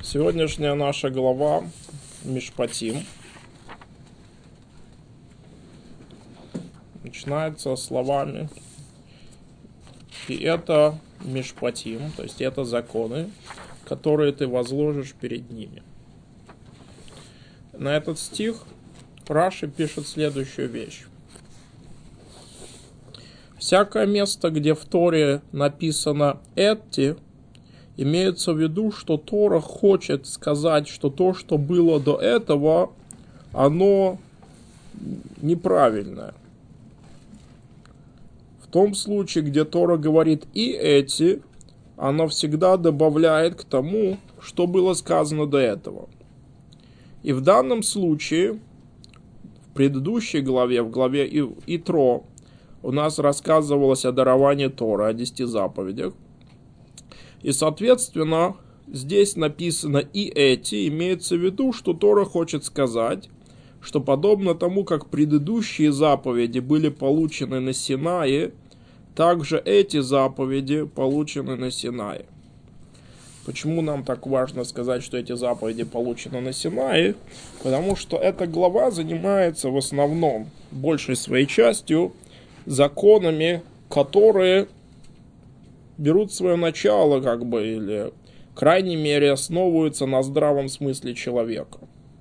Сегодняшняя наша глава Мишпатим начинается словами «И это Мишпатим», то есть это законы, которые ты возложишь перед ними. На этот стих Раши пишет следующую вещь. Всякое место, где в Торе написано «эти», имеется в виду, что Тора хочет сказать, что то, что было до этого, оно неправильное. В том случае, где Тора говорит «и эти», она всегда добавляет к тому, что было сказано до этого. И в данном случае, в предыдущей главе, в главе Итро, у нас рассказывалось о даровании Торы, о 10 заповедях. И, соответственно, здесь написано «и эти», имеется в виду, что Тора хочет сказать, что подобно тому, как предыдущие заповеди были получены на Синае, также эти заповеди получены на Синае. Почему нам так важно сказать, что эти заповеди получены на Синае? Потому что эта глава занимается в основном, большей своей частью, законами, которые берут свое начало, или, в крайней мере, основываются на здравом смысле человека.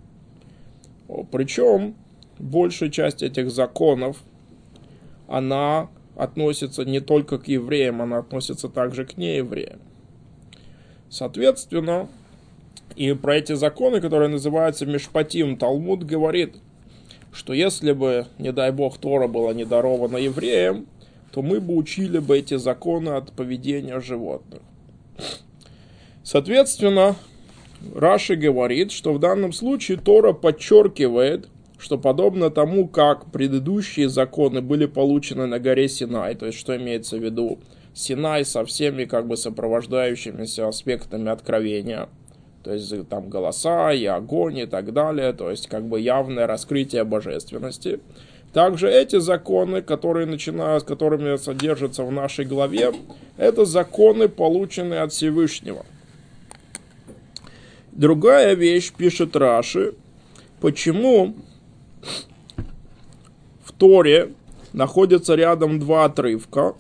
Причем, большая часть этих законов, она относится не только к евреям, она относится также к неевреям. Соответственно, и про эти законы, которые называются Мишпатим, Талмуд говорит, что если бы, не дай бог, Тора была не дарована евреям, то мы бы учили бы эти законы от поведения животных. Соответственно, Раши говорит, что в данном случае Тора подчеркивает, что подобно тому, как предыдущие законы были получены на горе Синай, то есть что имеется в виду Синай со всеми сопровождающимися аспектами откровения, то есть там голоса и огонь и так далее, то есть явное раскрытие божественности. Также эти законы, которыми содержатся в нашей главе, это законы, полученные от Всевышнего. Другая вещь, пишет Раши, почему в Торе находятся рядом два отрывка.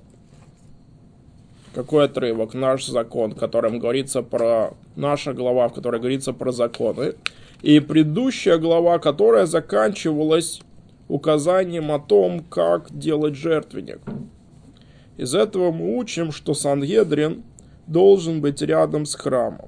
Какой отрывок? Наш закон, в котором говорится про... Наша глава, в которой говорится про законы. И предыдущая глава, которая заканчивалась указанием о том, как делать жертвенник. Из этого мы учим, что Сангедрин должен быть рядом с храмом.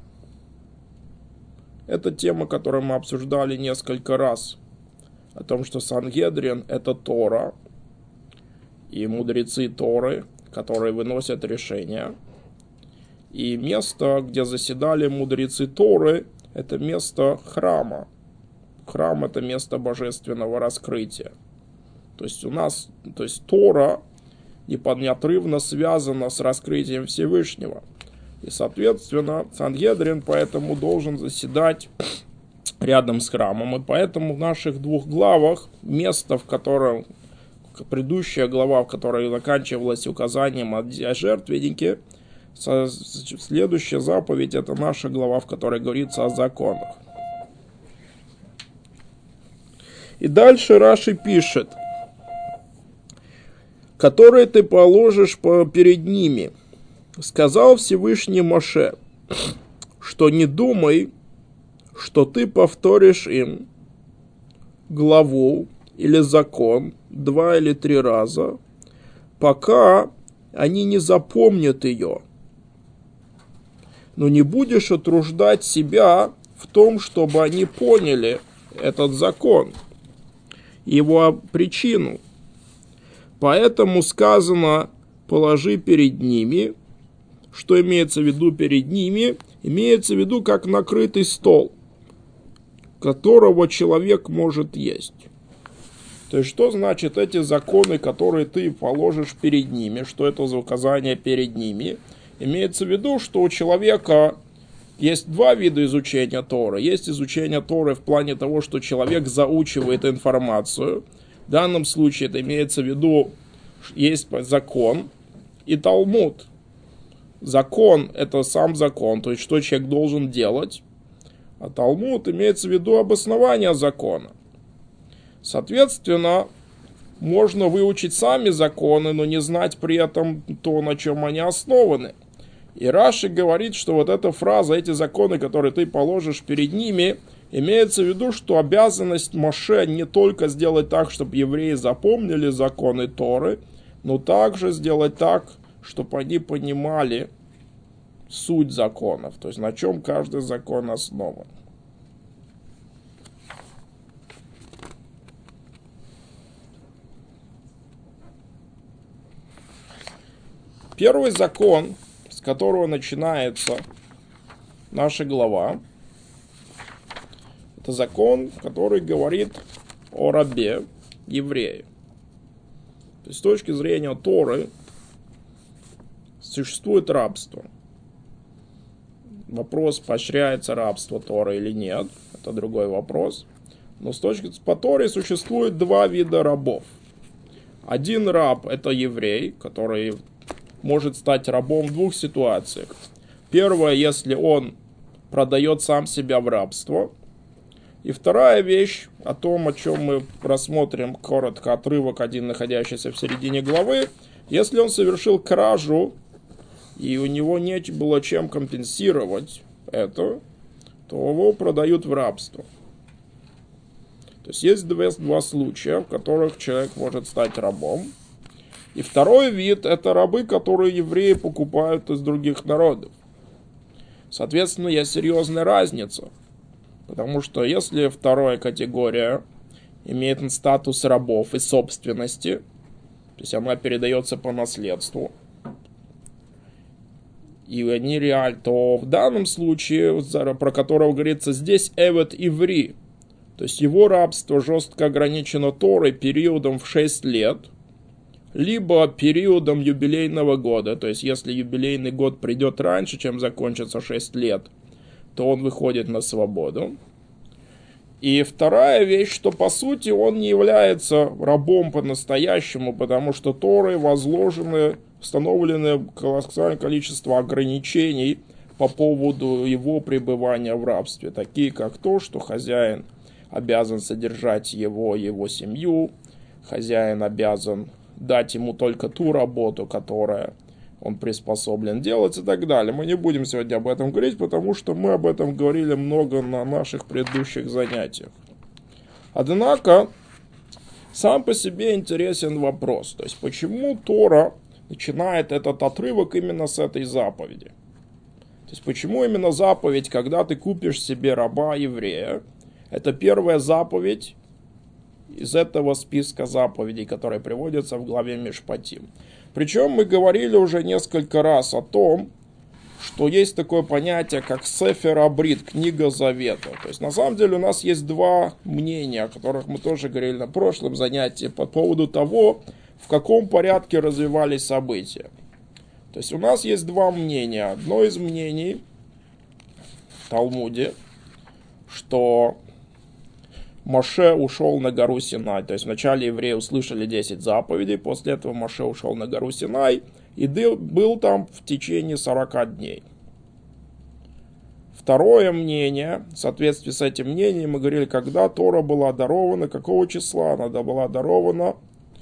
Это тема, которую мы обсуждали несколько раз. О том, что Сангедрин – это Тора. И мудрецы Торы, которые выносят решения. И место, где заседали мудрецы Торы, это место храма. Храм – это место божественного раскрытия. То есть Тора неотрывно связана с раскрытием Всевышнего. И, соответственно, Сангедрин поэтому должен заседать рядом с храмом. И поэтому в наших двух главах место, в котором предыдущая глава, в которой заканчивалась указанием о жертвеннике, следующая заповедь – это наша глава, в которой говорится о законах. И дальше Раши пишет, которые ты положишь перед ними. Сказал Всевышний Моше, что не думай, что ты повторишь им главу или закон 2 или 3 раза, пока они не запомнят ее. Но не будешь утруждать себя в том, чтобы они поняли этот закон, его причину. Поэтому сказано «положи перед ними». Что имеется в виду перед ними? Имеется в виду как накрытый стол, которого человек может есть. То есть, что значит эти законы, которые ты положишь перед ними? Что это за указание перед ними? Имеется в виду, что у человека есть два вида изучения Торы. Есть изучение Торы в плане того, что человек заучивает информацию. В данном случае это имеется в виду, есть закон и Талмуд. Закон – это сам закон, то есть что человек должен делать. а Талмуд имеется в виду обоснование закона. Соответственно, можно выучить сами законы, но не знать при этом то, на чем они основаны. И Раши говорит, что вот эта фраза, эти законы, которые ты положишь перед ними, имеется в виду, что обязанность Моше не только сделать так, чтобы евреи запомнили законы Торы, но также сделать так, чтобы они понимали суть законов, то есть на чем каждый закон основан. Первый закон, с которого начинается наша глава, это закон, который говорит о рабе, еврее. То есть с точки зрения Торы существует рабство. Вопрос, поощряется рабство Торы или нет, это другой вопрос. Но с точки зрения Торы существует два вида рабов. Один раб – это еврей, который может стать рабом в двух ситуациях. Первое, если он продает сам себя в рабство. И вторая вещь, о том, о чем мы рассмотрим коротко отрывок один, находящийся в середине главы, если он совершил кражу, и у него не было чем компенсировать это, то его продают в рабство. То есть есть два случая, в которых человек может стать рабом. И второй вид – это рабы, которые евреи покупают из других народов. Соответственно, есть серьезная разница. Потому что если вторая категория имеет статус рабов и собственности, то есть она передается по наследству, и они реально, то в данном случае, про которого говорится здесь, эвет иври, то есть его рабство жестко ограничено Торой периодом в 6 лет, либо периодом юбилейного года, то есть если юбилейный год придет раньше, чем закончится 6 лет, то он выходит на свободу. И вторая вещь, что по сути он не является рабом по-настоящему, потому что Торой возложены, установлены колоссальное количество ограничений по поводу его пребывания в рабстве, такие как то, что хозяин обязан содержать его семью, хозяин обязан дать ему только ту работу, которая он приспособлен делать и так далее. Мы не будем сегодня об этом говорить, потому что мы об этом говорили много на наших предыдущих занятиях. Однако, сам по себе интересен вопрос, то есть почему Тора начинает этот отрывок именно с этой заповеди? То есть почему именно заповедь, когда ты купишь себе раба еврея, это первая заповедь из этого списка заповедей, которые приводятся в главе Мишпатим. Причем мы говорили уже несколько раз о том, что есть такое понятие, как Сефер Абрит, книга Завета. То есть на самом деле у нас есть два мнения, о которых мы тоже говорили на прошлом занятии, по поводу того, в каком порядке развивались события. То есть у нас есть два мнения. Одно из мнений в Талмуде, что Моше ушел на гору Синай. То есть вначале евреи услышали 10 заповедей, после этого Моше ушел на гору Синай и был там в течение 40 дней. Второе мнение, в соответствии с этим мнением, мы говорили, когда Тора была дарована, какого числа она была дарована,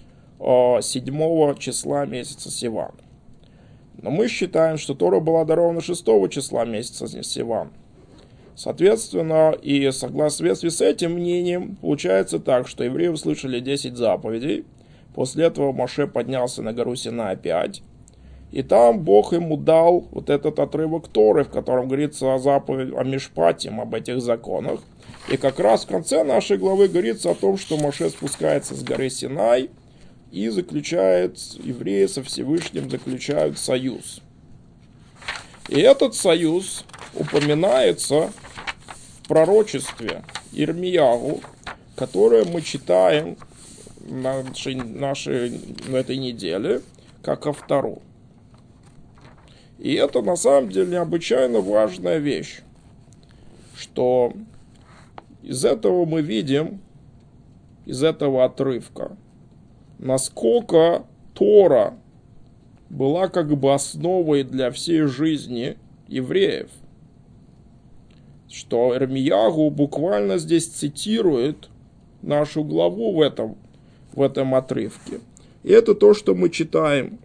7 числа месяца Сиван. Но мы считаем, что Тора была дарована 6 числа месяца Сиван. Соответственно, и в соответствии с этим мнением, получается так, что евреи услышали 10 заповедей, после этого Моше поднялся на гору Синай опять, и там Бог ему дал вот этот отрывок Торы, в котором говорится о заповеди, о Мишпате, об этих законах. И как раз в конце нашей главы говорится о том, что Моше спускается с горы Синай и заключает, евреи со Всевышним заключают союз. И этот союз упоминается в пророчестве Ирмиягу, которое мы читаем на этой неделе, как автору. И это на самом деле необычайно важная вещь, что из этого мы видим, из этого отрывка, насколько Тора была как бы основой для всей жизни евреев. что Ирмиягу буквально здесь цитирует нашу главу в этом отрывке. И это то, что мы читаем.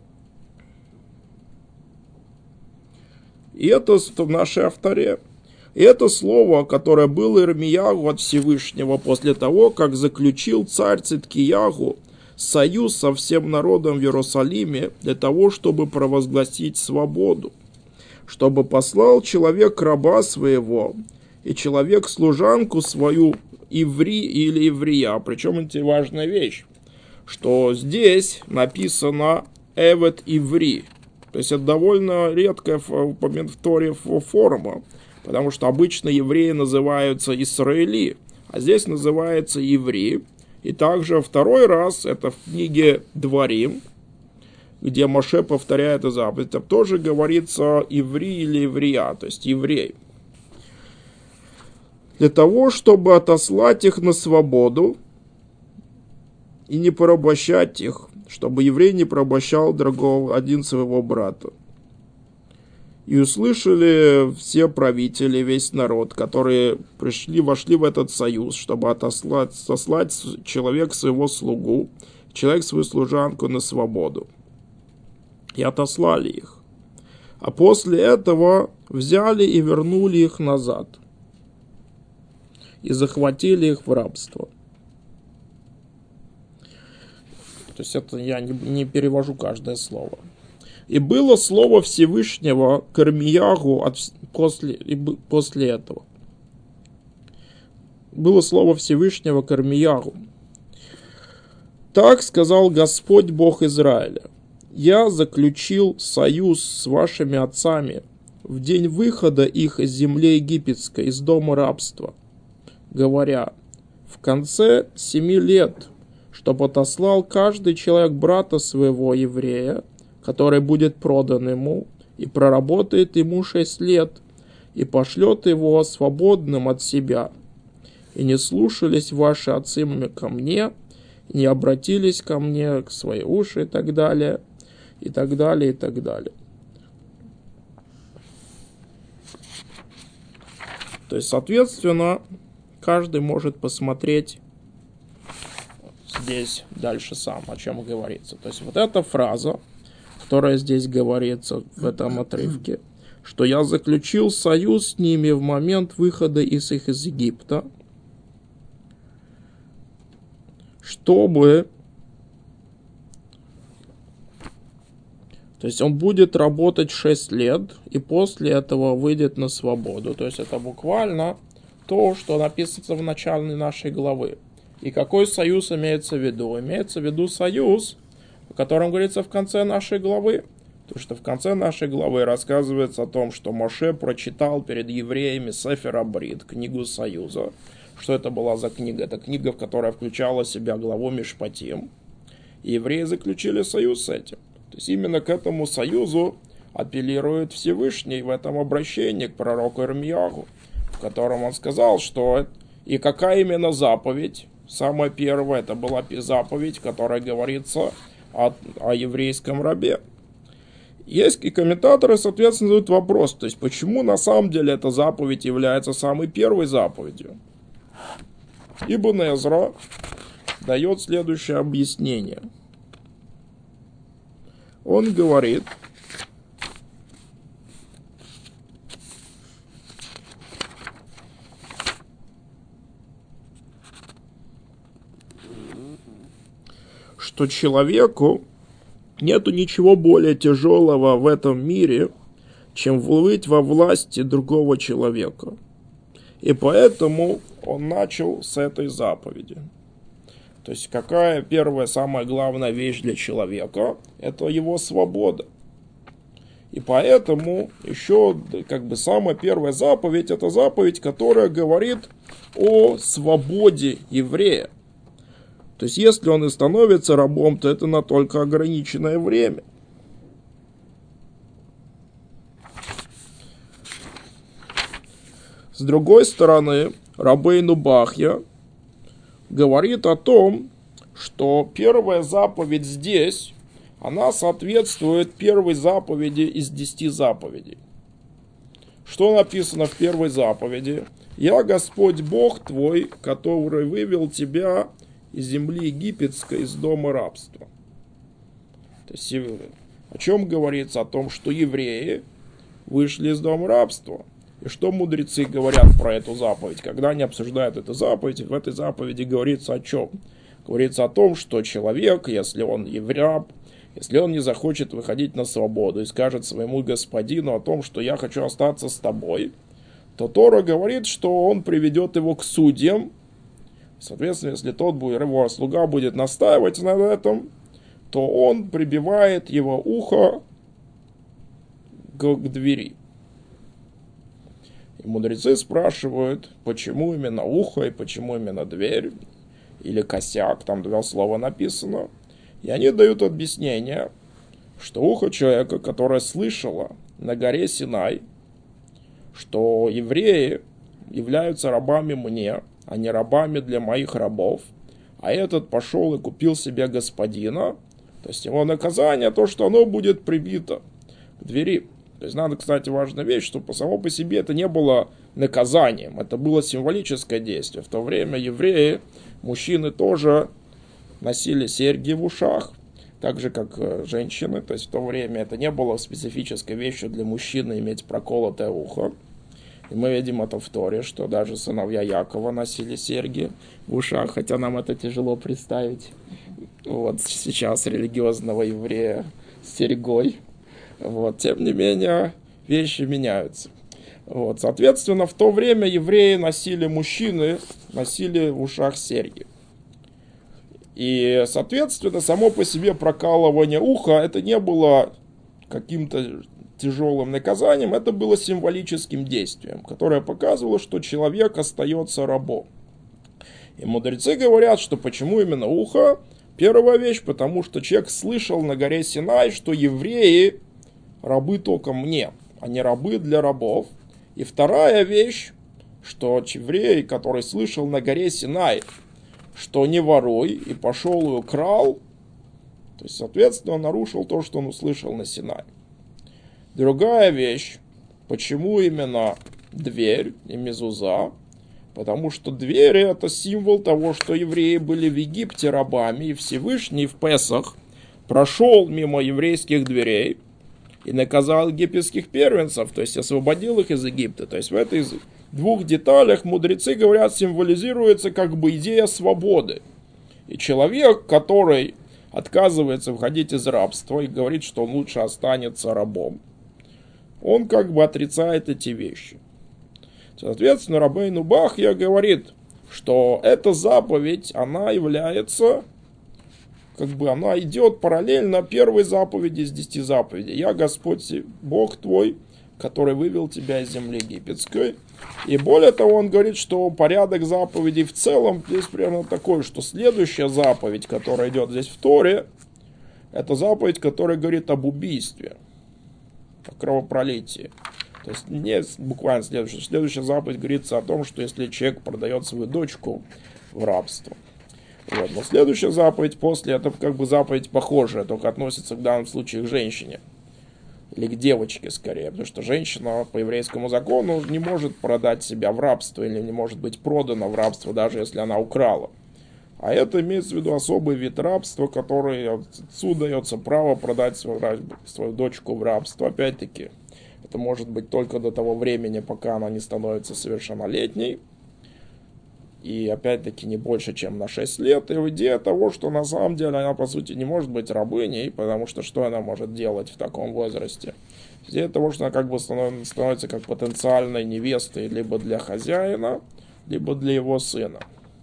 И это в нашей авторе. И это слово, которое было Ирмиягу от Всевышнего после того, как заключил царь Циткиягу союз со всем народом в Иерусалиме для того, чтобы провозгласить свободу, чтобы послал человек раба своего и человек служанку свою Иври или Иврия. Причем это важная вещь, что здесь написано Эвет Иври. То есть это довольно редкая в Торе форма, потому что обычно евреи называются Исраили, а здесь называется Иври. И также второй раз, это в книге Дворим, где Моше повторяет эту заповедь, там тоже говорится Иври или Иврия, то есть еврей. Для того, чтобы отослать их на свободу и не порабощать их, чтобы еврей не порабощал один своего брата. И услышали все правители, весь народ, которые вошли в этот союз, чтобы сослать человек своего слугу, человек свою служанку на свободу. И отослали их. А после этого взяли и вернули их назад. И захватили их в рабство. То есть это я не перевожу каждое слово. И было слово Всевышнего к Ирмиягу после этого. Было слово Всевышнего к Ирмиягу. Так сказал Господь Бог Израиля: я заключил союз с вашими отцами в день выхода их из земли египетской, из дома рабства, говоря: в конце 7 лет, чтобы отослал каждый человек брата своего еврея, который будет продан ему, и проработает ему 6 лет, и пошлет его свободным от себя. И не слушались ваши отцы ко мне, и не обратились ко мне, к свои уши, и так далее, и так далее, и так далее. То есть, соответственно, каждый может посмотреть здесь дальше сам, о чем говорится. То есть, вот эта фраза, которая здесь говорится в этом отрывке, что я заключил союз с ними в момент выхода из Египта, чтобы, то есть он будет работать 6 лет и после этого выйдет на свободу. То есть это буквально то, что написано в начале нашей главы. И какой союз имеется в виду? Имеется в виду союз, о котором говорится в конце нашей главы. Потому что в конце нашей главы рассказывается о том, что Моше прочитал перед евреями Сефер Абрит, книгу Союза. Что это была за книга? Это книга, в которой включала в себя главу Мишпатим. И евреи заключили союз с этим. То есть именно к этому союзу апеллирует Всевышний в этом обращении к пророку Ирмиягу, в котором он сказал, что и какая именно заповедь. Самая первая, это была заповедь, которая говорится о еврейском рабе. Есть и комментаторы, соответственно, задают вопрос, то есть почему на самом деле эта заповедь является самой первой заповедью. Ибн Эзра дает следующее объяснение. Он говорит, что человеку нету ничего более тяжелого в этом мире, чем быть во власти другого человека. И поэтому он начал с этой заповеди. То есть какая первая, самая главная вещь для человека? Это его свобода. И поэтому еще самая первая заповедь, это заповедь, которая говорит о свободе еврея. То есть, если он и становится рабом, то это на только ограниченное время. С другой стороны, Рабейну Бахья говорит о том, что первая заповедь здесь, она соответствует первой заповеди из 10 заповедей. Что написано в первой заповеди? «Я Господь Бог твой, который вывел тебя из земли египетской, из дома рабства». То есть, о чем говорится? О том, что евреи вышли из дома рабства. И что мудрецы говорят про эту заповедь? Когда они обсуждают эту заповедь, в этой заповеди говорится о чем? Говорится о том, что человек, если он раб, если он не захочет выходить на свободу и скажет своему господину о том, что я хочу остаться с тобой, то Тора говорит, что он приведет его к судьям. Соответственно, если его слуга будет настаивать на этом, то он прибивает его ухо к двери. И мудрецы спрашивают, почему именно ухо и почему именно дверь, или косяк, там два слова написано. И они дают объяснение, что ухо человека, которое слышало на горе Синай, что евреи являются рабами мне, а не рабами для моих рабов, а этот пошел и купил себе господина, то есть его наказание, то, что оно будет прибито к двери. То есть надо, кстати, важная вещь, что само по себе это не было наказанием, это было символическое действие. В то время евреи, мужчины тоже носили серьги в ушах, так же, как женщины. То есть в то время это не было специфической вещью для мужчины иметь проколотое ухо. И мы видим это в Торе, что даже сыновья Якова носили серьги в ушах, хотя нам это тяжело представить. Вот сейчас религиозного еврея с серьгой. Вот, тем не менее, вещи меняются. Вот, соответственно, в то время евреи мужчины носили в ушах серьги. И, соответственно, само по себе прокалывание уха, это не было каким-то тяжелым наказанием, это было символическим действием, которое показывало, что человек остается рабом. И мудрецы говорят, что почему именно ухо? Первая вещь, потому что человек слышал на горе Синай, что евреи рабы только мне, а не рабы для рабов. И вторая вещь, что еврей, который слышал на горе Синай, что не воруй, и пошел и украл, то есть, соответственно, он нарушил то, что он услышал на Синай. Другая вещь, почему именно дверь и мезуза? Потому что дверь это символ того, что евреи были в Египте рабами, и Всевышний в Песах прошел мимо еврейских дверей и наказал египетских первенцев, то есть освободил их из Египта. То есть в этой двух деталях мудрецы говорят, символизируется как бы идея свободы. И человек, который отказывается выходить из рабства и говорит, что он лучше останется рабом, он как бы отрицает эти вещи. Соответственно, Рабейну Бахья говорит, что эта заповедь, она является, она идет параллельно первой заповеди из 10 заповедей. «Я Господь Бог твой, который вывел тебя из земли египетской». И более того, он говорит, что порядок заповедей в целом здесь примерно такой, что следующая заповедь, которая идет здесь в Торе, это заповедь, которая говорит об убийстве, о кровопролитии. То есть не буквально следующая заповедь говорится о том, что если человек продает свою дочку в рабство. Вот. Но следующая заповедь после, это как бы заповедь похожая, только относится в данном случае к женщине. Или к девочке скорее, потому что женщина по еврейскому закону не может продать себя в рабство или не может быть продана в рабство, даже если она украла. А это имеется в виду особый вид рабства, который отцу дается право продать свою дочку в рабство. Опять-таки, это может быть только до того времени, пока она не становится совершеннолетней. И опять-таки не больше, чем на 6 лет. И идея того, что на самом деле она по сути не может быть рабыней, потому что что она может делать в таком возрасте? Идея того, что она как бы становится как потенциальной невестой либо для хозяина, либо для его сына.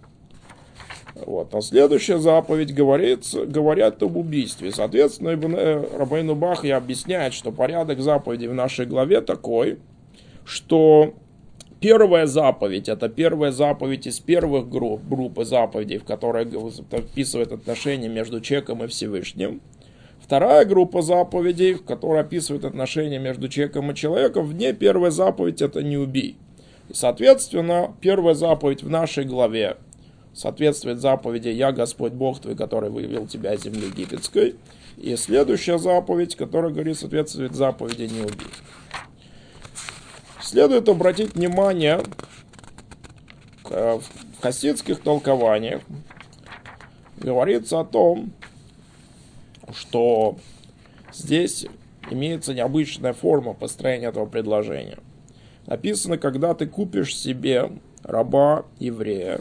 Вот. А следующая заповедь говорят об убийстве. Соответственно, Рабейну Бахья объясняет, что порядок заповедей в нашей главе такой, что первая заповедь, это первая заповедь из первых группы заповедей, в которой описывает отношения между человеком и Всевышним. Вторая группа заповедей, в которой описывает отношения между человеком и человеком, вне первой заповедь это не убий. И, соответственно, первая заповедь в нашей главе соответствует заповеди «Я Господь Бог твой, который вывел тебя из земли египетской». И следующая заповедь, которая говорит, соответствует заповеди «Не убей». Следует обратить внимание, в хасидских толкованиях говорится о том, что здесь имеется необычная форма построения этого предложения. Написано, когда ты купишь себе раба еврея.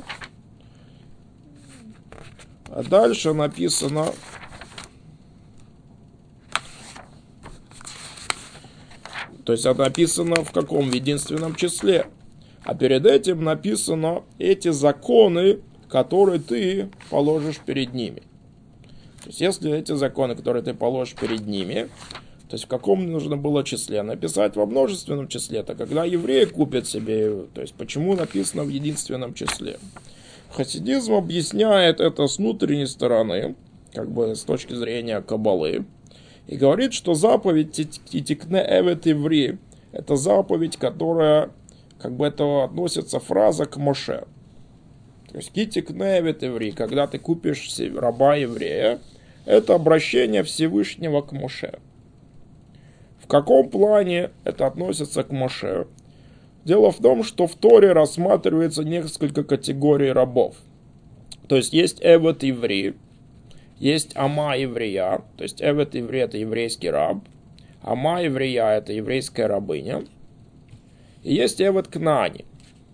А дальше написано, то есть это написано в каком? В единственном числе. А перед этим написано эти законы, которые ты положишь перед ними. То есть если эти законы, которые ты положишь перед ними, то есть в каком нужно было числе? Написать во множественном числе, то когда евреи купят себе, то есть почему написано в единственном числе? Хасидизм объясняет это с внутренней стороны, как бы с точки зрения каббалы, и говорит, что заповедь «Титикне эвет иври» — это заповедь, которая, как бы это относится фраза к Моше. То есть «Титикне эвет иври», когда ты купишь раба еврея, это обращение Всевышнего к Моше. В каком плане это относится к Моше? Дело в том, что в Торе рассматривается несколько категорий рабов. То есть эвет иври, есть ама еврея, то есть эвет иври — это еврейский раб, ама еврея — это еврейская рабыня, и есть эвет кнаани.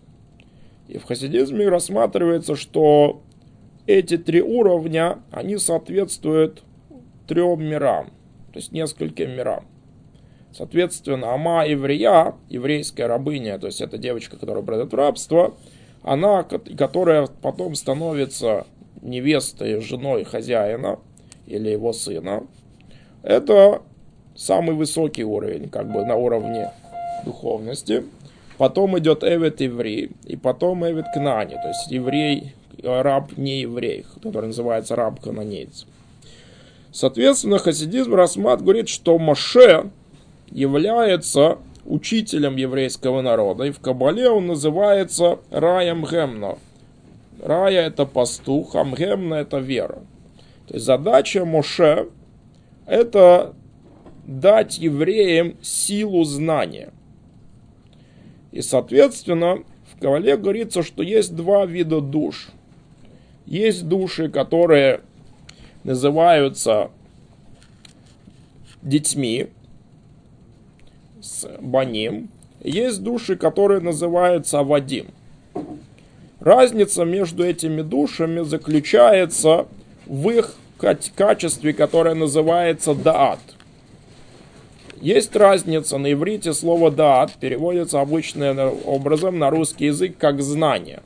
И в хасидизме рассматривается, что эти три уровня, они соответствуют трем мирам, то есть нескольким мирам. Соответственно, ама еврея, еврейская рабыня, то есть это девочка, которая продает в рабство, она, которая потом становится невестой, женой хозяина или его сына, это самый высокий уровень, как бы на уровне духовности. Потом идет эвет иври, и потом эвет кнаани, то есть еврей, раб не еврей, который называется раб кананеец. Соответственно, хасидизм говорит, что Моше является учителем еврейского народа, и в Кабале он называется Раем Гемна. Рая — это пастух, а Гемна — это вера. То есть задача Моше — это дать евреям силу знания. И, соответственно, в Кабале говорится, что есть два вида душ. Есть души, которые называются детьми, с баним. Есть души, которые называются авадим. Разница между этими душами заключается в их качестве, которое называется даат. Есть разница, на иврите слово даат переводится обычным образом на русский язык как знание.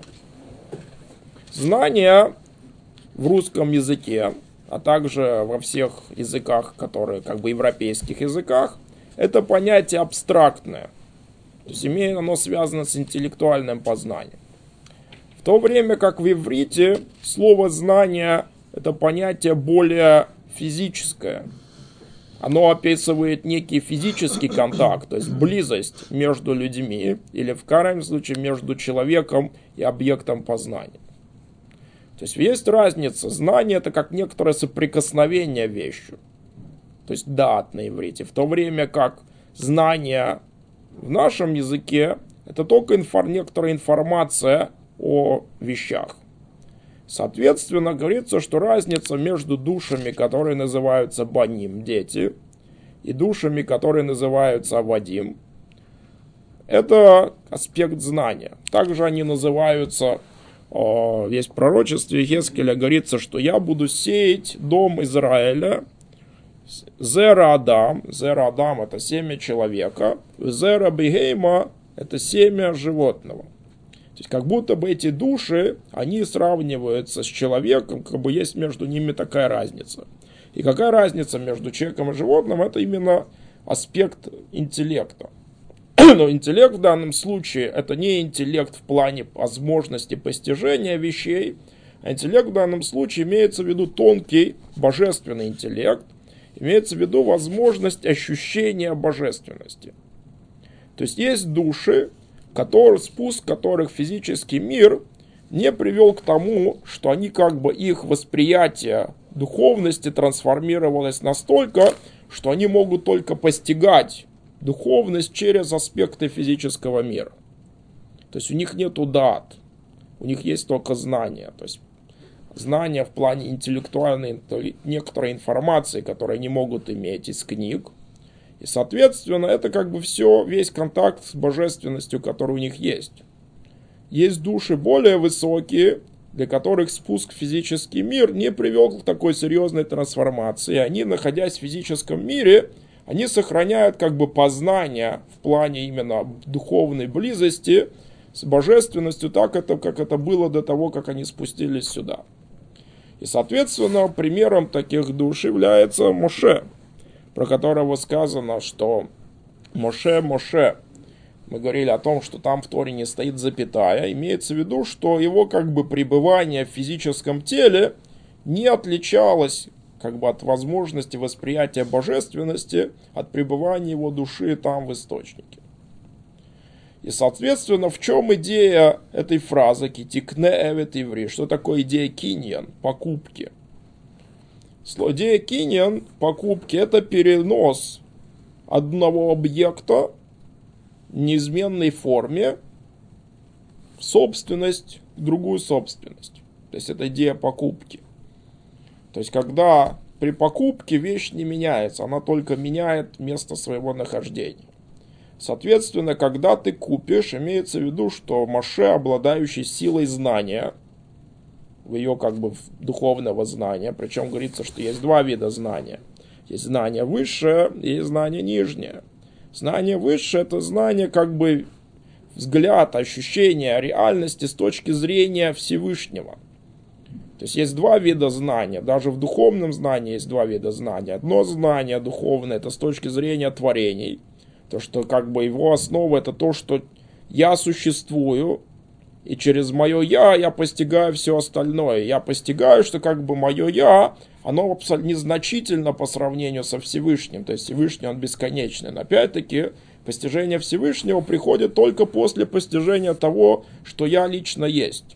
Знание в русском языке, а также во всех языках, которые как бы европейских языках, это понятие абстрактное. То есть имеет оно связано с интеллектуальным познанием. В то время как в иврите слово знание это понятие более физическое. Оно описывает некий физический контакт, то есть близость между людьми, или в крайнем случае между человеком и объектом познания. То есть есть разница. Знание это как некоторое соприкосновение вещью. То есть даат на иврите. В то время как знание в нашем языке это только некоторая информация о вещах. Соответственно, говорится, что разница между душами, которые называются баним, дети, и душами, которые называются авадим, это аспект знания. Также они называются, есть в пророчестве Йехескеля, говорится, что я буду сеять дом Израиля, Зера Адам это семя человека, Зера Бегейма это семя животного. То есть как будто бы эти души, они сравниваются с человеком, как бы есть между ними такая разница. И какая разница между человеком и животным, это именно аспект интеллекта. Но интеллект в данном случае это не интеллект в плане возможности постижения вещей, а интеллект в данном случае имеется в виду тонкий божественный интеллект, имеется в виду возможность ощущения божественности. То есть души, спуск которых физический мир не привел к тому, что они как бы их восприятие духовности трансформировалось настолько, что они могут только постигать духовность через аспекты физического мира. То есть у них нету дат, у них есть только знания. То есть знания в плане интеллектуальной, некоторой информации, которые они могут иметь из книг. И, соответственно, это как бы все, весь контакт с божественностью, который у них есть. Есть души более высокие, для которых спуск в физический мир не привел к такой серьезной трансформации. Они, находясь в физическом мире, они сохраняют как бы познание в плане именно духовной близости с божественностью, так это, как это было до того, как они спустились сюда. И, соответственно, примером таких душ является Моше, про которого сказано, что Моше. Мы говорили о том, что там в Торе не стоит запятая. Имеется в виду, что его как бы пребывание в физическом теле не отличалось как бы от возможности восприятия божественности от пребывания его души там в источнике. И, соответственно, в чем идея этой фразы «китикне эвет иври»? Что такое идея киньян, покупки? Идея киньян, покупки, это перенос одного объекта в неизменной форме в собственность, в другую собственность. То есть это идея покупки. То есть когда при покупке вещь не меняется, она только меняет место своего нахождения. Соответственно, когда ты купишь, имеется в виду, что Моше, обладающий силой знания, в ее как бы духовного знания, причем говорится, что есть два вида знания. Есть знание высшее и знание нижнее. Знание высшее — это знание как бы взгляд, ощущение реальности с точки зрения Всевышнего. То есть есть два вида знания. Даже в духовном знании есть два вида знания. Одно знание духовное — это с точки зрения творений. То, что как бы его основа — это то, что я существую, и через мое я постигаю все остальное. Я постигаю, что как бы мое я, оно абсолютно незначительно по сравнению со Всевышним. То есть Всевышний, он бесконечный. Но опять-таки, постижение Всевышнего приходит только после постижения того, что я лично есть.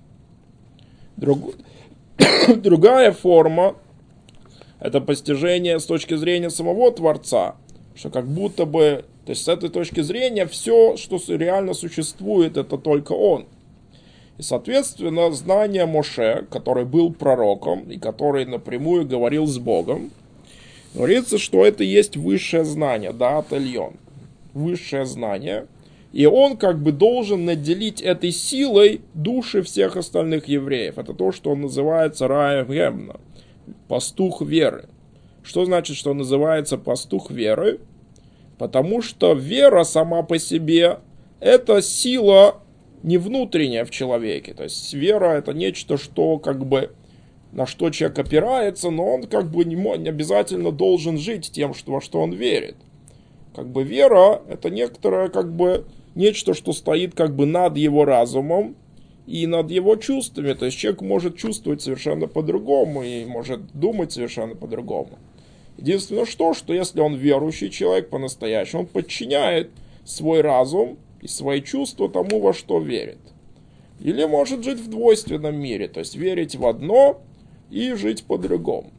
Другая форма — это постижение с точки зрения самого Творца. Что как будто бы, то есть с этой точки зрения, все, что реально существует, это только он. И, соответственно, знание Моше, который был пророком и который напрямую говорил с Богом, говорится, что это есть высшее знание, даат эльон, высшее знание. И он как бы должен наделить этой силой души всех остальных евреев. Это то, что он называется раев гемна, пастух веры. Что значит, что он называется пастух веры? Потому что вера сама по себе — это сила не внутренняя в человеке. То есть вера — это нечто, что как бы на что человек опирается, но он как бы не обязательно должен жить тем, во что он верит. Как бы вера — это некоторое как бы нечто, что стоит как бы над его разумом и над его чувствами. То есть человек может чувствовать совершенно по-другому и может думать совершенно по-другому. Единственное, что если он верующий человек по-настоящему, он подчиняет свой разум и свои чувства тому, во что верит. Или может жить в двойственном мире, то есть верить в одно и жить по-другому.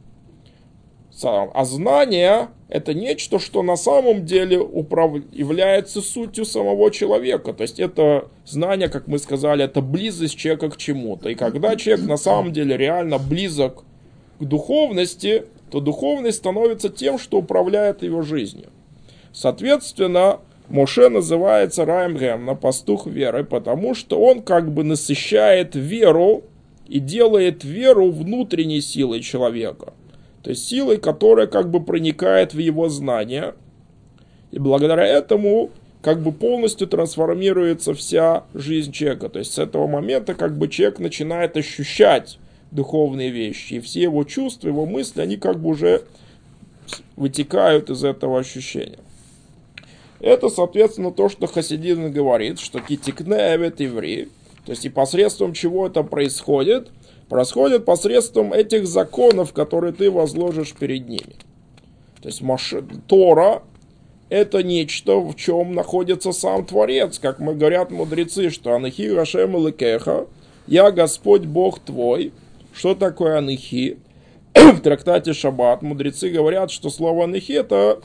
А знание — это нечто, что на самом деле является сутью самого человека. То есть это знание, как мы сказали, это близость человека к чему-то. И когда человек на самом деле реально близок к духовности, то духовность становится тем, что управляет его жизнью. Соответственно, Моше называется раем гемна, пастух веры, потому что он как бы насыщает веру и делает веру внутренней силой человека. То есть силой, которая как бы проникает в его знания. И благодаря этому как бы полностью трансформируется вся жизнь человека. То есть с этого момента как бы человек начинает ощущать духовные вещи. И все его чувства, его мысли, они как бы уже вытекают из этого ощущения. Это, соответственно, то, что Хасидин говорит, что китикне эвет иври. То есть и посредством чего это происходит? Происходит посредством этих законов, которые ты возложишь перед ними. То есть Тора — это нечто, в чем находится сам Творец. Как мы говорят мудрецы, что Анахи Гашем Элекеха, я Господь Бог твой. Что такое Анахи? В трактате Шаббат мудрецы говорят, что слово Анахи — это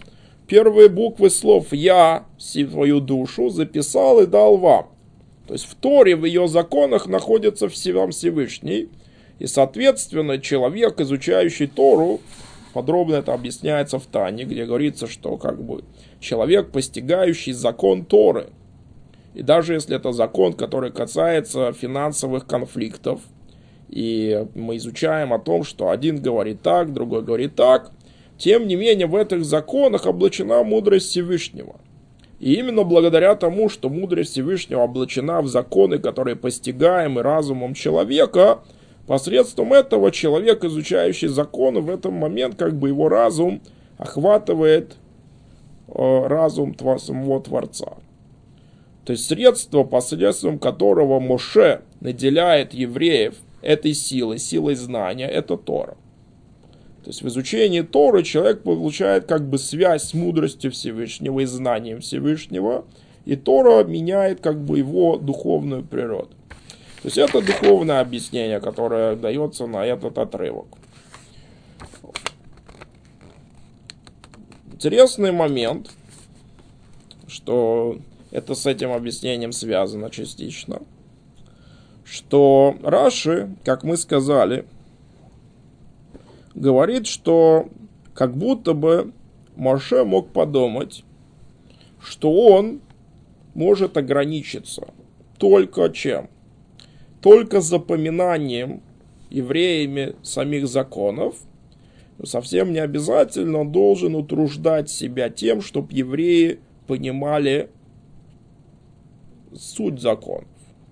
первые буквы слов «Я свою душу записал и дал вам». То есть в Торе, в ее законах находится сам Всевышний. И, соответственно, человек, изучающий Тору, подробно это объясняется в Тане, где говорится, что человек, постигающий закон Торы. И даже если это закон, который касается финансовых конфликтов, и мы изучаем о том, что один говорит так, другой говорит так, тем не менее в этих законах облачена мудрость Всевышнего. И именно благодаря тому, что мудрость Всевышнего облачена в законы, которые постигаемы разумом человека, посредством этого человек, изучающий законы, в этот момент его разум охватывает разум самого Творца. То есть средство, посредством которого Моше наделяет евреев этой силой знания, это Тора. То есть в изучении Торы человек получает связь с мудростью Всевышнего и знанием Всевышнего, и Тора меняет его духовную природу. То есть это духовное объяснение, которое дается на этот отрывок. Интересный момент, что это с этим объяснением связано частично, что Раши, как мы сказали, говорит, что как будто бы Моше мог подумать, что он может ограничиться только чем? Только запоминанием евреями самих законов. Но совсем не обязательно он должен утруждать себя тем, чтобы евреи понимали суть законов.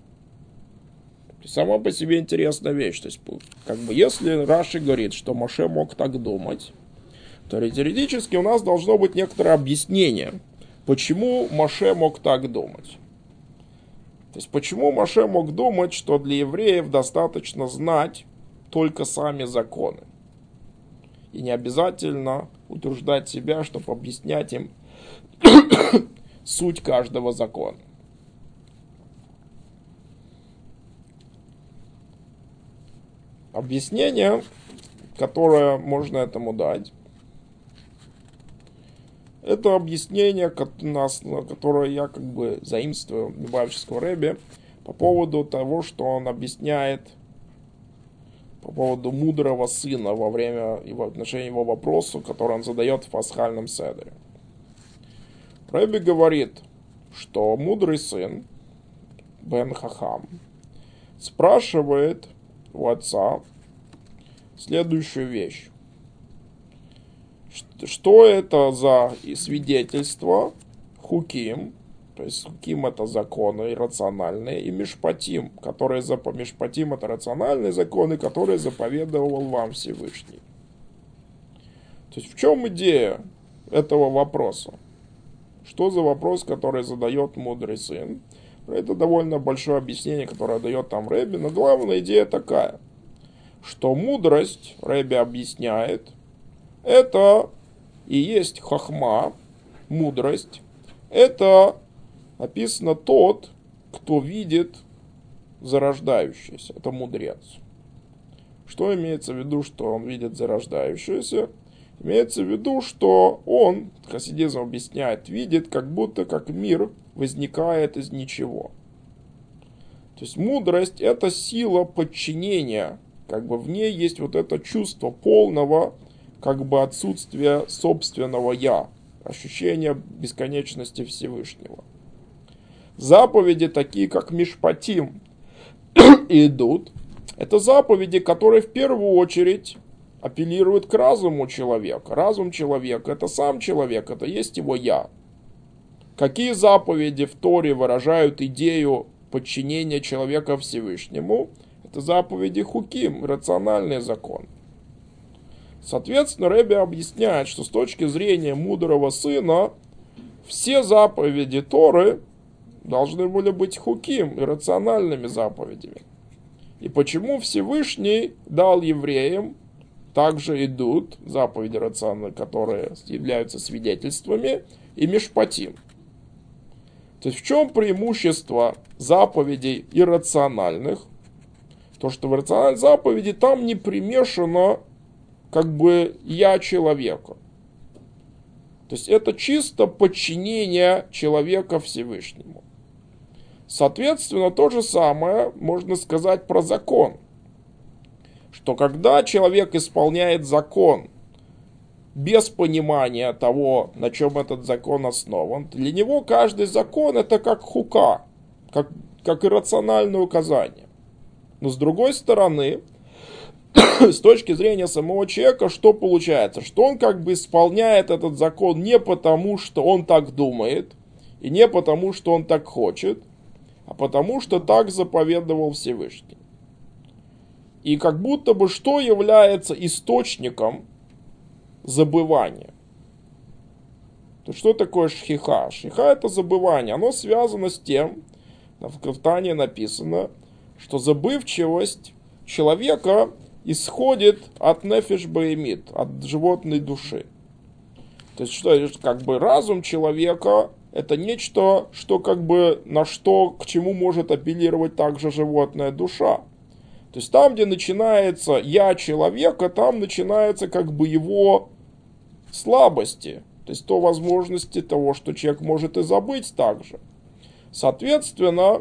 Сама по себе интересная вещь. То есть, если Раши говорит, что Моше мог так думать, то теоретически у нас должно быть некоторое объяснение, почему Моше мог так думать. То есть, почему Моше мог думать, что для евреев достаточно знать только сами законы. И не обязательно утруждать себя, чтобы объяснять им суть каждого закона. Объяснение, которое можно этому дать, это объяснение, которое я заимствую у Любавического Ребе по поводу того, что он объясняет по поводу мудрого сына в отношении его вопроса, который он задает в пасхальном седере. Ребе говорит, что мудрый сын, Бен Хахам, спрашивает у отца следующую вещь. Что это за свидетельство хуким, то есть хуким это законы иррациональные, и мишпатим, мишпатим это рациональные законы, которые заповедовал вам Всевышний. То есть в чем идея этого вопроса? Что за вопрос, который задает мудрый сын? Это довольно большое объяснение, которое дает там Ребе, но главная идея такая, что мудрость, Ребе объясняет, это и есть хахма, мудрость, это описано тот, кто видит зарождающийся, это мудрец. Что имеется в виду, что он видит зарождающееся? Имеется в виду, что он, хасидизм объясняет, видит, как будто как мир возникает из ничего. То есть мудрость это сила подчинения, в ней есть это чувство полного отсутствия собственного я, ощущение бесконечности Всевышнего. Заповеди такие, как мишпатим, идут. Это заповеди, которые в первую очередь апеллируют к разуму человека. Разум человека это сам человек, это есть его я. Какие заповеди в Торе выражают идею подчинения человека Всевышнему? Это заповеди хуким, рациональный закон. Соответственно, Ребе объясняет, что с точки зрения мудрого сына все заповеди Торы должны были быть хуким, иррациональными заповедями. И почему Всевышний дал евреям, также идут заповеди рациональные, которые являются свидетельствами, и мишпатим. То есть в чем преимущество заповедей иррациональных? То, что в рациональной заповеди там не примешано я человека. То есть это чисто подчинение человека Всевышнему. Соответственно, то же самое можно сказать про закон. Что когда человек исполняет закон без понимания того, на чем этот закон основан, для него каждый закон это как хука, как иррациональное указание. Но с другой стороны, с точки зрения самого человека, что получается? Что он как бы исполняет этот закон не потому, что он так думает, и не потому, что он так хочет, а потому, что так заповедовал Всевышний. И как будто бы что является источником забывания? То что такое шхиха? Шхиха это забывание. Оно связано с тем, в Тане написано, что забывчивость человека исходит от нефеш баэмит, от животной души. То есть, что как бы разум человека это нечто, что как бы к чему может апеллировать также животная душа. То есть там, где начинается я человека, там начинается как бы его слабости. То есть то возможности того, что человек может и забыть также. Соответственно,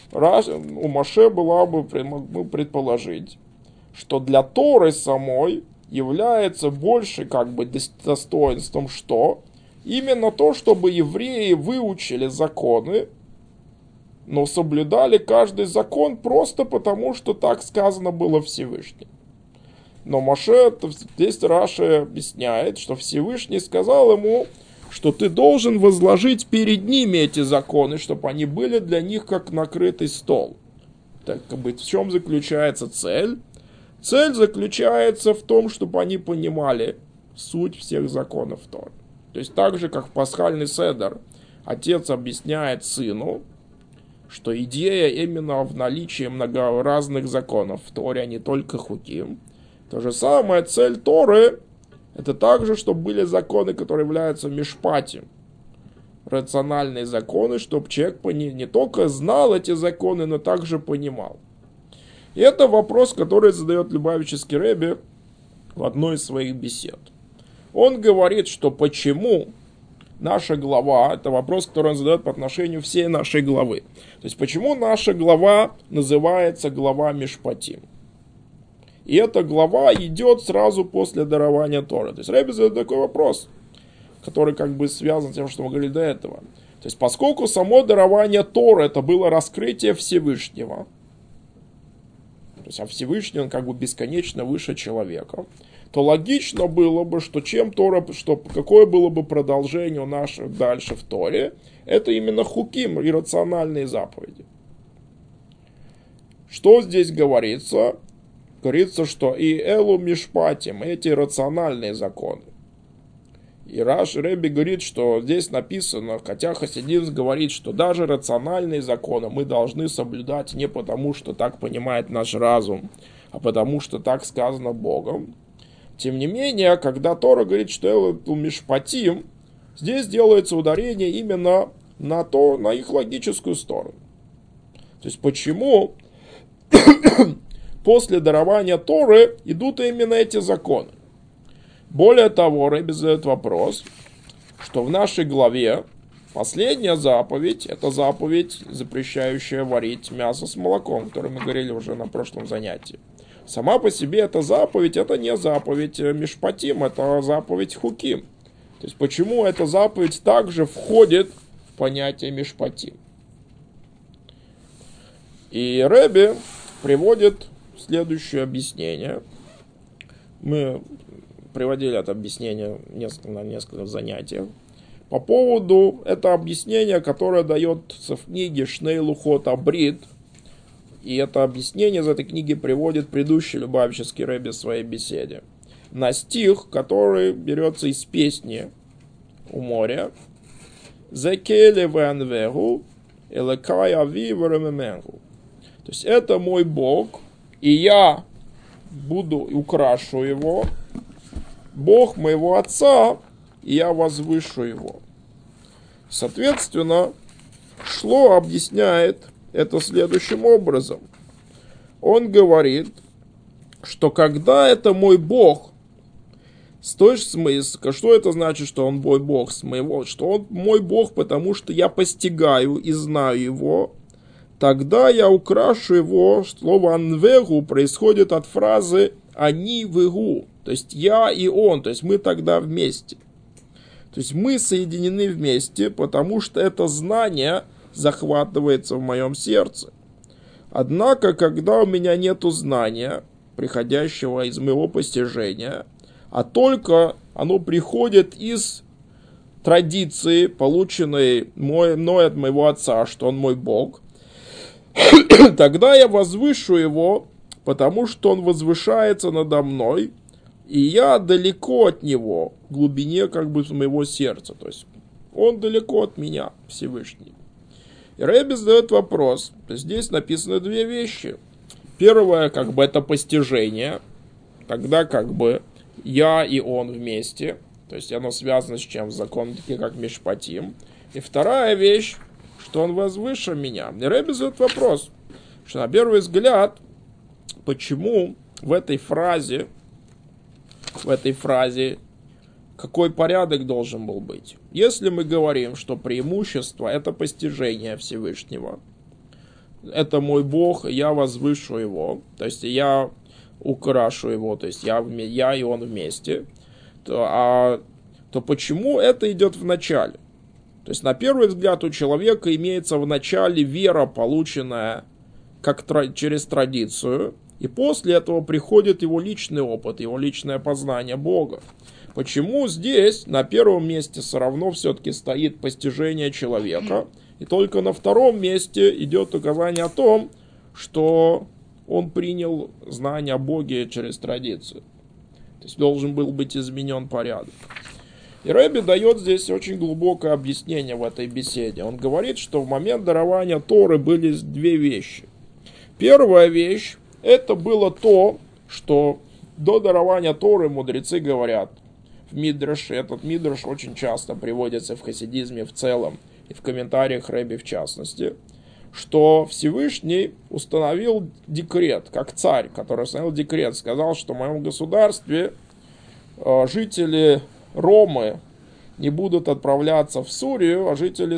у Моше было бы предположить, что для Торы самой является больше как бы достоинством, что именно то, чтобы евреи выучили законы, но соблюдали каждый закон просто потому, что так сказано было Всевышним. Но Моше, здесь Раши объясняет, что Всевышний сказал ему, что ты должен возложить перед ними эти законы, чтобы они были для них как накрытый стол. Так, как бы, в чем заключается цель? Цель заключается в том, чтобы они понимали суть всех законов Торы. То есть так же, как в пасхальный седер, отец объясняет сыну, что идея именно в наличии много разных законов в Торе, а не только хуким. То же самое, цель Торы, это также, чтобы были законы, которые являются мишпатим, рациональные законы, чтобы человек не только знал эти законы, но также понимал. И это вопрос, который задает Любавический Ребе в одной из своих бесед. Он говорит, что почему наша глава, это вопрос, который он задает по отношению всей нашей главы. То есть, почему наша глава называется глава Мишпатим? И эта глава идет сразу после дарования Торы. То есть, Ребе задает такой вопрос, который как бы связан с тем, что мы говорили до этого. То есть, поскольку само дарование Торы это было раскрытие Всевышнего, то есть, а Всевышний, он как бы бесконечно выше человека, то логично было бы, что чем Тора, что какое было бы продолжение у наших дальше в Торе, это именно хуким, иррациональные заповеди. Что здесь говорится? Говорится, что и элу мишпатим, эти рациональные законы. И Ребе говорит, что здесь написано, хотя Хасидизм говорит, что даже рациональные законы мы должны соблюдать не потому, что так понимает наш разум, а потому, что так сказано Богом. Тем не менее, когда Тора говорит, что элу мишпатим, здесь делается ударение именно на их логическую сторону. То есть почему после дарования Торы идут именно эти законы? Более того, Ребе задает вопрос, что в нашей главе последняя заповедь, это заповедь, запрещающая варить мясо с молоком, о которой мы говорили уже на прошлом занятии. Сама по себе эта заповедь, это не заповедь мишпатим, это заповедь хуким. То есть почему эта заповедь также входит в понятие мишпатим? И Ребе приводит следующее объяснение. Мы приводили это объяснение на несколько занятий. По поводу это объяснение, которое дается в книге Шней Лухот Абрит. И это объяснение из этой книги приводит предыдущий Любавический Ребе в своей беседе. На стих, который берется из песни у моря. Зекеле венвегу, элекай ави веремеменгу. То есть это мой Бог, и я украшу его. Бог моего отца, и я возвышу его. Соответственно, Шло объясняет это следующим образом. Он говорит, что когда это мой Бог Что это значит, что он мой Бог с моего? Что он мой Бог, потому что я постигаю и знаю его. Тогда я украшу его. Слово «анвегу» происходит от фразы «они вегу». То есть я и он. То есть мы тогда вместе. То есть мы соединены вместе, потому что это знание захватывается в моем сердце. Однако, когда у меня нету знания, приходящего из моего постижения, а только оно приходит из традиции, полученной мной от моего отца, что он мой Бог, тогда я возвышу его, потому что он возвышается надо мной, и я далеко от него, в глубине как бы моего сердца. То есть он далеко от меня, Всевышний. И Ребе задает вопрос. Здесь написаны две вещи. Первое, как бы, это постижение. Тогда, как бы, я и он вместе. То есть оно связано с чем? С законом, такие как Мишпатим. И вторая вещь, что он возвыше меня. И Ребе задает вопрос, что на первый взгляд, почему в этой фразе, какой порядок должен был быть? Если мы говорим, что преимущество – это постижение Всевышнего, это мой Бог, я возвышу его, то есть я украшу его, то есть я и он вместе, то почему это идет в начале? То есть на первый взгляд у человека имеется в начале вера, полученная через традицию, и после этого приходит его личный опыт, его личное познание Бога. Почему здесь на первом месте все равно все-таки стоит постижение человека, и только на втором месте идет указание о том, что он принял знание о Боге через традицию. То есть должен был быть изменен порядок. И Ребе дает здесь очень глубокое объяснение в этой беседе. Он говорит, что в момент дарования Торы были две вещи. Первая вещь, это было то, что до дарования Торы мудрецы говорят в Мидраше. Этот Мидраш очень часто приводится в хасидизме в целом и в комментариях Ребе в частности, что Всевышний установил декрет, как царь, который установил декрет, сказал, что в моем государстве жители Ромы не будут отправляться в Сурию, а жители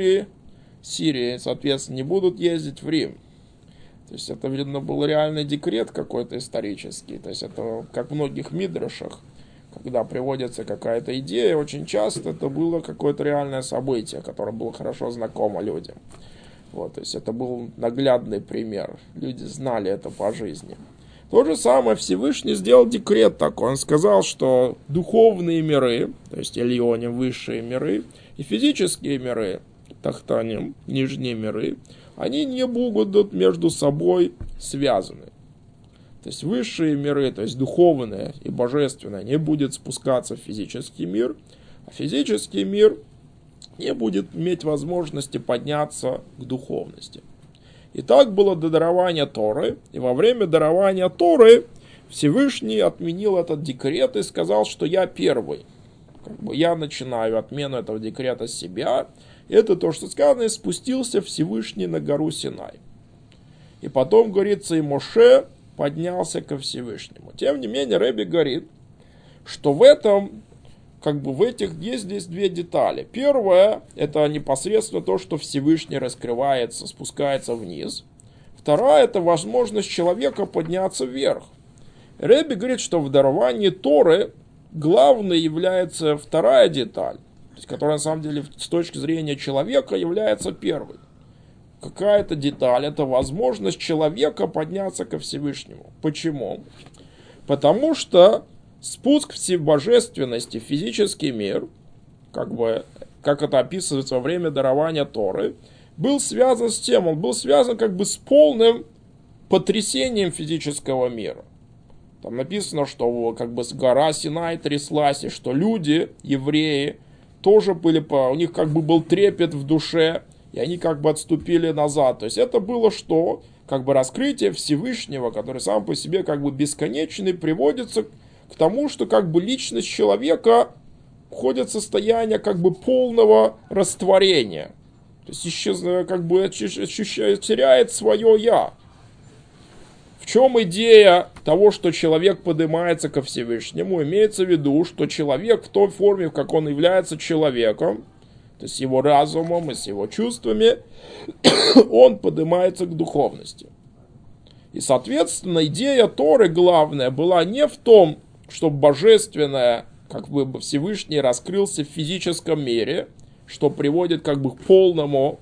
Сирии, соответственно, не будут ездить в Рим. То есть это, видно, был реальный декрет какой-то исторический. То есть это, как в многих мидрашах, когда приводится какая-то идея, очень часто это было какое-то реальное событие, которое было хорошо знакомо людям. Вот, то есть это был наглядный пример. Люди знали это по жизни. То же самое Всевышний сделал декрет такой. Он сказал, что духовные миры, то есть Эльоним, высшие миры, и физические миры, Тахтаним, нижние миры, они не будут между собой связаны. То есть высшие миры, то есть духовные и божественные, не будет спускаться в физический мир, а физический мир не будет иметь возможности подняться к духовности. И так было до дарования Торы, и во время дарования Торы Всевышний отменил этот декрет и сказал, что я первый. Я начинаю отмену этого декрета с себя. Это то, что сказано, и спустился Всевышний на гору Синай. И потом, говорится, и Моше поднялся ко Всевышнему. Тем не менее, Ребе говорит, что в этих есть здесь две детали. Первое, это непосредственно то, что Всевышний раскрывается, спускается вниз. Вторая, это возможность человека подняться вверх. Ребе говорит, что в даровании Торы главной является вторая деталь, то есть, которая на самом деле с точки зрения человека является первой. Какая-то деталь, это возможность человека подняться ко Всевышнему. Почему? Потому что спуск в божественности, физический мир, как это описывается во время дарования Торы, был связан с тем, он был связан с полным потрясением физического мира. Там написано, что гора Синай тряслась, и что люди, евреи, тоже были, у них был трепет в душе, и они отступили назад. То есть это было что? Раскрытие Всевышнего, который сам по себе бесконечный, приводится к тому, что личность человека входит в состояние полного растворения. То есть теряет свое «я». В чем идея того, что человек поднимается ко Всевышнему? Имеется в виду, что человек в той форме, как он является человеком, то есть с его разумом и с его чувствами, он поднимается к духовности. И, соответственно, идея Торы главная была не в том, чтобы божественное, как бы Всевышний раскрылся в физическом мире, что приводит как бы к полному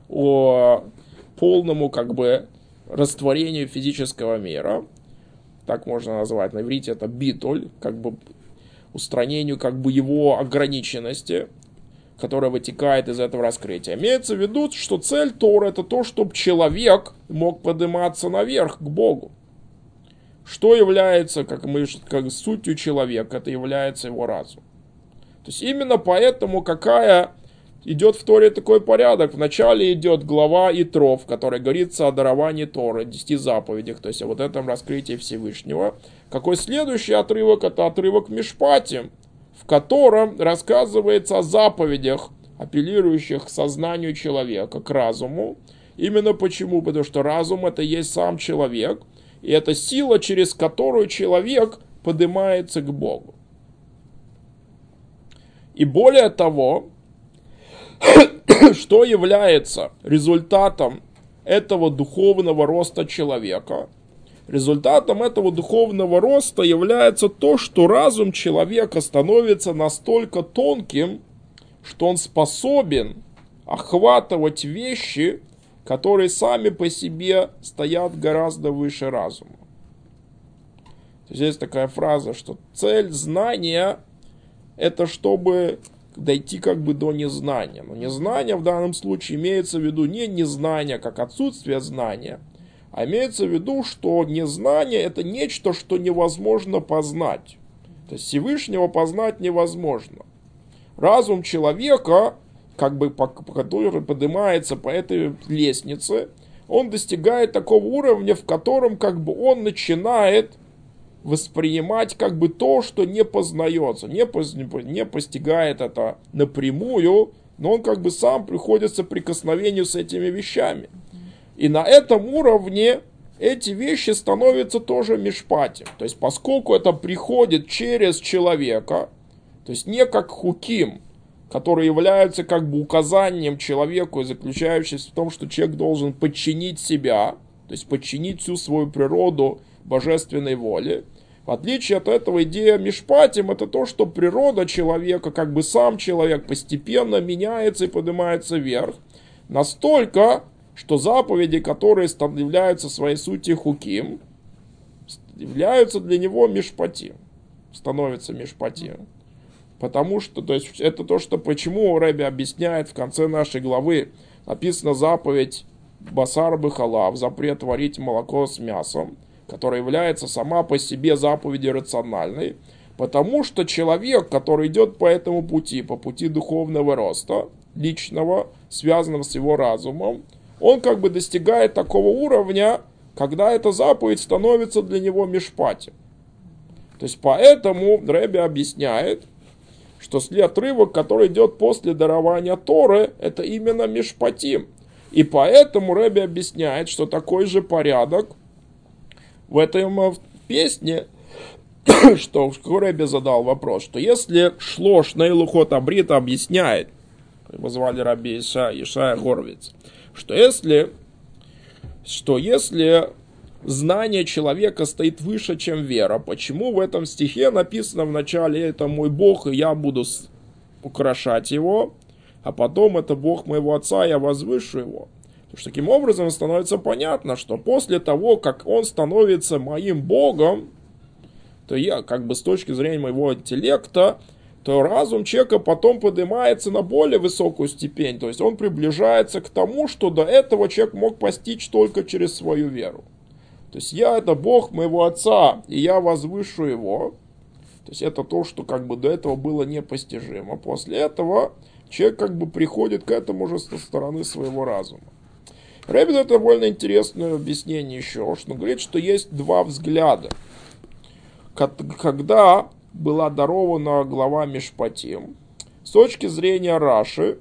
как бы растворению физического мира. Так можно назвать. На иврите это битуль, как бы устранению как бы его ограниченности, которая вытекает из этого раскрытия. Имеется в виду, что цель Торы это то, чтобы человек мог подниматься наверх к Богу. Что является, как сутью человека, это является его разум. То есть именно поэтому идет в Торе такой порядок. Вначале идет глава Итров, в которой говорится о даровании Торы, 10 заповедях, то есть о вот этом раскрытии Всевышнего. Какой следующий отрывок? Это отрывок Мишпатим, в котором рассказывается о заповедях, апеллирующих к сознанию человека, к разуму. Именно почему? Потому что разум это есть сам человек, и это сила, через которую человек поднимается к Богу. И более того, что является результатом этого духовного роста человека? Результатом этого духовного роста является то, что разум человека становится настолько тонким, что он способен охватывать вещи, которые сами по себе стоят гораздо выше разума. Здесь такая фраза, что цель знания это чтобы дойти как бы до незнания. Но незнание в данном случае имеется в виду не незнание как отсутствие знания, а имеется в виду, что незнание это нечто, что невозможно познать. То есть Всевышнего познать невозможно. Разум человека, как бы, который поднимается по этой лестнице, он достигает такого уровня, в котором как бы он начинает воспринимать как бы то, что не познается, не постигает это напрямую, но он как бы сам приходит к соприкосновению с этими вещами. И на этом уровне эти вещи становятся тоже мишпатим. То есть поскольку это приходит через человека, то есть не как хуким, которые являются как бы указанием человеку, заключающимся в том, что человек должен подчинить себя, то есть подчинить всю свою природу божественной воле. В отличие от этого идея мишпатим это то, что природа человека, как бы сам человек постепенно меняется и поднимается вверх. Настолько, что заповеди, которые являются своей сути хуким, являются для него мишпатим, становятся мишпатим. Потому что, то есть, это то, что почему Рэбби объясняет в конце нашей главы, написано заповедь басар бехалав, запрет варить молоко с мясом, которая является сама по себе заповедью рациональной, потому что человек, который идет по этому пути, по пути духовного роста, личного, связанного с его разумом, он как бы достигает такого уровня, когда эта заповедь становится для него мишпатим. То есть поэтому Рэбби объясняет, что отрывок, который идет после дарования Торы, это именно мишпатим. И поэтому Рэбби объясняет, что такой же порядок в этой песне, что Рэбби задал вопрос, что если Шлош Нейлухот Абрита объясняет, его звали Раби Ишая Горвиц, что если знание человека стоит выше, чем вера, почему в этом стихе написано в начале «это мой Бог, и я буду украшать его», а потом «это Бог моего отца, я возвышу его». Потому что таким образом становится понятно, что после того, как он становится моим Богом, то я, как бы с точки зрения моего интеллекта, то разум человека потом поднимается на более высокую степень. То есть он приближается к тому, что до этого человек мог постичь только через свою веру. То есть я это Бог моего отца, и я возвышу его. То есть это то, что как бы до этого было непостижимо. После этого человек как бы приходит к этому уже со стороны своего разума. Рэбби дает довольно интересное объяснение еще, что он говорит, что есть два взгляда. Когда была дарована глава Мишпатим, с точки зрения Раши,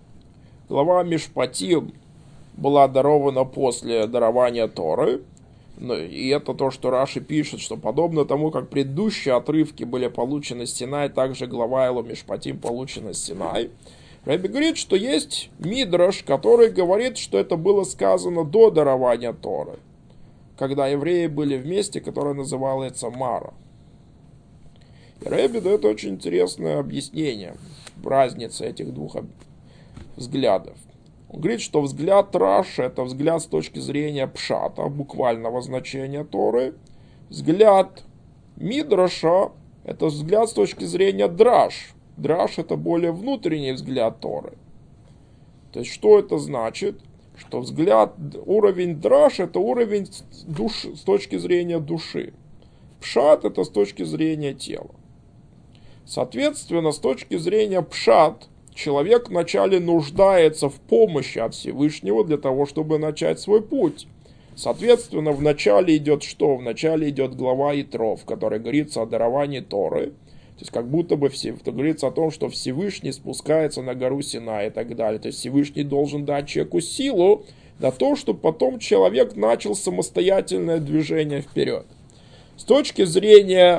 глава Мишпатим была дарована после дарования Торы, И это то, что Раши пишет, что подобно тому, как предыдущие отрывки были получены с Синай, также глава Элу Мишпатим получена с Синай. Рэби говорит, что есть Мидраш, который говорит, что это было сказано до дарования Торы, когда евреи были вместе, которое называется Мара. И Рэби дает очень интересное объяснение разницы этих двух взглядов. Он говорит, что взгляд Раши — это взгляд с точки зрения пшата, буквального значения Торы. Взгляд Мидраша — это взгляд с точки зрения драш. Драш — это более внутренний взгляд Торы. То есть, что это значит? Что уровень драш — это уровень души, с точки зрения души. Пшат — это с точки зрения тела. Соответственно, с точки зрения пшат, человек вначале нуждается в помощи от Всевышнего для того, чтобы начать свой путь. Соответственно, вначале идет что? Вначале идет глава Итро, в которой говорится о даровании Торы. То есть, как будто бы говорится о том, что Всевышний спускается на гору Синай и так далее. То есть, Всевышний должен дать человеку силу на то, чтобы потом человек начал самостоятельное движение вперед. С точки зрения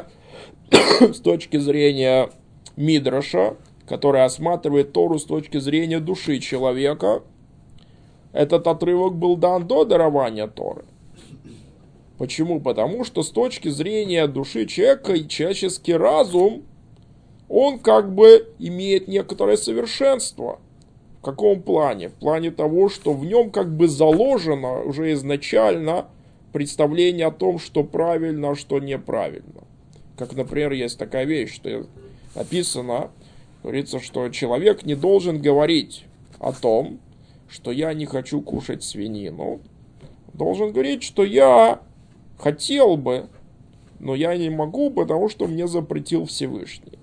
Мидраша, который осматривает Тору с точки зрения души человека, этот отрывок был дан до дарования Торы. Почему? Потому что с точки зрения души человека и человеческий разум, он как бы имеет некоторое совершенство. В каком плане? В плане того, что в нем как бы заложено уже изначально представление о том, что правильно, а что неправильно. Как, например, есть такая вещь, что написано, говорится, что человек не должен говорить о том, что я не хочу кушать свинину. Должен говорить, что я хотел бы, но я не могу, потому что мне запретил Всевышний.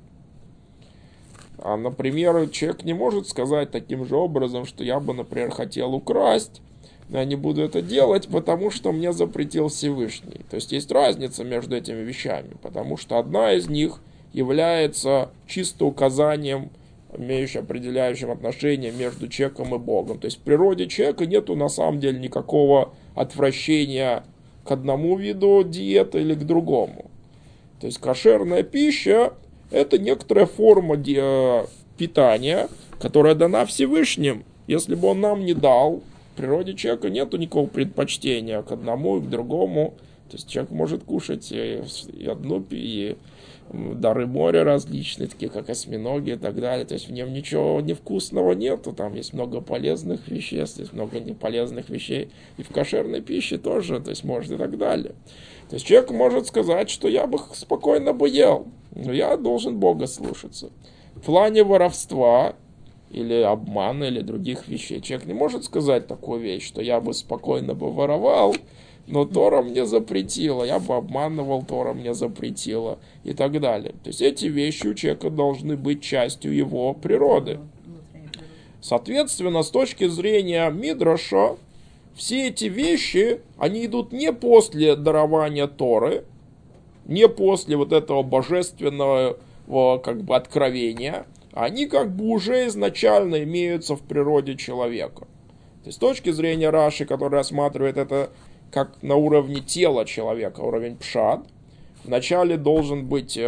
А, например, человек не может сказать таким же образом, что я бы, например, хотел украсть, но я не буду это делать, потому что мне запретил Всевышний. То есть есть разница между этими вещами, потому что одна из них является чисто указанием, имеющим определяющим отношение между человеком и Богом. То есть в природе человека нету на самом деле никакого отвращения к одному виду диеты или к другому. То есть кошерная пища — это некоторая форма питания, которая дана Всевышним. Если бы он нам не дал, в природе человека нету никакого предпочтения к одному и к другому. То есть человек может кушать и одну, и дары моря различные, такие как осьминоги и так далее. То есть в нем ничего невкусного нету. Там есть много полезных веществ, есть много неполезных вещей. И в кошерной пище тоже, то есть может и так далее. То есть человек может сказать, что я бы спокойно бы ел, но я должен Бога слушаться. В плане воровства или обмана или других вещей человек не может сказать такую вещь, что я бы спокойно бы воровал, но Тора мне запретила, я бы обманывал, Тора мне запретила и так далее. То есть эти вещи у человека должны быть частью его природы. Соответственно, с точки зрения Мидраша, все эти вещи, они идут не после дарования Торы, не после вот этого божественного как бы откровения, они как бы уже изначально имеются в природе человека. То есть с точки зрения Раши, который рассматривает это как на уровне тела человека, уровень пшат, вначале должны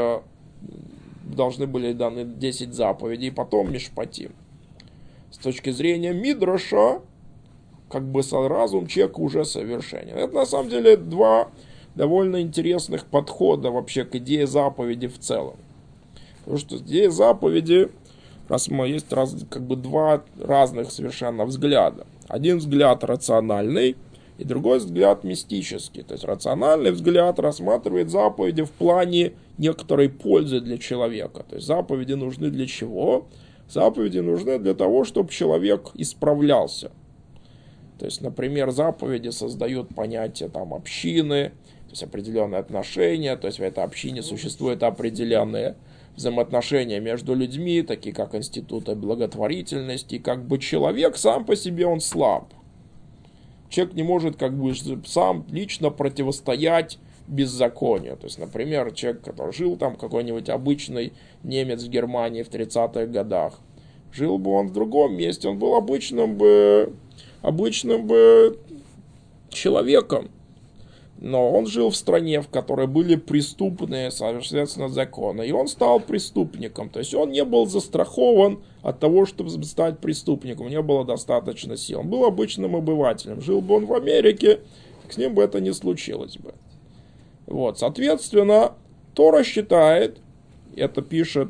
были даны 10 заповедей, потом мишпатим. С точки зрения Мидраша, как бы разум человека уже совершенен. Это на самом деле два довольно интересных подхода вообще к идее заповеди в целом. Потому что идея заповеди, есть как бы два разных совершенно взгляда. Один взгляд рациональный, и другой взгляд мистический. То есть рациональный взгляд рассматривает заповеди в плане некоторой пользы для человека. То есть заповеди нужны для чего? Заповеди нужны для того, чтобы человек исправлялся. То есть, например, заповеди создают понятие там, общины, то есть определенные отношения, то есть в этой общине существуют определенные взаимоотношения между людьми, такие как институты благотворительности, и как бы человек сам по себе он слаб. Человек не может как бы сам лично противостоять беззаконию. То есть, например, человек, который жил там, какой-нибудь обычный немец в Германии в 30-х годах, жил бы он в другом месте, он был обычным бы человеком. Но он жил в стране, в которой были преступные, соответственно, законы. И он стал преступником. То есть он не был застрахован от того, чтобы стать преступником. Не было достаточно сил. Он был обычным обывателем. Жил бы он в Америке, с ним бы это не случилось бы. Вот, соответственно, Тора считает, это пишет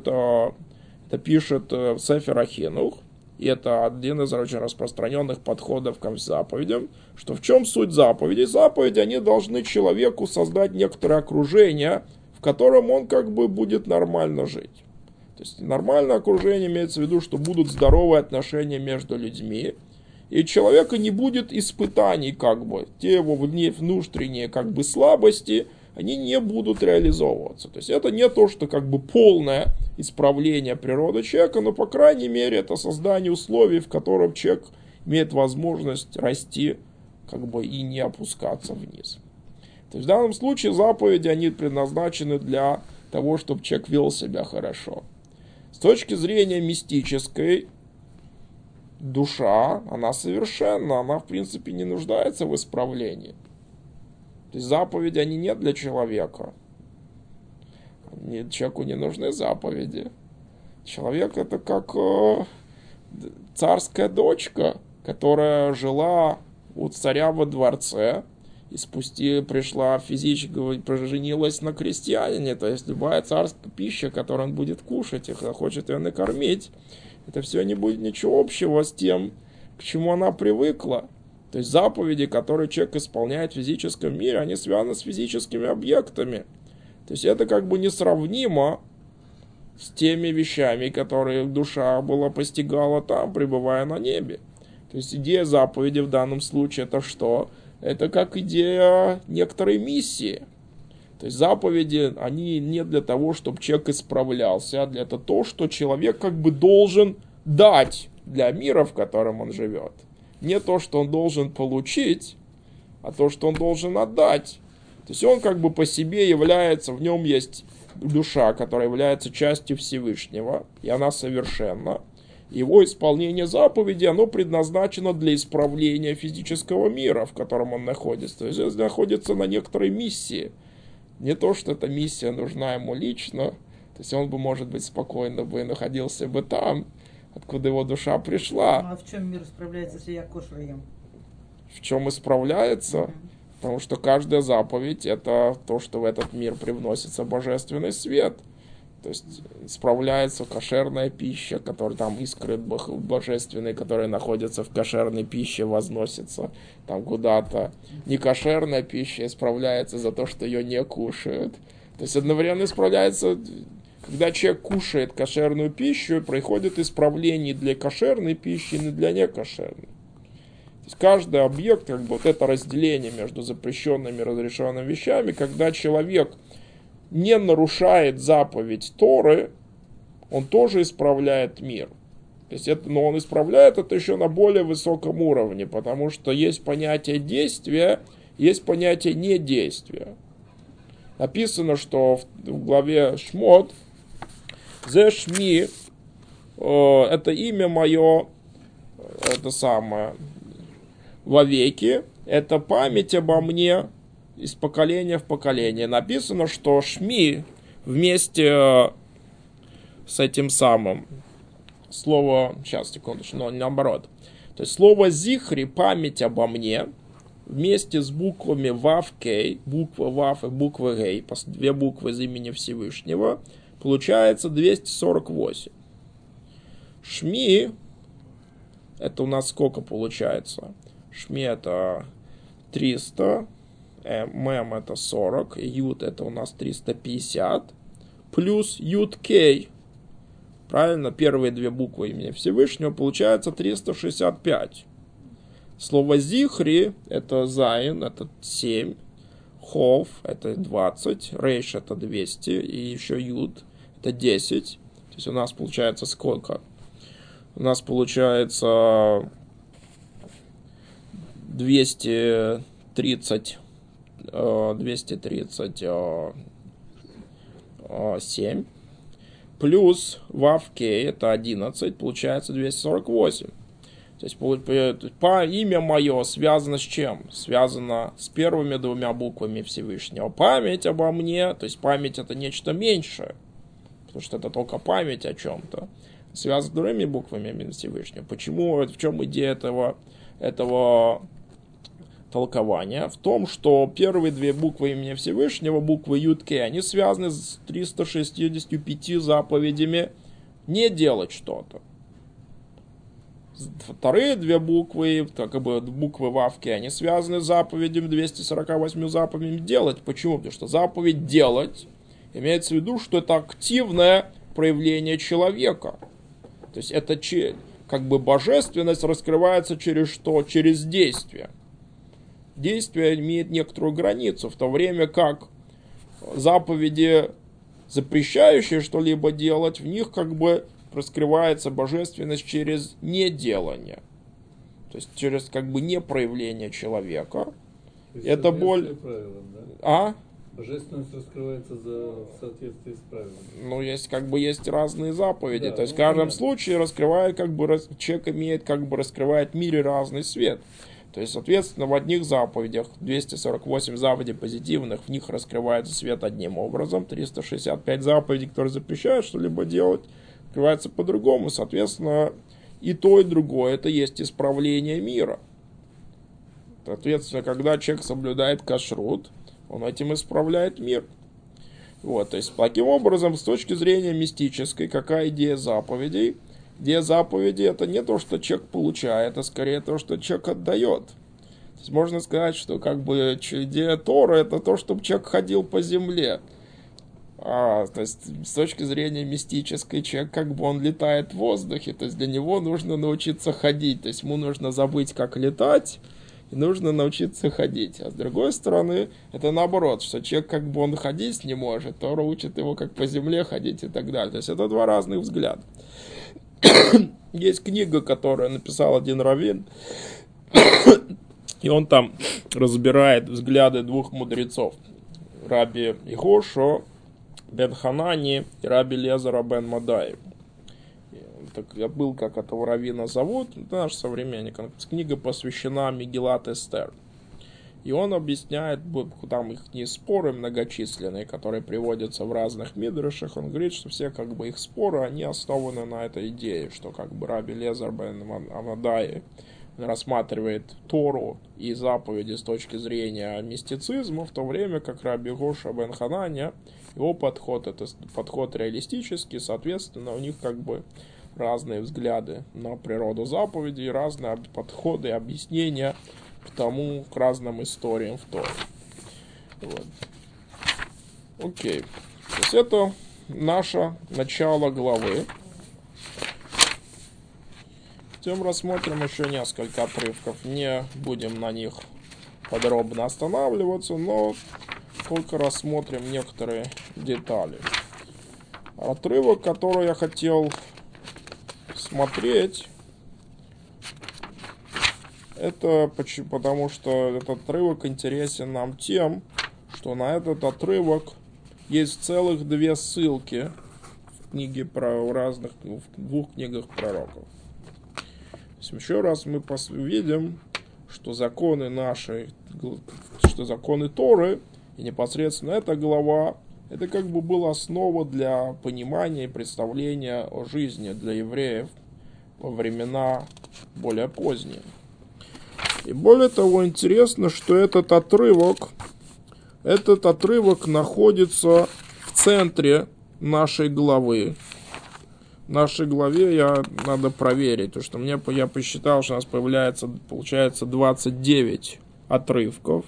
Сефер Ахинух, и это один из очень распространенных подходов к заповедям, что в чем суть заповедей? Заповеди, они должны человеку создать некоторое окружение, в котором он как бы будет нормально жить. То есть нормальное окружение имеется в виду, что будут здоровые отношения между людьми, и у человека не будет испытаний, как бы, те его внутренние как бы слабости, они не будут реализовываться. То есть это не то, что как бы полное исправление природы человека, но по крайней мере это создание условий, в котором человек имеет возможность расти как бы и не опускаться вниз. То есть в данном случае заповеди, они предназначены для того, чтобы человек вел себя хорошо. С точки зрения мистической, душа, она совершенна, она в принципе не нуждается в исправлении. То есть заповеди, они не для человека. Человеку не нужны заповеди. Человек это как царская дочка, которая жила у царя во дворце, и пришла физически, поженилась на крестьянине. То есть любая царская пища, которую он будет кушать, и хочет ее накормить, это все не будет ничего общего с тем, к чему она привыкла. То есть заповеди, которые человек исполняет в физическом мире, они связаны с физическими объектами. То есть это как бы несравнимо с теми вещами, которые душа была постигала там, пребывая на небе. То есть идея заповеди в данном случае это что? Это как идея некоторой миссии. То есть заповеди, они не для того, чтобы человек исправлялся, а для того, что человек как бы должен дать для мира, в котором он живет. Не то, что он должен получить, а то, что он должен отдать. То есть он как бы по себе является, в нем есть душа, которая является частью Всевышнего, и она совершенна. Его исполнение заповеди, оно предназначено для исправления физического мира, в котором он находится. То есть он находится на некоторой миссии. Не то, что эта миссия нужна ему лично, то есть он бы, может быть, спокойно бы находился бы там, откуда его душа пришла. Ну, а в чем мир исправляется, если я кошер ем? В чем исправляется? Потому что каждая заповедь это то, что в этот мир привносится божественный свет. То есть исправляется кошерная пища, которая там искры божественные, которые находятся в кошерной пище, возносятся там куда-то. Некошерная пища исправляется за то, что ее не кушают. То есть одновременно исправляется, когда человек кушает кошерную пищу, происходит исправление для кошерной пищи и для некошерной. То есть каждый объект, как бы вот это разделение между запрещенными и разрешенными вещами, когда человек не нарушает заповедь Торы, он тоже исправляет мир. То есть это, но он исправляет это еще на более высоком уровне, потому что есть понятие действия, есть понятие недействия. Написано, что в главе Шмот «Зе Шми» это имя мое, это самое, вовеки, это память обо мне из поколения в поколение. Написано, что Шми вместе с этим самым слово, сейчас, секундочку, но наоборот. То есть слово Зихри, память обо мне, вместе с буквами Вав Кей, буква Вав и буква Гей, две буквы из имени Всевышнего, получается 248. Шми, это у нас сколько получается? Шми это 300, Мем это 40, Юд это у нас 350, плюс Юд Кей, правильно, первые две буквы имени Всевышнего, получается 365. Слово Зихри это Зайн, это 7, Хов это 20, Рейш это 200, и еще Юд это 10. То есть у нас получается сколько? У нас получается 237, плюс Вав Кей это 11, получается 248. То есть имя мое связано с чем? Связано с первыми двумя буквами Всевышнего. Память обо мне, то есть память это нечто меньшее, потому что это только память о чем-то. Связано с другими буквами Всевышнего. Почему? В чем идея этого толкования? В том, что первые две буквы имени Всевышнего, буквы Юд-Кей, они связаны с 365 заповедями не делать что-то. Вторые две буквы, как бы буквы Вавки, они связаны с заповедями, 248 заповедями делать. Почему? Потому что заповедь делать имеется в виду, что это активное проявление человека. То есть это как бы божественность раскрывается через что? Через действие. Действие имеет некоторую границу, в то время как заповеди, запрещающие что-либо делать, в них как бы раскрывается божественность через неделание. То есть через как бы непроявление человека. Это боль... Правилам, да? А? Божественность раскрывается в соответствии с правилами. Ну, есть разные заповеди. Да, то есть в каждом случае раскрывает, человек имеет, раскрывает в мире разный свет. То есть, соответственно, в одних заповедях, 248 заповедей позитивных, в них раскрывается свет одним образом, 365 заповедей, которые запрещают что-либо делать, раскрывается по-другому. Соответственно, и то, и другое, это есть исправление мира. Соответственно, когда человек соблюдает кашрут, он этим исправляет мир. Вот, то есть, таким образом, с точки зрения мистической, какая идея заповедей? Идея заповеди это не то, что человек получает, а скорее то, что человек отдает. То есть, можно сказать, что идея Торы это то, чтобы человек ходил по земле. То есть, с точки зрения мистической, человек он летает в воздухе, то есть для него нужно научиться ходить, то есть ему нужно забыть, как летать, и нужно научиться ходить. А с другой стороны, это наоборот, что человек он ходить не может, Тора учит его как по земле ходить и так далее. То есть это два разных взгляда. Есть книга, которую написал один раввин, и он там разбирает взгляды двух мудрецов, Раби Игошо бен Ханани и Раби Лезара бен Мадай. Так, я был, как этого раввина зовут, это наш современник. Книга посвящена Мегилат Эстер. И он объясняет, там их не споры многочисленные, которые приводятся в разных мидрашах. Он говорит, что все их споры, они основаны на этой идее, что Раби Лезар бен Мадай рассматривает Тору и заповеди с точки зрения мистицизма, в то время как Раби Гоша бен Хананя, его подход, это подход реалистический, соответственно, у них разные взгляды на природу заповедей, разные подходы и объяснения к разным историям в Торе. Вот. Окей. То есть это наше начало главы. Затем рассмотрим еще несколько отрывков. Не будем на них подробно останавливаться, но только рассмотрим некоторые детали. Отрывок, который я хотел смотреть, это потому, что этот отрывок интересен нам тем, что на этот отрывок есть целых две ссылки в книге в двух книгах пророков. Еще раз мы видим, что законы Торы и непосредственно эта глава, это была основа для понимания и представления о жизни для евреев во времена более поздние. И более того, интересно, что этот отрывок находится в центре нашей главы. В нашей главе надо проверить, потому что я посчитал, что у нас получается 29 отрывков.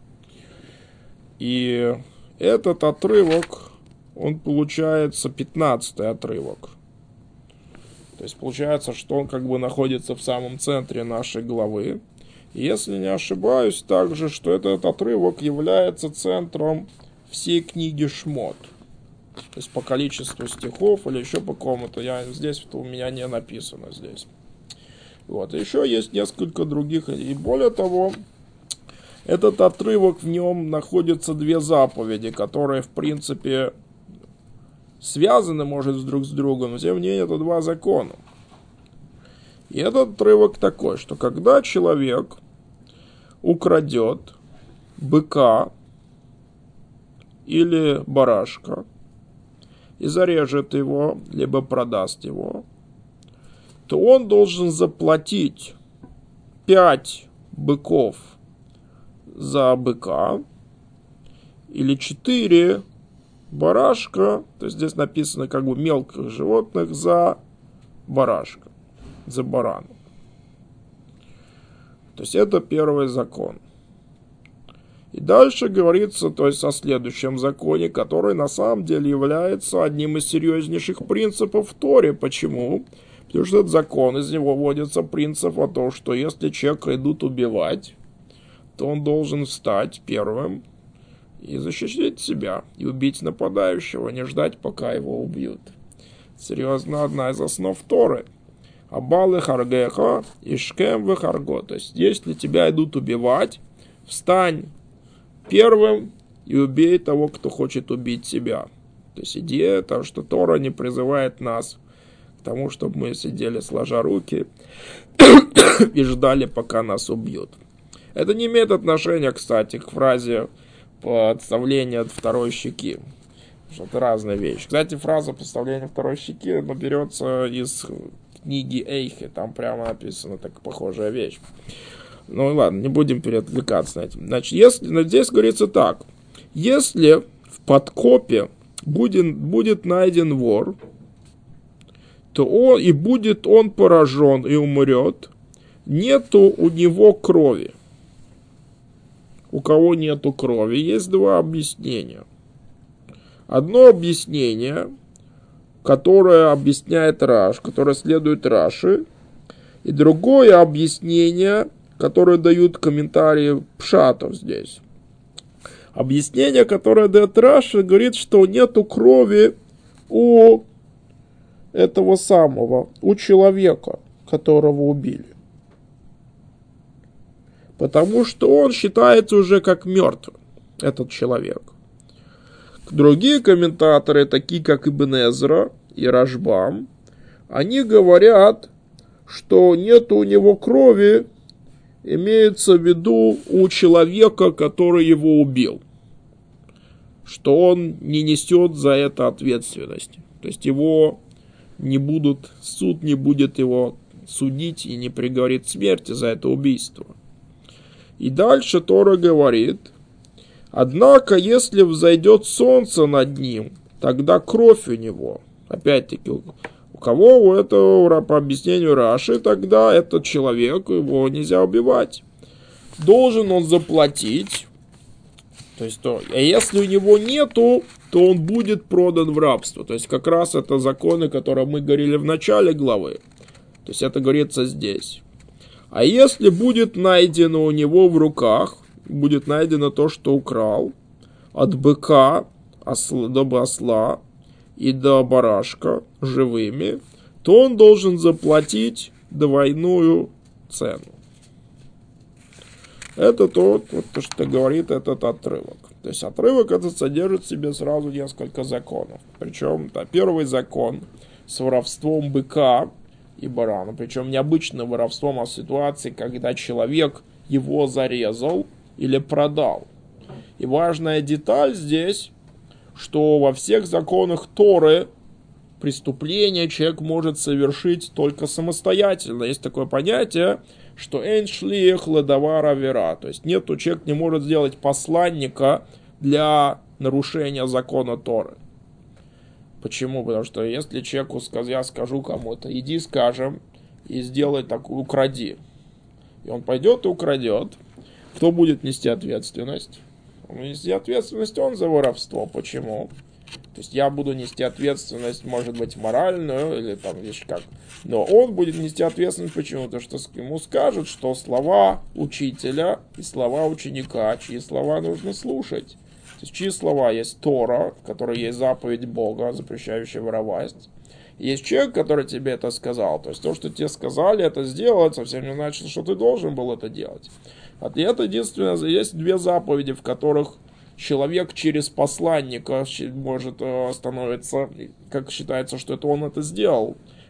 И этот отрывок, он получается 15-й отрывок. То есть получается, что он находится в самом центре нашей главы. И если не ошибаюсь, также, что этот отрывок является центром всей книги Шмот. То есть по количеству стихов или еще по какому-то. Здесь у меня не написано здесь. Вот. И еще есть несколько других. И более того, этот отрывок, в нем находятся две заповеди, которые, в принципе, связаны, может, друг с другом, но тем не менее, это два закона. И этот отрывок такой, что когда человек украдет быка или барашка и зарежет его, либо продаст его, то он должен заплатить 5 быков за быка или 4 барашка, то есть здесь написано как бы мелких животных, за барашка, за барана. То есть это первый закон. И дальше говорится, то есть о следующем законе, который на самом деле является одним из серьезнейших принципов в Торе. Почему? Потому что этот закон, из него вводится принцип о том, что если человека идут убивать, то он должен встать первым и защитить себя, и убить нападающего, не ждать, пока его убьют. Серьезно, одна из основ Торы. Абалы харгеха и шкем вехарго. То есть, если тебя идут убивать, встань первым и убей того, кто хочет убить тебя. То есть, идея того, что Тора не призывает нас к тому, чтобы мы сидели сложа руки и ждали, пока нас убьют. Это не имеет отношения, кстати, к фразе подставления второй щеки. Это разная вещь. Кстати, фраза подставления второй щеки берется из книги Эйхе. Там прямо написана так похожая вещь. Ну ладно, не будем переотвлекаться на этим. Значит, здесь говорится так. Если в подкопе будет найден вор, то будет он поражен и умрет, нету у него крови. У кого нету крови, есть два объяснения. Одно объяснение, которое объясняет которое следует Раши, и другое объяснение, которое дают комментарии пшатов здесь. Объяснение, которое дает Раши, говорит, что нету крови у этого самого, у человека, которого убили. Потому что он считается уже как мертвым, этот человек. Другие комментаторы, такие как Ибн Эзра и Рашбам, они говорят, что нет у него крови, имеется в виду у человека, который его убил. Что он не несет за это ответственности. То есть его суд не будет его судить и не приговорит к смерти за это убийство. И дальше Тора говорит: однако, если взойдет солнце над ним, тогда кровь у него. Опять-таки, у кого у этого, по объяснению Раши, тогда этот человек, его нельзя убивать. Должен он заплатить. То есть, а если у него нету, то он будет продан в рабство. То есть, как раз это законы, которые мы говорили в начале главы. То есть, это говорится здесь. А если будет найдено у него в руках, будет найдено то, что украл, от быка до осла и до барашка живыми, то он должен заплатить двойную цену. Это то, что говорит этот отрывок. То есть отрывок этот содержит в себе сразу несколько законов. Причем первый закон с воровством быка и барана. Причем не обычным воровством, а в ситуации, когда человек его зарезал или продал. И важная деталь здесь, что во всех законах Торы преступление человек может совершить только самостоятельно. Есть такое понятие, что «эн шлих ледавар авера», то есть человек не может сделать посланника для нарушения закона Торы. Почему? Потому что если человеку я скажу кому-то: иди, скажем, и сделай так, укради. И он пойдет и украдет. Кто будет нести ответственность? Нести ответственность он за воровство. Почему? То есть я буду нести ответственность, может быть, моральную, или там вещь как. Но он будет нести ответственность почему? Потому что ему скажут, что слова учителя и слова ученика, чьи слова нужно слушать. То есть чьи слова есть Тора, в которой есть заповедь Бога, запрещающая воровать. Есть человек, который тебе это сказал. То есть то, что тебе сказали это сделать, совсем не значит, что ты должен был это делать. И это единственное, есть две заповеди, в которых человек через посланника может становиться, как считается, что это он это сделал.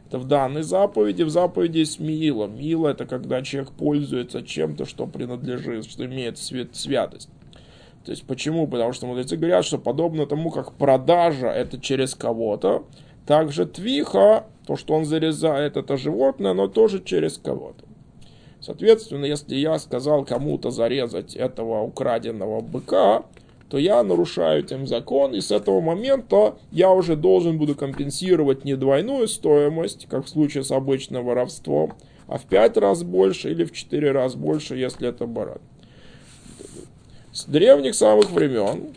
Это в данной заповеди. В заповеди есть мила. Мила — это когда человек пользуется чем-то, что принадлежит, что имеет святость. То есть почему? Потому что мудрецы говорят, что подобно тому, как продажа — это через кого-то, также твиха, то, что он зарезает это животное, оно тоже через кого-то. Соответственно, если я сказал кому-то зарезать этого украденного быка, то я нарушаю этим закон, и с этого момента я уже должен буду компенсировать не двойную стоимость, как в случае с обычным воровством, а в 5 раз больше или в 4 раза больше, если это баран. С древних самых времен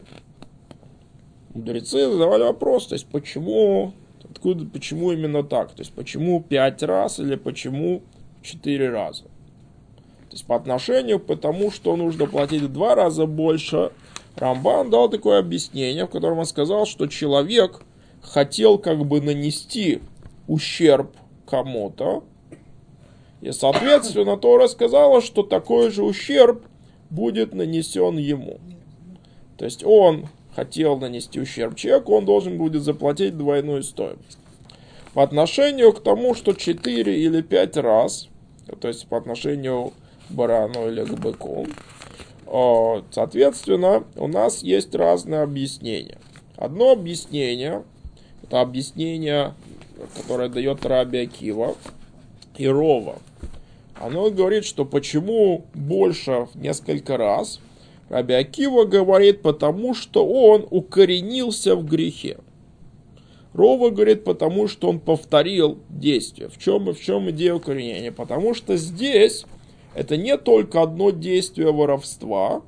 мудрецы задавали вопрос, то есть почему именно так, то есть почему 5 раз или почему 4 раза. То есть по отношению к тому, что нужно платить в 2 раза больше, Рамбан дал такое объяснение, в котором он сказал, что человек хотел как бы нанести ущерб кому-то, и, соответственно, Тора сказала, что такой же ущерб будет нанесен ему. То есть он хотел нанести ущерб человеку, он должен будет заплатить двойную стоимость. По отношению к тому, что 4 или 5 раз, то есть по отношению к барану или к быку, соответственно, у нас есть разные объяснения. Одно объяснение, это объяснение, которое дает Раби Акива и Рова. Оно говорит, что почему больше в несколько раз. Раби Акива говорит, потому что он укоренился в грехе. Рова говорит, потому что он повторил действие. В чем идея укоренения? Потому что здесь это не только одно действие воровства,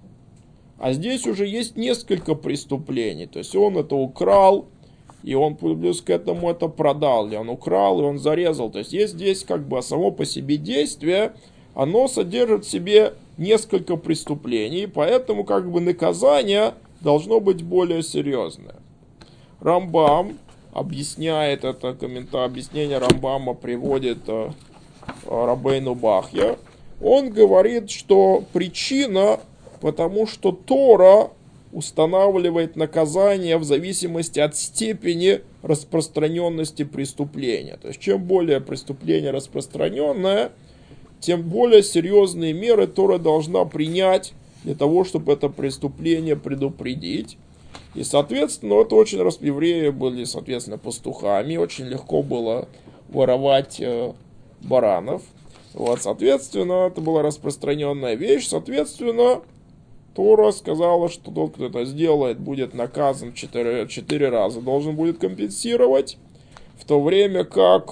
а здесь уже есть несколько преступлений. То есть он это украл, и он плюс к этому это продал. Или он украл, и он зарезал. То есть здесь как бы само по себе действие, оно содержит в себе несколько преступлений, поэтому как бы наказание должно быть более серьезное. Рамбам объясняет это, объяснение Рамбама приводит Рабейну Бахья. Он говорит, что причина, потому что Тора устанавливает наказание в зависимости от степени распространенности преступления. То есть чем более преступление распространенное, тем более серьезные меры Тора должна принять для того, чтобы это преступление предупредить. И, соответственно, это очень раз евреи были, соответственно, пастухами, очень легко было воровать баранов. Вот, соответственно, это была распространенная вещь. Соответственно, Тора сказала, что тот, кто это сделает, будет наказан 4 раза, должен будет компенсировать, в то время как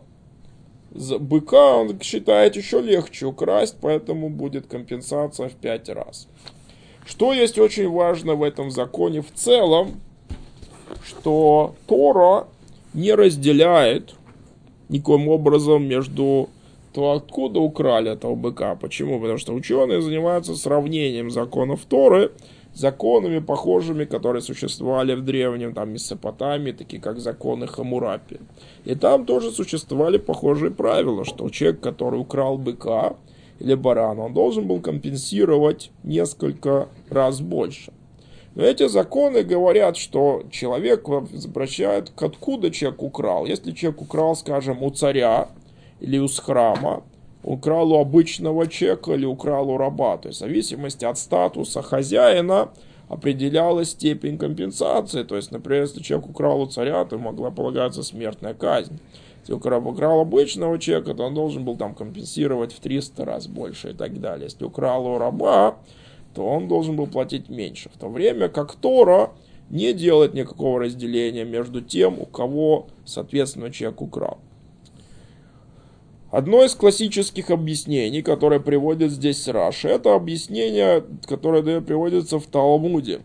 быка он считает еще легче украсть, поэтому будет компенсация в 5 раз. Что есть очень важно в этом законе в целом, что Тора не разделяет никаким образом между то, откуда украли этого быка. Почему? Потому что ученые занимаются сравнением законов Торы с законами, похожими, которые существовали в древнем Месопотамии, такие как законы Хаммурапи. И там тоже существовали похожие правила, что человек, который украл быка или барана, он должен был компенсировать несколько раз больше. Но эти законы говорят, что человек обращает, откуда человек украл. Если человек украл, скажем, у царя или у храма, украл у обычного человека или украл у раба. То есть в зависимости от статуса хозяина определялась степень компенсации. То есть, например, если человек украл у царя, то могла полагаться смертная казнь. Если украл обычного человека, то он должен был компенсировать в 300 раз больше и так далее. Если украл у раба, то он должен был платить меньше. В то время как Тора не делает никакого разделения между тем, у кого, соответственно, человек украл. Одно из классических объяснений, которое приводит здесь Раши, это объяснение, которое приводится в Талмуде.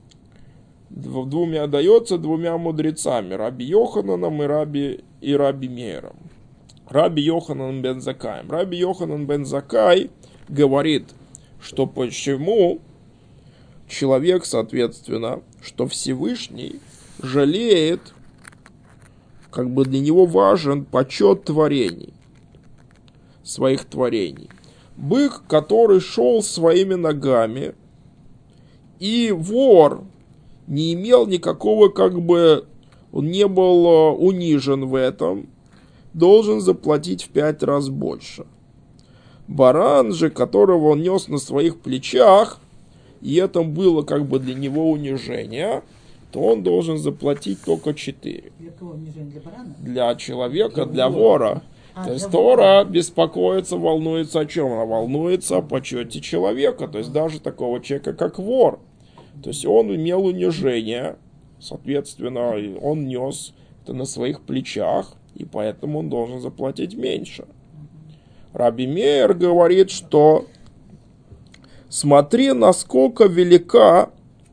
Дается двумя мудрецами, Раби Йохананом и Раби Мейром. Раби Йоханан бен Закаем. Раби Йоханан бен Закай говорит, что почему человек, соответственно, что Всевышний жалеет, как бы для него важен почет творений, своих творений. Бык, который шел своими ногами, и вор не имел никакого, он не был унижен в этом, должен заплатить в 5 раз больше. Баран же, которого он нес на своих плечах, и это было как бы для него унижение, то он должен заплатить только 4. Для кого унижение? Для барана? Для человека, для вора. То есть Тора беспокоится, волнуется о чем? Она волнуется о почете человека, то есть даже такого человека, как вор. То есть он имел унижение, соответственно, он нес это на своих плечах, и поэтому он должен заплатить меньше. Раби Меир говорит, что смотри, насколько велика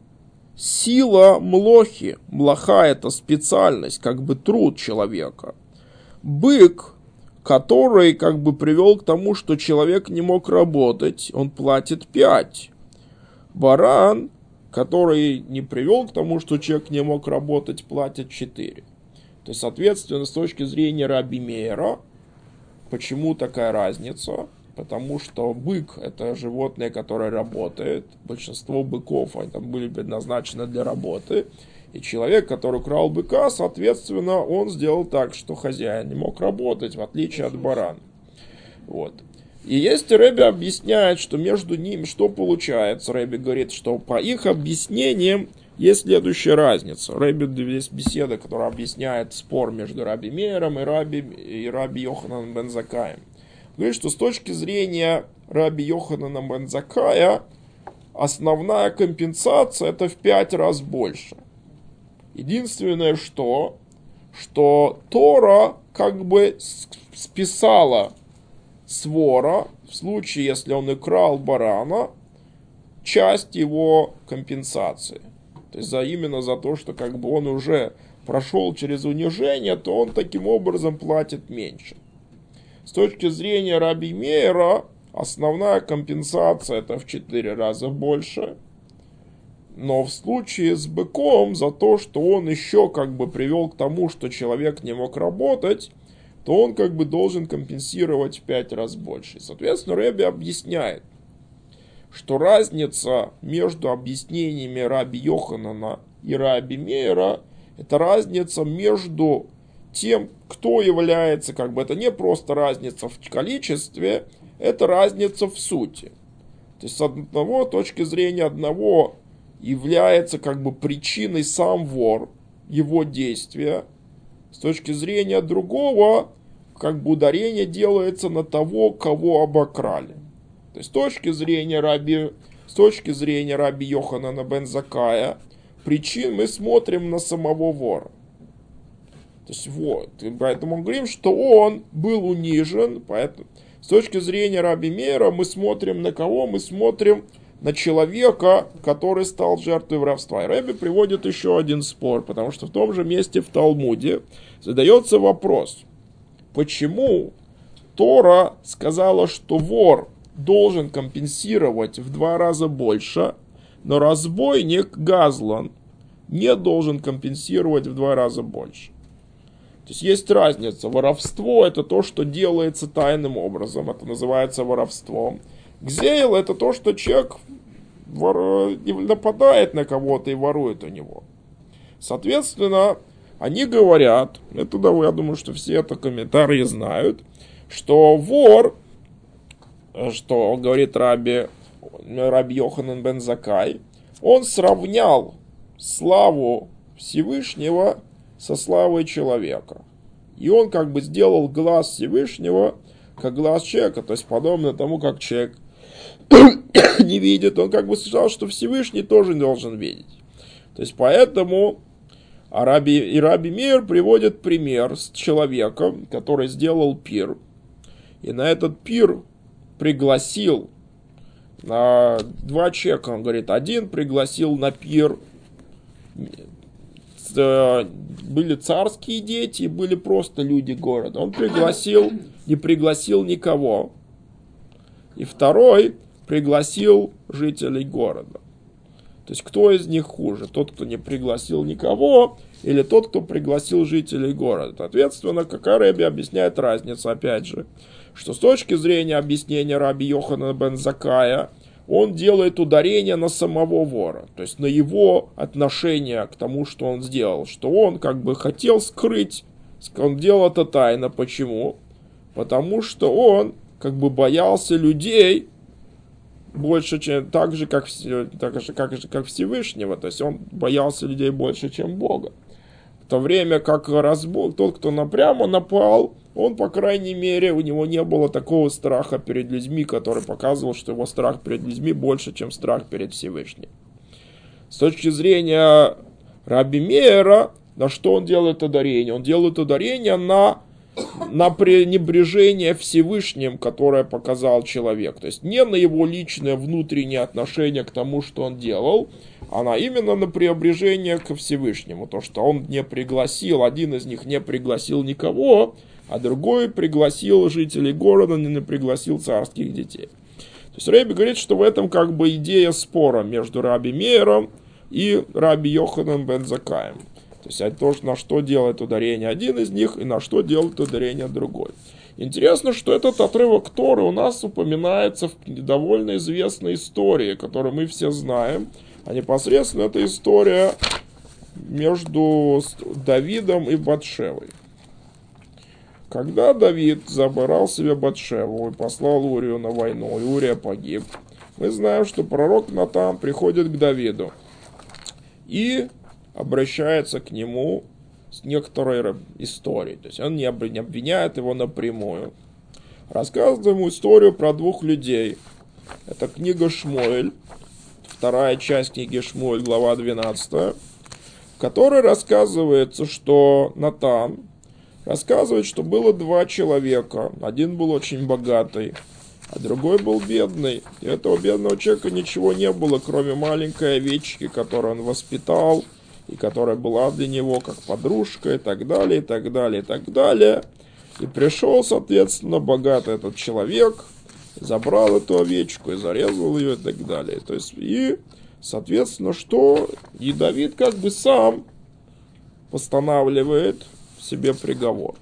сила млохи. Млоха — это специальность, как бы труд человека. Бык, который как бы привел к тому, что человек не мог работать, он платит 5. Баран, который не привел к тому, что человек не мог работать, платит 4. То есть, соответственно, с точки зрения Раби Меира, почему такая разница? Потому что бык — это животное, которое работает. Большинство быков они там были предназначены для работы. И человек, который украл быка, соответственно, он сделал так, что хозяин не мог работать, в отличие от барана. Вот. И если Рэби объясняет, что между ними что получается, Рэби говорит, что по их объяснениям есть следующая разница. Рэби, есть беседа, которая объясняет спор между Раби Меиром и Раби Йохананом бен Заккаем. Говорит, что с точки зрения Раби Йоханана бен Заккая основная компенсация — это в 5 раз больше. Единственное, что Тора как бы списала с вора, в случае, если он украл барана, часть его компенсации. То есть именно за то, что как бы он уже прошел через унижение, то он таким образом платит меньше. С точки зрения Раби Меира, основная компенсация — это в 4 раза больше. Но в случае с быком, за то, что он еще как бы привел к тому, что человек не мог работать, то он как бы должен компенсировать в 5 раз больше. Соответственно, Рэби объясняет, что разница между объяснениями Раби Йоханана и Раби Меира — это разница между тем, кто является, как бы это не просто разница в количестве, это разница в сути. То есть с одного точки зрения одного является как бы причиной сам вор, его действия. С точки зрения другого, как бы ударение делается на того, кого обокрали. То есть с точки зрения Раби Йоханана бен Заккая, причин мы смотрим на самого вора. То есть вот, и поэтому мы говорим, что он был унижен, поэтому с точки зрения Раби Меира мы смотрим на кого? Мы смотрим на человека, который стал жертвой воровства. И Рэби приводит еще один спор, потому что в том же месте в Талмуде задается вопрос, почему Тора сказала, что вор должен компенсировать в 2 раза больше, но разбойник Газлан не должен компенсировать в 2 раза больше. То есть разница. Воровство — это то, что делается тайным образом. Это называется воровством. Гзейл — это то, что человек нападает на кого-то и ворует у него. Соответственно, они говорят, это, я думаю, что все это комментарии знают, что вор, что говорит Раби Йоханан бен Заккай, он сравнял славу Всевышнего со славой человека. И он как бы сделал глаз Всевышнего как глаз человека, то есть подобно тому, как человек не видит, он как бы сказал, что Всевышний тоже должен видеть. То есть поэтому Раби Меир приводит пример с человеком, который сделал пир. И на этот пир пригласил 2 человека. Он говорит, один пригласил на пир, были царские дети и были просто люди города. Он не пригласил никого. И второй пригласил жителей города. То есть, кто из них хуже? Тот, кто не пригласил никого, или тот, кто пригласил жителей города? Соответственно, какая Рэби объясняет разницу, опять же, что с точки зрения объяснения Раби Йоханана бен Заккая, он делает ударение на самого вора, то есть на его отношение к тому, что он сделал, что он как бы хотел скрыть Он делал это тайно. Почему? Потому что он как бы боялся людей больше, чем так же, как Всевышнего. То есть он боялся людей больше, чем Бога. В то время как тот, кто напрямо напал, он, по крайней мере, у него не было такого страха перед людьми, который показывал, что его страх перед людьми больше, чем страх перед Всевышним. С точки зрения Раби Меира, на что он делает ударение? Он делает ударение на пренебрежение Всевышним, которое показал человек. То есть не на его личное внутреннее отношение к тому, что он делал, а именно на пренебрежение ко Всевышнему. То, что он не пригласил, один из них не пригласил никого, а другой пригласил жителей города, не пригласил царских детей. То есть Ребе говорит, что в этом как бы идея спора между Раби Меиром и Раби Йохананом бен Заккаем. То есть это то, на что делает ударение один из них и на что делает ударение другой. Интересно, что этот отрывок Торы у нас упоминается в довольно известной истории, которую мы все знаем. А непосредственно это история между Давидом и Батшевой. Когда Давид забрал себе Батшеву и послал Урию на войну, и Урия погиб, мы знаем, что пророк Натан приходит к Давиду и обращается к нему с некоторой историей. То есть он не обвиняет его напрямую. Рассказывает ему историю про двух людей. Это книга Шмуэль, вторая часть книги Шмуэль, глава 12, в которой рассказывается, что Натан рассказывает, что было два человека. Один был очень богатый, а другой был бедный. И у этого бедного человека ничего не было, кроме маленькой овечки, которую он воспитал, и которая была для него как подружка, и так далее, и так далее, и так далее. И пришел, соответственно, богатый этот человек, забрал эту овечку и зарезал ее, и так далее. То есть, и, соответственно, что? И Давид как бы сам постанавливает себе приговор.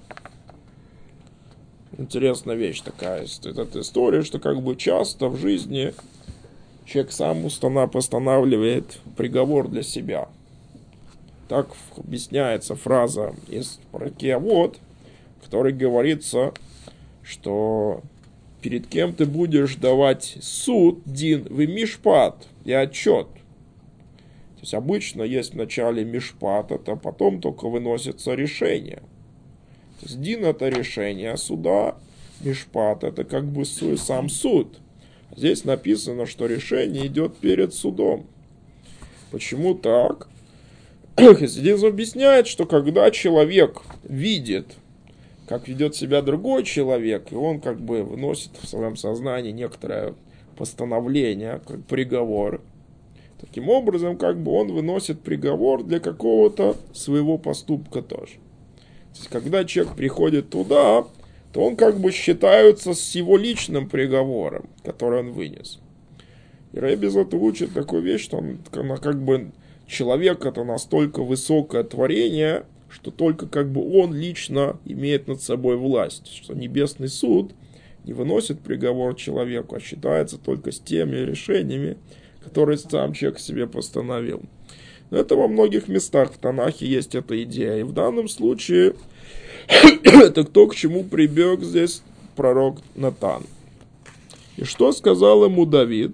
Интересная вещь такая. Эта история, что как бы часто в жизни человек сам постанавливает приговор для себя. Так объясняется фраза из Паракей Авот, в которой говорится, что перед кем ты будешь давать суд, дин, в мишпат, и отчет. То есть обычно есть в начале мишпат, а потом только выносится решение. То есть дин это решение суда, мишпат это как бы сам суд. Здесь написано, что решение идет перед судом. Почему так? Здесь объясняет, что когда человек видит, как ведет себя другой человек, и он как бы выносит в своем сознании некоторое постановление, как приговор, таким образом как бы он выносит приговор для какого-то своего поступка тоже. То есть, когда человек приходит туда, то он как бы считается с его личным приговором, который он вынес. И Ребе из этого учит такую вещь, что он как бы человек это настолько высокое творение, что только как бы он лично имеет над собой власть, что небесный суд не выносит приговор человеку, а считается только с теми решениями, которые сам человек себе постановил. Но это во многих местах в Танахе есть эта идея. И в данном случае это кто к чему прибег здесь пророк Натан. И что сказал ему Давид?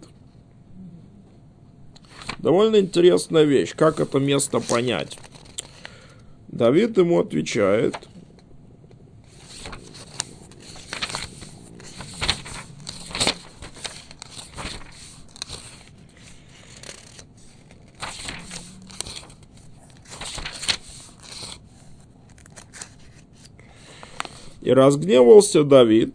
Довольно интересная вещь. Как это место понять? Давид ему отвечает: и разгневался Давид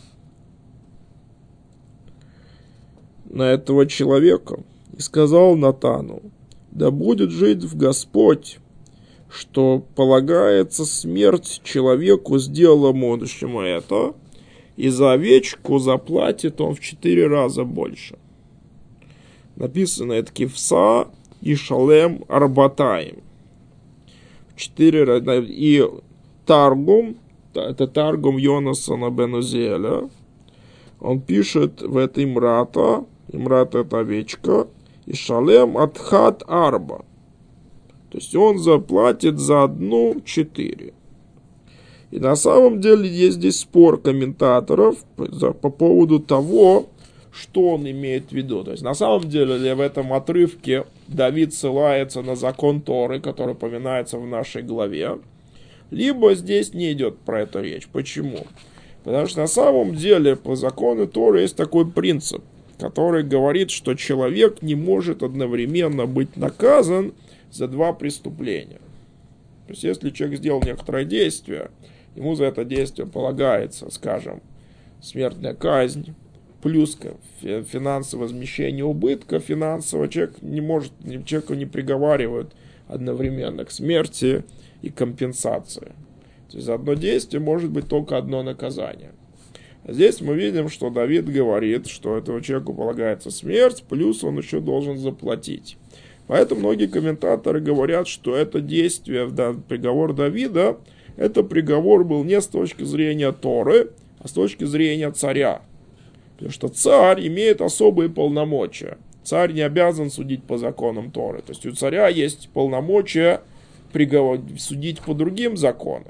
на этого человека и сказал Натану: да будет жить в Господь, что полагается смерть человеку, сделавшему это, и за овечку заплатит он в 4 раза больше. Написано это кивса и шалем арбатаим. 4 раза. И Таргум, это Таргум Йонасана бен Узиэля, он пишет в это имрата это овечка, и шалем атхат арба. То есть он заплатит за 1 4. И на самом деле есть здесь спор комментаторов по поводу того, что он имеет в виду. То есть на самом деле в этом отрывке Давид ссылается на закон Торы, который упоминается в нашей главе, либо здесь не идет про это речь. Почему? Потому что на самом деле по закону Торы есть такой принцип, который говорит, что человек не может одновременно быть наказан за два преступления. То есть если человек сделал некоторое действие, ему за это действие полагается, скажем, смертная казнь, плюс финансовое возмещение убытка финансового, человеку не приговаривают одновременно к смерти и компенсации. То есть за одно действие может быть только одно наказание. А здесь мы видим, что Давид говорит, что этому человеку полагается смерть, плюс он еще должен заплатить. Поэтому многие комментаторы говорят, что это действие, приговор Давида, это приговор был не с точки зрения Торы, а с точки зрения царя. Потому что царь имеет особые полномочия. Царь не обязан судить по законам Торы. То есть у царя есть полномочия судить по другим законам.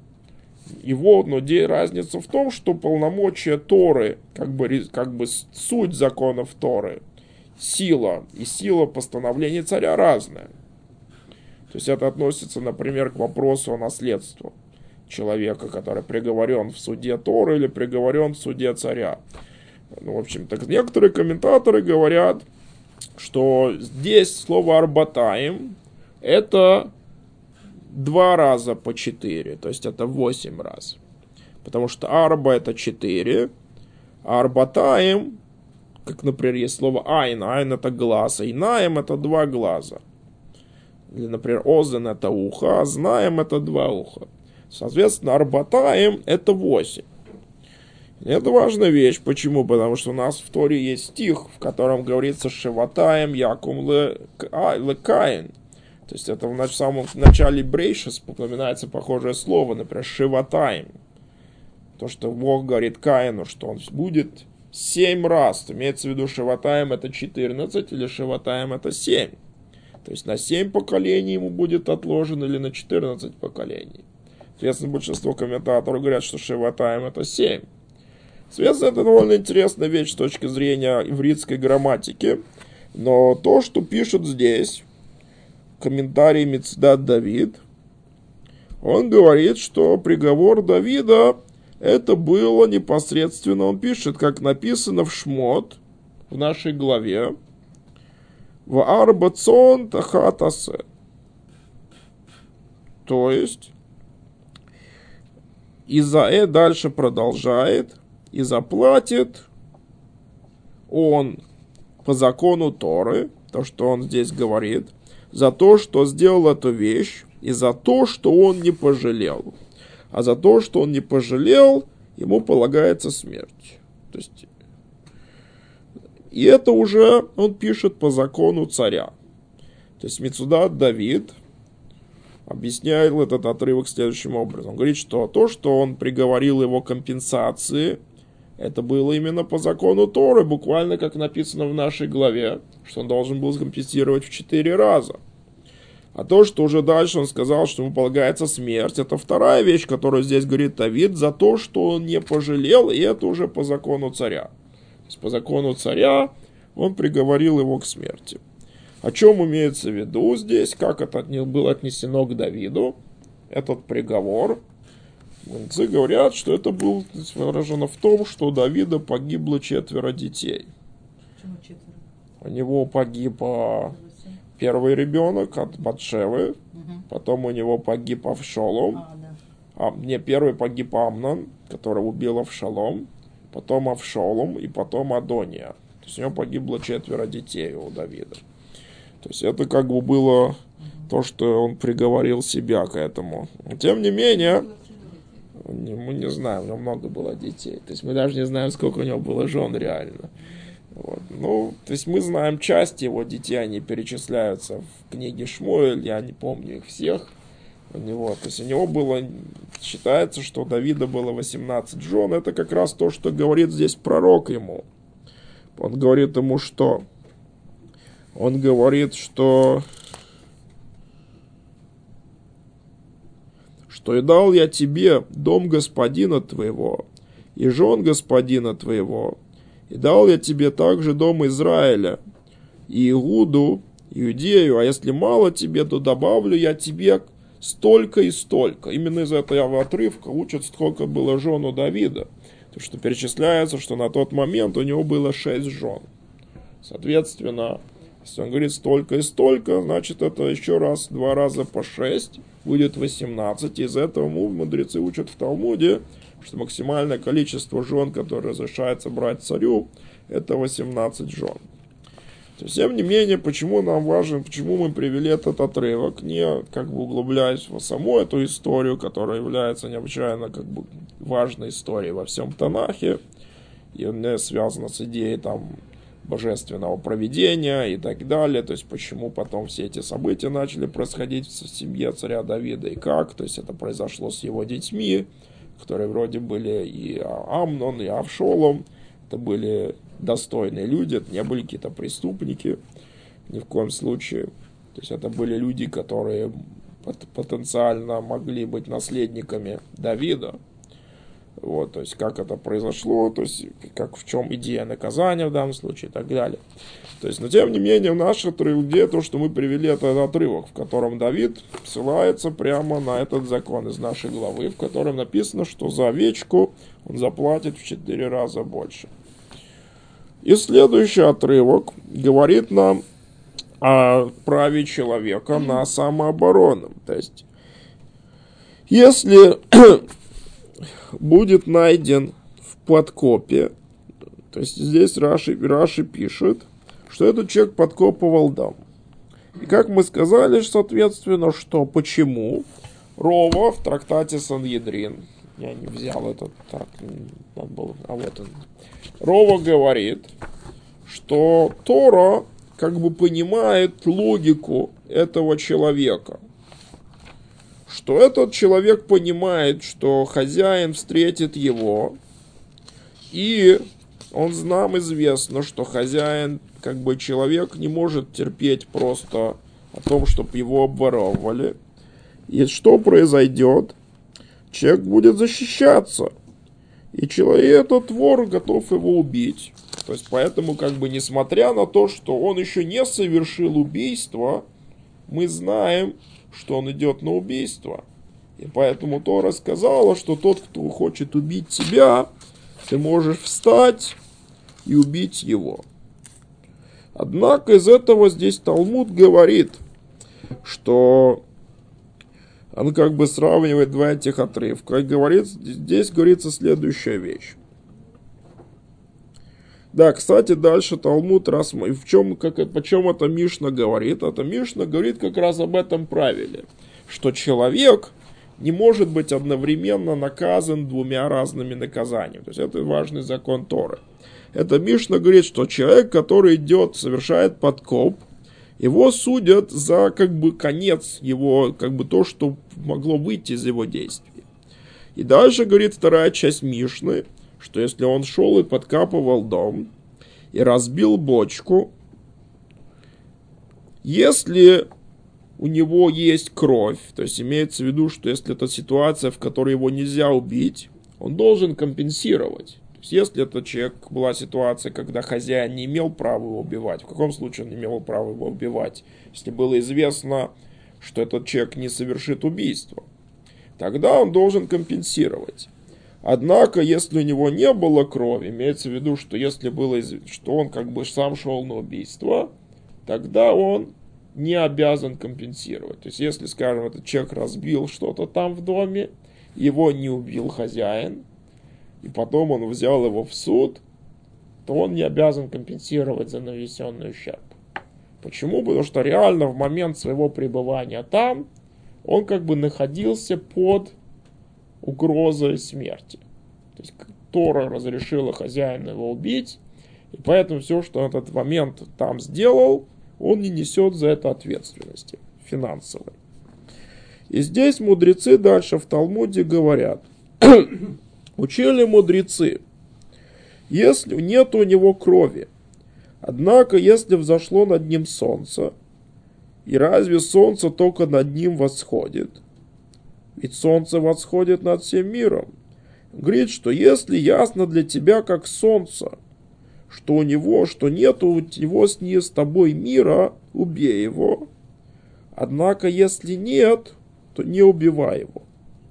Но разница в том, что полномочия Торы, как бы суть законов Торы, сила и сила постановления царя разная. То есть это относится, например, к вопросу о наследстве человека, который приговорен в суде Торы или приговорен в суде царя. В общем, так некоторые комментаторы говорят, что здесь слово «арбатаим» это 2 раза по 4, то есть это 8 раз. Потому что арба это 4, а арбатаим, как, например, есть слово айн, айн это глаз, а инаем это 2 глаза. Или, например, озен это ухо, а знаем это 2 уха. Соответственно, арбатаим это 8. Это важная вещь. Почему? Потому что у нас в Торе есть стих, в котором говорится «Шеватаем якум лекаин». То есть это в самом начале Брейшис упоминается похожее слово, например, «Шеватаем». То, что Бог говорит Каину, что он будет 7 раз. Имеется в виду «Шеватаем» это 14 или «Шеватаем» это 7. То есть на 7 поколений ему будет отложено или на 14 поколений. Соответственно, большинство комментаторов говорят, что «Шеватаем» это 7. Соответственно, это довольно интересная вещь с точки зрения ивритской грамматики. Но то, что пишет здесь, комментарий Мицдат Давид, он говорит, что приговор Давида, это было непосредственно, он пишет, как написано в Шмот, в нашей главе, в Арбацон Тахатасе. То есть, Изаэ дальше продолжает, и заплатит он по закону Торы, то, что он здесь говорит, за то, что сделал эту вещь, и за то, что он не пожалел. А за то, что он не пожалел, ему полагается смерть. То есть, и это уже он пишет по закону царя. То есть Мицудат Давид объясняет этот отрывок следующим образом. Он говорит, что то, что он приговорил его компенсации, это было именно по закону Торы, буквально как написано в нашей главе, что он должен был компенсировать в 4 раза. А то, что уже дальше он сказал, что ему полагается смерть, это вторая вещь, которую здесь говорит Давид, за то, что он не пожалел, и это уже по закону царя. То есть по закону царя он приговорил его к смерти. О чем имеется в виду здесь, как это было отнесено к Давиду, этот приговор. Мудрецы говорят, что это было выражено в том, что у Давида погибло 4 детей. Почему 4? У него погиб первый ребенок от Батшевы, потом у него погиб Авшолом, первый погиб Амнон, который убил Авшолом, потом Авшолом и потом Адония. То есть у него погибло 4 детей у Давида. То есть это как бы было то, что он приговорил себя к этому. Но, тем не менее, мы не знаем, у него много было детей. То есть мы даже не знаем, сколько у него было жен реально. Вот. Ну, то есть мы знаем часть его детей, они перечисляются в книге Шмуэль, я не помню их всех. У него, то есть у него было, считается, что у Давида было 18 жен. Это как раз то, что говорит здесь пророк ему. Он говорит ему что? Он говорит, что что и дал я тебе дом господина твоего, и жен господина твоего, и дал я тебе также дом Израиля, и Иуду, Иудею, а если мало тебе, то добавлю я тебе столько и столько. Именно из этого отрывка учат, сколько было жен у Давида. Потому что перечисляется, что на тот момент у него было 6 жен. Соответственно, если он говорит столько и столько, значит это еще раз, 2 раза по 6, будет 18. Из этого мудрецы учат в Талмуде, что максимальное количество жен, которое разрешается брать царю, это 18 жен. Тем не менее, почему нам важен, почему мы привели этот отрывок, не как бы углубляясь в саму эту историю, которая является необычайно как бы важной историей во всем Танахе, и она связана с идеей там божественного провидения и так далее, то есть почему потом все эти события начали происходить в семье царя Давида и как, то есть это произошло с его детьми, которые вроде были и Амнон, и Авшолом, это были достойные люди, это не были какие-то преступники, ни в коем случае. То есть это были люди, которые потенциально могли быть наследниками Давида. Вот, то есть как это произошло, то есть как, в чем идея наказания в данном случае и так далее. То есть, но тем не менее в нашей отрывке то, что мы привели этот отрывок, в котором Давид ссылается прямо на этот закон из нашей главы, в котором написано, что за овечку он заплатит в 4 раза больше. И следующий отрывок говорит нам о праве человека на самооборону. То есть, если будет найден в подкопе, то есть здесь Раши пишет, что этот человек подкопывал дом. И как мы сказали, соответственно, что почему Рова в трактате Сангедрин, я не взял этот, так, надо было, а вот он. Рова говорит, что Тора как бы понимает логику этого человека. Что этот человек понимает, что хозяин встретит его, и нам известно, что хозяин, как бы человек не может терпеть просто о том, чтобы его обворовывали. И что произойдет? Человек будет защищаться. И этот вор готов его убить. То есть, поэтому, как бы, несмотря на то, что он еще не совершил убийство, мы знаем, что он идет на убийство. И поэтому Тора сказала, что тот, кто хочет убить тебя, ты можешь встать и убить его. Однако из этого здесь Талмуд говорит, что он как бы сравнивает два этих отрывка. И говорит, здесь говорится следующая вещь. Да, кстати, дальше Талмуд, почем это Мишна говорит? Это Мишна говорит как раз об этом правиле, что человек не может быть одновременно наказан 2 разными наказаниями. То есть это важный закон Торы. Это Мишна говорит, что человек, который совершает подкоп, его судят за как бы конец его, как бы то, что могло выйти из его действий. И дальше говорит вторая часть Мишны, что если он шел и подкапывал дом и разбил бочку, если у него есть кровь, то есть имеется в виду, что если это ситуация, в которой его нельзя убить, он должен компенсировать. То есть если это была ситуация, когда хозяин не имел права его убивать, в каком случае он не имел права его убивать? Если было известно, что этот человек не совершит убийство, тогда он должен компенсировать. Однако, если у него не было крови, имеется в виду, что если было, что он как бы сам шел на убийство, тогда он не обязан компенсировать. То есть, если, скажем, этот человек разбил что-то там в доме, его не убил хозяин, и потом он взял его в суд, то он не обязан компенсировать за нанесенный ущерб. Почему? Потому что реально в момент своего пребывания там он как бы находился под угрозой смерти. То есть Тора разрешила хозяину его убить, и поэтому все, что он в этот момент там сделал, он не несет за это ответственности финансовой. И здесь мудрецы дальше в Талмуде говорят, учили мудрецы, если нет у него крови, однако если взошло над ним солнце, и разве солнце только над ним восходит, ведь солнце восходит над всем миром. Говорит, что если ясно для тебя, как солнце, что у него, что нет у него с тобой мира, убей его. Однако, если нет, то не убивай его.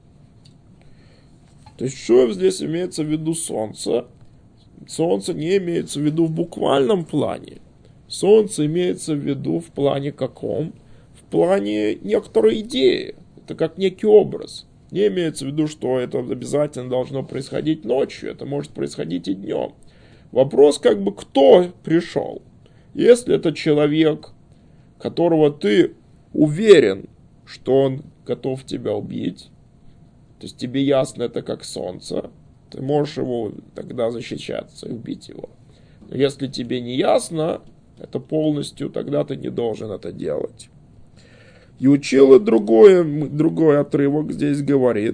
То есть, что здесь имеется в виду солнце? Солнце не имеется в виду в буквальном плане. Солнце имеется в виду в плане каком? В плане некоторой идеи. Это как некий образ. Не имеется в виду, что это обязательно должно происходить ночью. Это может происходить и днем. Вопрос, как бы, кто пришел. Если это человек, которого ты уверен, что он готов тебя убить, то есть тебе ясно это как солнце, ты можешь его тогда защищаться и убить его. Но если тебе не ясно, это полностью, тогда ты не должен это делать. И учил другой отрывок здесь говорит,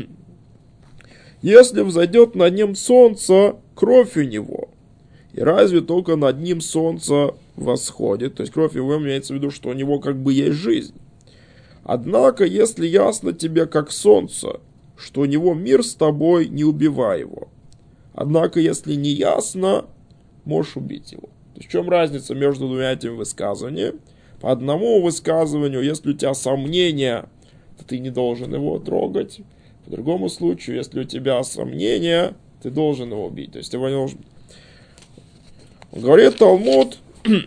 если взойдет над ним солнце, кровь у него, и разве только над ним солнце восходит, то есть кровь его имеется в виду, что у него как бы есть жизнь. Однако, если ясно тебе как солнце, что у него мир с тобой, не убивай его. Однако, если не ясно, можешь убить его. То есть в чем разница между двумя этими высказываниями? По одному высказыванию, если у тебя сомнения, то ты не должен его трогать. По другому случаю, если у тебя сомнения, ты должен его убить. То есть его не должен... Говорит Талмуд,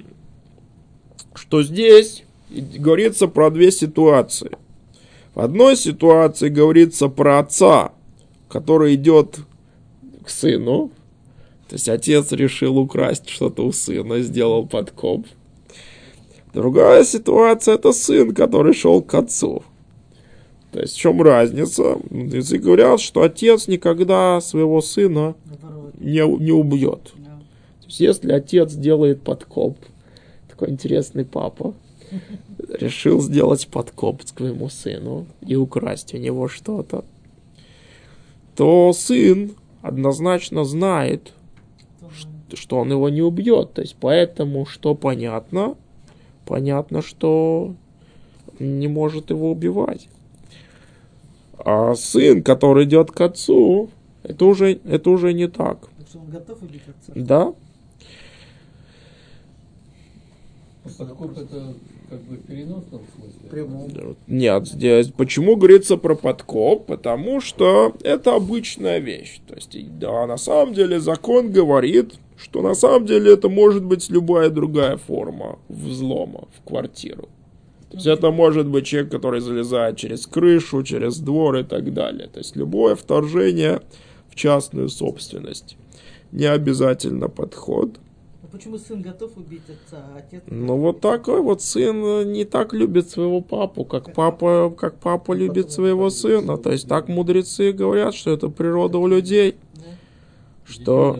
что здесь говорится про две ситуации. В одной ситуации говорится про отца, который идет к сыну. То есть отец решил украсть что-то у сына, сделал подкоп. Другая ситуация — это сын, который шел к отцу. То есть в чем разница? Мудрецы говорят, что отец никогда своего сына не убьет. То есть если отец делает подкоп, такой интересный папа, решил сделать подкоп к своему сыну и украсть у него что-то, то сын однозначно знает, что он его не убьет. То есть поэтому, что понятно? Понятно, что не может его убивать. А сын, который идет к отцу, это уже не так. Так что он готов убить отца? Да. Подкоп это как бы в переносном смысле? Прямом. Нет, здесь почему говорится про подкоп? Потому что это обычная вещь. То есть, да, на самом деле закон говорит, что на самом деле это может быть любая другая форма взлома в квартиру. То есть это может быть человек, который залезает через крышу, через двор и так далее. То есть любое вторжение в частную собственность. Не обязательно подход. Почему сын готов убить отца, а отец... Ну вот такой вот сын не так любит своего папу, как папа любит своего сына. То есть так мудрецы говорят, что это природа у людей. Что...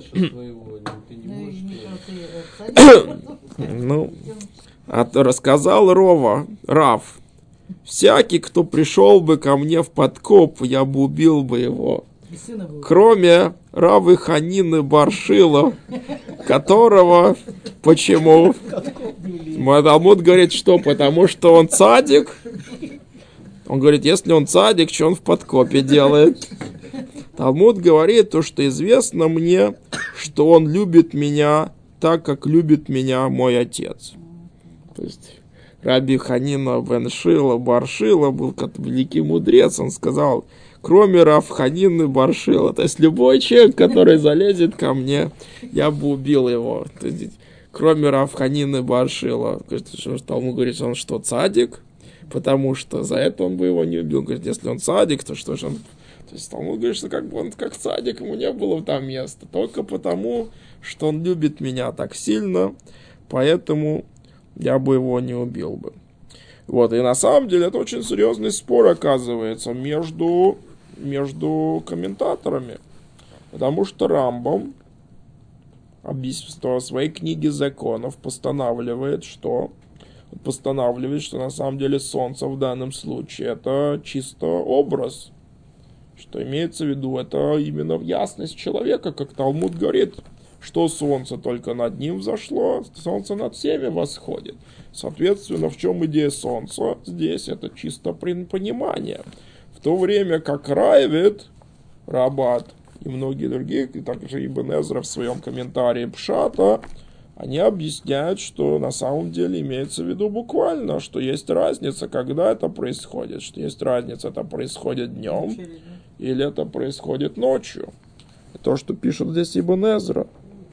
Ну, рассказал Рав, всякий, кто пришел бы ко мне в подкоп, я бы убил бы его. Кроме Равы Ханины Баршила, которого... Почему? Мой Талмуд говорит, что? Потому что он цадик. Он говорит, если он цадик, что он в подкопе делает? Талмуд говорит, то, что известно мне, что он любит меня так, как любит меня мой отец. То есть Раби Ханина бен Шила Баршила был как великий мудрец, он сказал, кроме Рав Ханины Баршила, то есть любой человек, который залезет ко мне, я бы убил его. То есть, кроме Рав Ханины Баршила. Талмуд говорит, что он что, цадик? Потому что за это он бы его не убил. Говорит, если он цадик, то что же он... То есть Талмуд говорит, что как бы он как цадик, ему не было там места. Только потому, что он любит меня так сильно, поэтому я бы его не убил бы. Вот, и на самом деле это очень серьезный спор, оказывается, между комментаторами. Потому что Рамбам в своей книге законов постанавливает, что на самом деле солнце в данном случае это чисто образ. Что имеется в виду, это именно ясность человека, как Талмуд говорит, что солнце только над ним взошло, солнце над всеми восходит. Соответственно, в чем идея солнца? Здесь это чисто понимание. В В то время как Райвед, Рабат и многие другие, и также Ибн Эзра в своем комментарии Пшата, они объясняют, что на самом деле имеется в виду буквально, что есть разница, когда это происходит, что есть разница, это происходит днем или это происходит ночью. То, что пишет здесь Ибн Эзра.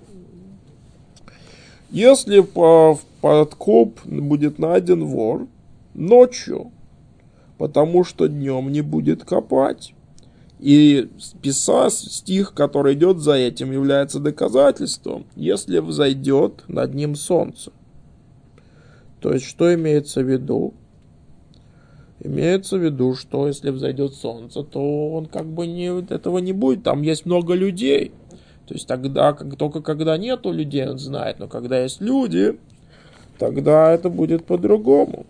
Если в подкоп будет найден вор ночью, потому что днем не будет копать. И стих, который идет за этим, является доказательством, если взойдет над ним солнце. То есть, что имеется в виду? Имеется в виду, что если взойдет солнце, то он как бы этого не будет. Там есть много людей. То есть тогда, только когда нету людей, он знает. Но когда есть люди, тогда это будет по-другому.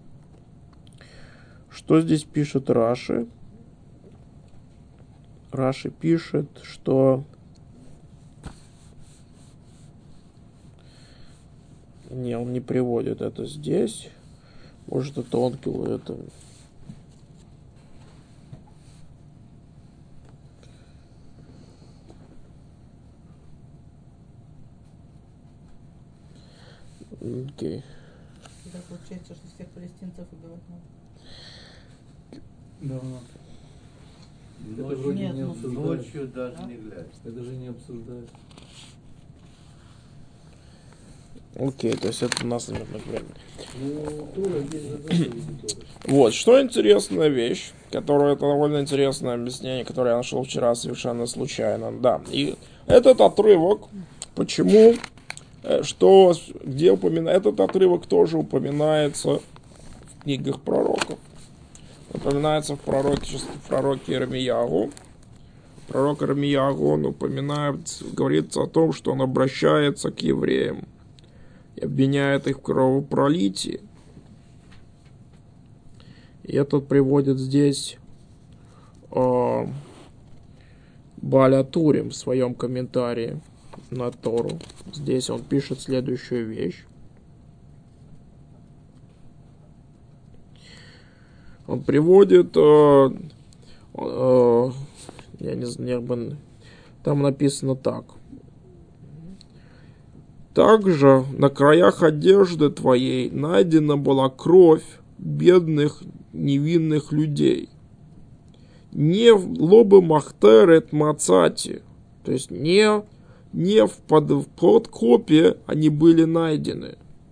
Что здесь пишет Раши? Раши пишет, что не, он не приводит это здесь. Может, это он это. Окей. Тогда получается, что всех палестинцев убивать надо. Да. Это Ночью, вроде нет, не ну, обсуждается. ночью даже не глядя. Это же не обсуждается. Окей, то есть это у нас, например. Ну, Тора есть задача в виде Торы. Вот, что интересная вещь, которая, это довольно интересное объяснение, которое я нашел вчера совершенно случайно. Да, и этот отрывок, почему, где упоминается, этот отрывок тоже упоминается в книгах пророков. Упоминается в пророке Ирмиягу. Пророк Ирмиягу, он упоминает, говорится о том, что он обращается к евреям и обвиняет их в кровопролитии. И этот приводит здесь Бааля Турим в своем комментарии на Тору. Здесь он пишет следующую вещь. Он приводит, я не знаю, там написано так. Также на краях одежды твоей найдена была кровь бедных невинных людей. Не в лобы махтерет мацати, то есть не в подкопе они были найдены.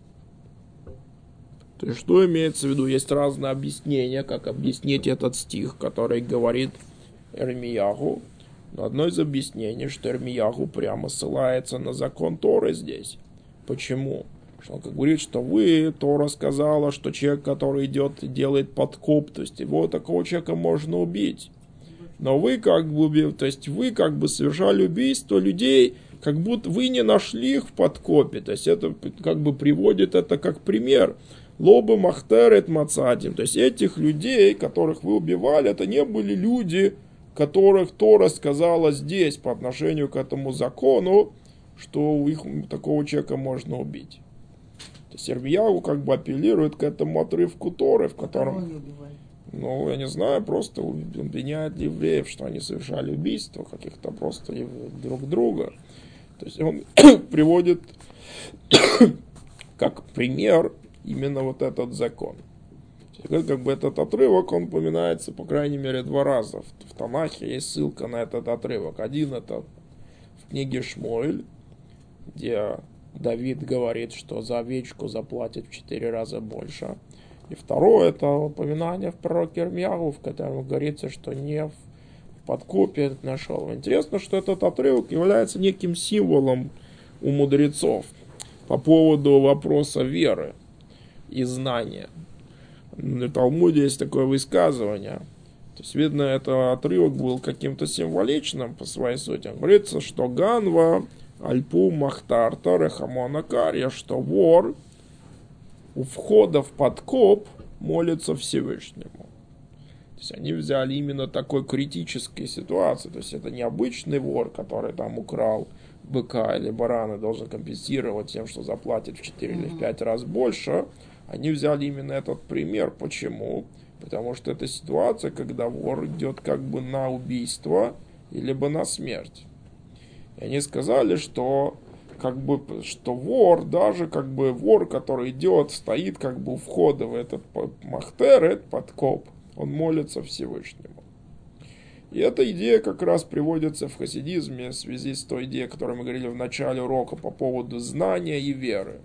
То есть, что имеется в виду? Есть разные объяснения, как объяснить этот стих, который говорит Ирмиягу. Но одно из объяснений, что Ирмиягу прямо ссылается на закон Торы здесь. Почему? Что он говорит, что Тора сказала, что человек, который идет и делает подкоп, то есть его такого человека можно убить. Но вы как бы совершали убийство людей, как будто вы не нашли их в подкопе. То есть это как бы приводит это как пример. Лоба махтерет мацатим. То есть этих людей, которых вы убивали, это не были люди, которых Тора сказала здесь по отношению к этому закону, что такого человека можно убить. То есть Ирмиягу как бы апеллирует к этому отрывку Торы, в котором, я не знаю, просто обвиняет евреев, что они совершали убийство каких-то просто друг друга. То есть он приводит как пример именно вот этот закон. Как бы этот отрывок, он упоминается, по крайней мере, 2 раза. В Танахе есть ссылка на этот отрывок. Один это в книге Шмуэль, где Давид говорит, что за овечку заплатит в 4 раза больше. И второе, это упоминание в пророке Ирмиягу, в котором говорится, что не в подкопе нашел. Интересно, что этот отрывок является неким символом у мудрецов по поводу вопроса веры и знания. В Талмуде есть такое высказывание. То есть, видно, этот отрывок был каким-то символичным по своей сути. Говорится, что Ганва, Альпу, Махтарта, Рехамона Карья, что вор у входа в подкоп молится Всевышнему. То есть, они взяли именно такой критической ситуации. То есть, это не обычный вор, который там украл быка или барана, должен компенсировать тем, что заплатит в 4 или в 5 раз больше. Они взяли именно этот пример. Почему? Потому что это ситуация, когда вор идет как бы на убийство, либо на смерть. И они сказали, что как бы, что вор, даже как бы вор, который идет, стоит как бы у входа в этот махтер, этот подкоп, он молится Всевышнему. И эта идея как раз приводится в хасидизме в связи с той идеей, о которой мы говорили в начале урока по поводу знания и веры.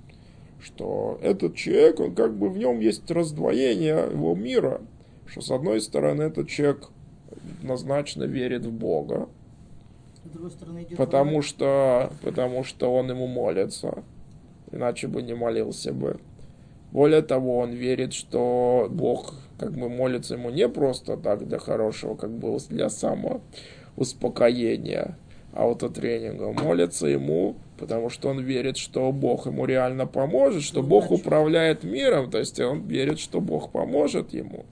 Что этот человек, он как бы в нем есть раздвоение его мира, что с одной стороны этот человек однозначно верит в Бога, С другой стороны, идет потому что он ему молится, иначе бы не молился бы. Более того, он верит, что Бог как бы молится ему не просто так для хорошего, как бы для самоуспокоения, аутотренинга. Молится ему, потому что он верит, что Бог ему реально поможет, что Бог управляет миром, то есть он верит, что Бог поможет ему.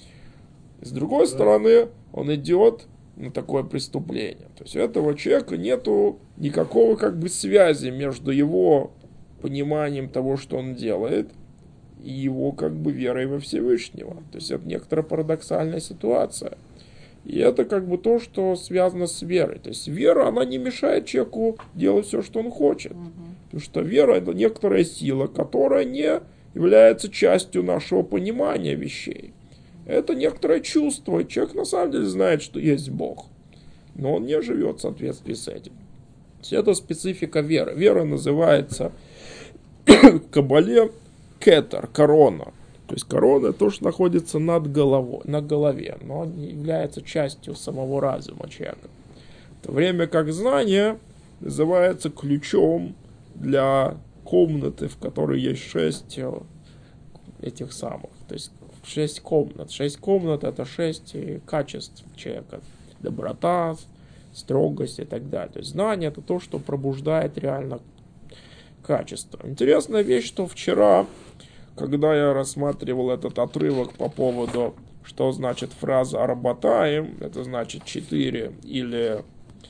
С другой стороны, он идет на такое преступление. То есть у этого человека нету никакого как бы связи между его пониманием того, что он делает, и его как бы верой во Всевышнего. То есть это некоторая парадоксальная ситуация. И это как бы то, что связано с верой. То есть вера, она не мешает человеку делать все, что он хочет. Потому что вера — это некоторая сила, которая не является частью нашего понимания вещей. Это некоторое чувство. Человек на самом деле знает, что есть Бог. Но он не живет в соответствии с этим. То есть это специфика веры. Вера называется в Кабале кетер, корона. То есть корона — это то, что находится над головой, на голове, но не является частью самого разума человека. В то время как знание называется ключом для комнаты, в которой есть 6 этих самых. То есть 6 комнат. 6 комнат — это 6 качеств человека. Доброта, строгость и так далее. То есть знание — это то, что пробуждает реально качество. Интересная вещь, что вчера, когда я рассматривал этот отрывок по поводу, что значит фраза «арбатаем», это значит 4 или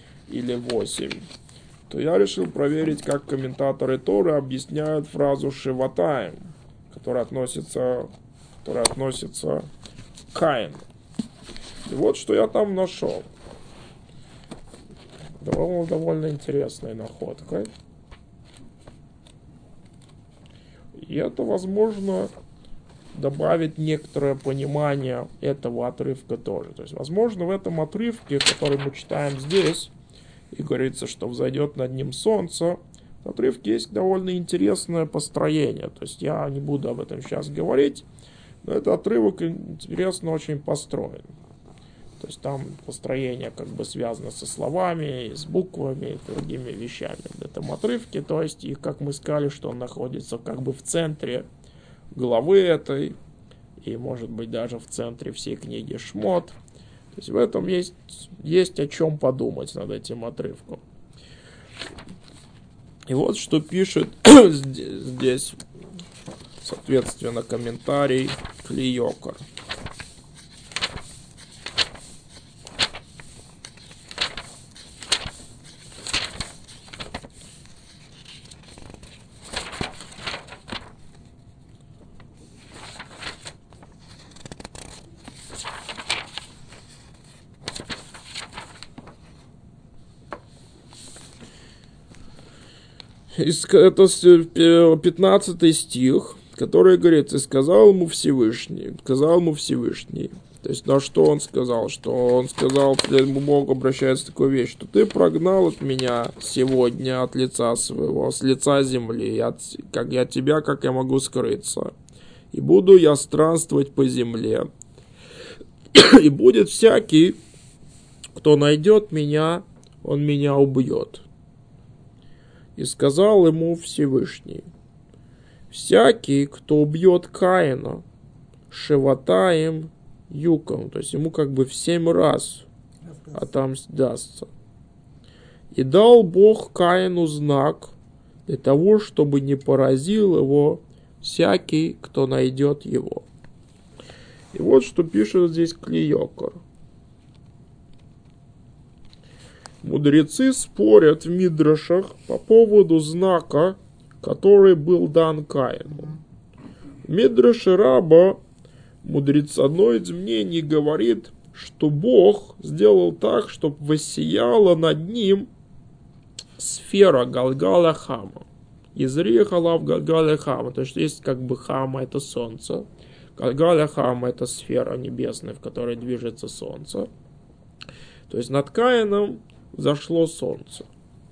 8, то я решил проверить, как комментаторы Торы объясняют фразу «шиватаем», которая относится к Каину. И вот что я там нашел. Довольно интересной находкой. И это, возможно, добавит некоторое понимание этого отрывка тоже. То есть, возможно, в этом отрывке, который мы читаем здесь, и говорится, что взойдет над ним солнце, в отрывке есть довольно интересное построение. То есть, я не буду об этом сейчас говорить, но этот отрывок интересно очень построен. То есть, там построение как бы связано со словами, с буквами и другими вещами в этом отрывке. То есть, и как мы сказали, что он находится как бы в центре главы этой, и может быть даже в центре всей книги Шмот. То есть, в этом есть о чем подумать над этим отрывком. И вот что пишет здесь, соответственно, комментарий Кли Йокар. Это 15 стих, который говорит: «И сказал ему Всевышний». То есть, на что он сказал? Что он сказал, Бог обращается к такой вещи, что ты прогнал от меня сегодня от лица своего, с лица земли, как я могу скрыться. И буду я странствовать по земле. И будет всякий, кто найдет меня, он меня убьет. И сказал ему Всевышний: всякий, кто убьет Каина, шиватаем юком, то есть ему как бы в 7 раз отдастся. И дал Бог Каину знак для того, чтобы не поразил его всякий, кто найдет его. И вот что пишет здесь Кли Йокар. Мудрецы спорят в Мидрашах по поводу знака, который был дан Каину. В Мидраше Раба одно из мнений говорит, что Бог сделал так, чтобы воссияла над ним сфера Галгала Хама. Изри халав Галгала Хама. То есть как бы Хама это солнце. Галгала Хама это сфера небесная, в которой движется солнце. То есть над Каином зашло солнце.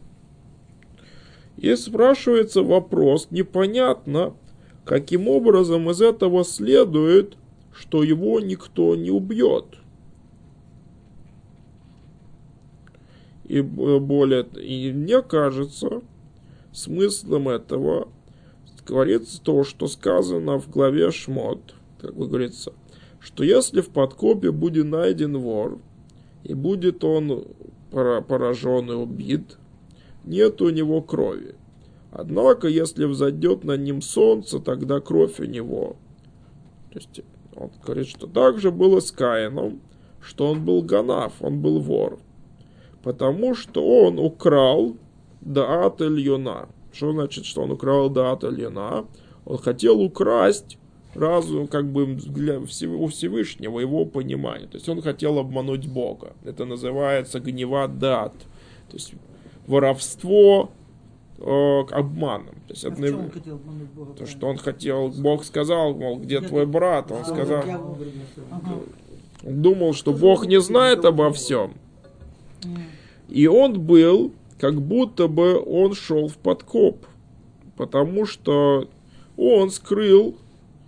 И спрашивается вопрос, непонятно, каким образом из этого следует, что его никто не убьет. И мне кажется, смыслом этого говорится то, что сказано в главе Шмот, как говорится, что если в подкопе будет найден вор, и будет он поражен и убит, нет у него крови. Однако, если взойдет над ним солнце, тогда кровь у него. То есть он говорит, что также было с Каином, что он был ганав, он был вор. Потому что он украл даат эльона. Что значит, что он украл даат эльона? Он хотел украсть разум, как бы у Всевышнего, его понимание. То есть он хотел обмануть Бога. Это называется гневат даат. То есть воровство обманом. То есть А в чем он хотел обмануть Бога? То, что он хотел, Бог сказал, мол, где твой брат? Он сказал, он думал, что Бог не знает обо всем. И он был, как будто бы он шел в подкоп, потому что он скрыл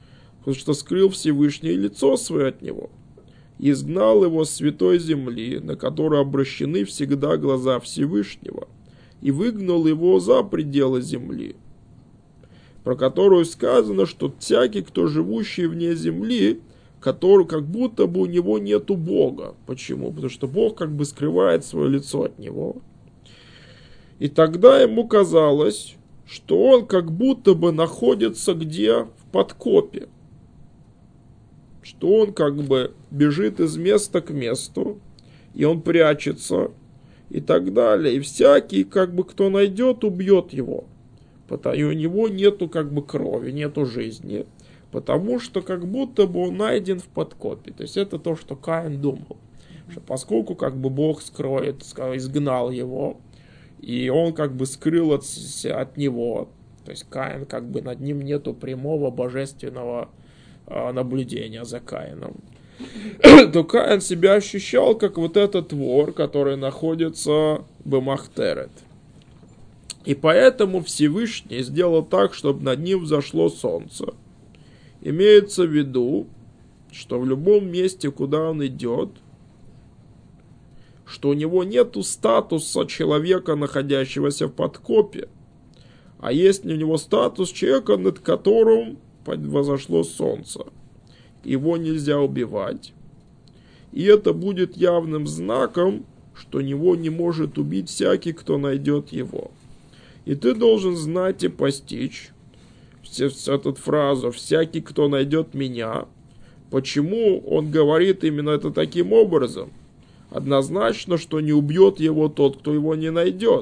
Всевышнее лицо свое от него, и изгнал его с святой земли, на которую обращены всегда глаза Всевышнего, и выгнал его за пределы земли, про которую сказано, что всякий, кто живущий вне земли, который как будто бы у него нету Бога. Почему? Потому что Бог как бы скрывает свое лицо от него. И тогда ему казалось, что он как будто бы находится где? В подкопе. Что он как бы бежит из места к месту, и он прячется, и так далее. И всякий, как бы, кто найдет, убьет его. И у него нету как бы крови, нету жизни. Потому что как будто бы он найден в подкопе. То есть это то, что Каин думал. Что поскольку как бы Бог изгнал его, и он как бы скрыл от него, то есть Каин как бы над ним нету прямого божественного наблюдения за Каином, то Каин себя ощущал как вот этот вор, который находится в Махтерет. И поэтому Всевышний сделал так, чтобы над ним взошло солнце. Имеется в виду, что в любом месте, куда он идет, что у него нет статуса человека, находящегося в подкопе, а есть у него статус человека, над которым возошло солнце. Его нельзя убивать. И это будет явным знаком, что его не может убить всякий, кто найдет его. И ты должен знать и постичь эту фразу «всякий, кто найдет меня». Почему он говорит именно это таким образом? Однозначно, что не убьет его тот, кто его не найдет.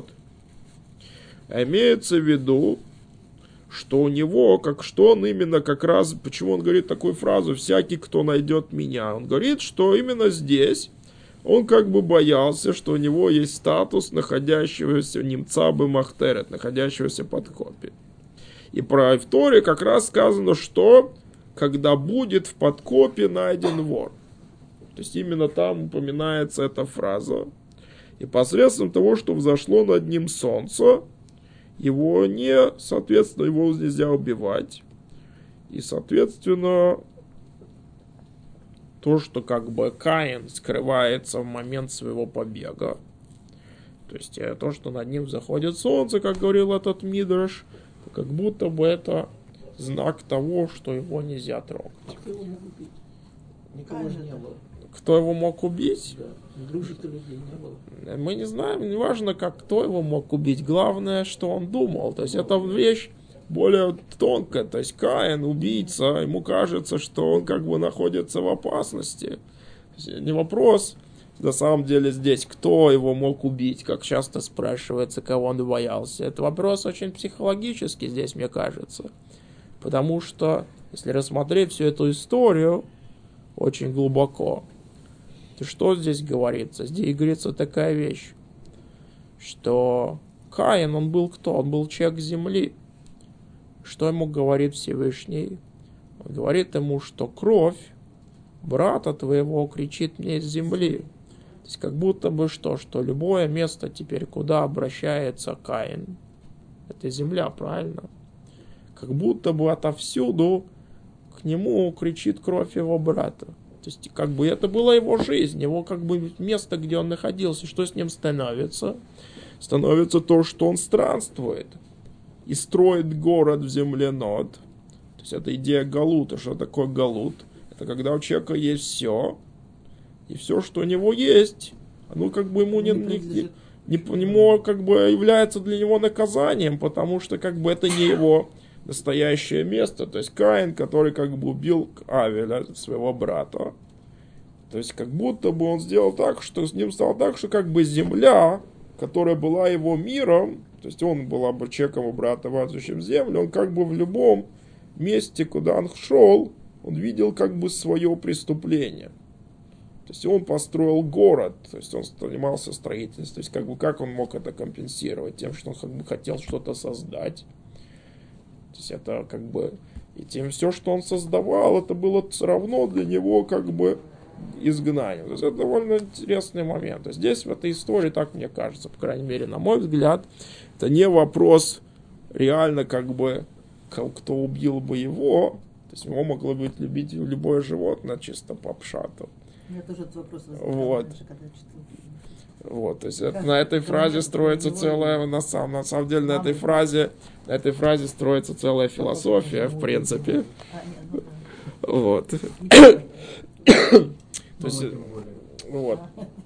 А имеется в виду, что у него, что он именно как раз, почему он говорит такую фразу «всякий, кто найдет меня». Он говорит, что именно здесь он как бы боялся, что у него есть статус находящегося немца бемахтерет, находящегося под копией. И про Торе как раз сказано, что когда будет в подкопе найден вор. То есть именно там упоминается эта фраза. И посредством того, что взошло над ним солнце, его нельзя убивать. И, соответственно, то, что как бы Каин скрывается в момент своего побега. То есть то, что над ним заходит солнце, как говорил этот Мидраш, как будто бы это знак того, что его нельзя трогать. Кто его мог убить? Никого же не было. Кто его мог убить? Да. Дружит-то людей не было. Мы не знаем, неважно, кто его мог убить. Главное, что он думал. То есть это вещь более тонкая. То есть Каин, убийца, ему кажется, что он как бы находится в опасности. Не вопрос, на самом деле, здесь, кто его мог убить, как часто спрашивается, кого он боялся. Это вопрос очень психологический здесь, мне кажется. Потому что, если рассмотреть всю эту историю, очень глубоко. И что здесь говорится? Здесь говорится такая вещь, что Каин, он был кто? Он был человек земли. Что ему говорит Всевышний? Он говорит ему, что кровь брата твоего кричит мне из земли. То есть как будто бы что любое место теперь, куда обращается Каин, это земля, правильно? Как будто бы отовсюду к нему кричит кровь его брата. То есть как бы это была его жизнь, его как бы место, где он находился. Что с ним становится? Становится то, что он странствует и строит город в земле Нод. То есть это идея галута. Что такое галут? Это когда у человека есть все, и все, что у него есть, оно как бы ему не как бы является для него наказанием, потому что как бы это не его настоящее место. То есть Каин, который как бы убил Авеля, своего брата, то есть как будто бы он сделал так, что с ним стало так, что как бы земля, которая была его миром, то есть он был бы человеком, обрабатывающим землю, он как бы в любом месте, куда он шел, он видел как бы свое преступление. То есть он построил город, то есть он занимался строительством. То есть как бы как он мог это компенсировать? Тем, что он как бы хотел что-то создать. То есть это как бы... И тем все, что он создавал, это было все равно для него как бы изгнанием. То есть это довольно интересный момент. То есть здесь в этой истории, так мне кажется, по крайней мере, на мой взгляд, это не вопрос реально как бы, кто убил бы его. То есть его могло быть любить любое животное чисто по пшату. Я тоже этот вопрос вот. раньше, когда читала. Вот, то есть на этой фразе строится целая, на самом деле, на этой фразе строится целая философия, в принципе. Вот. То есть, вот.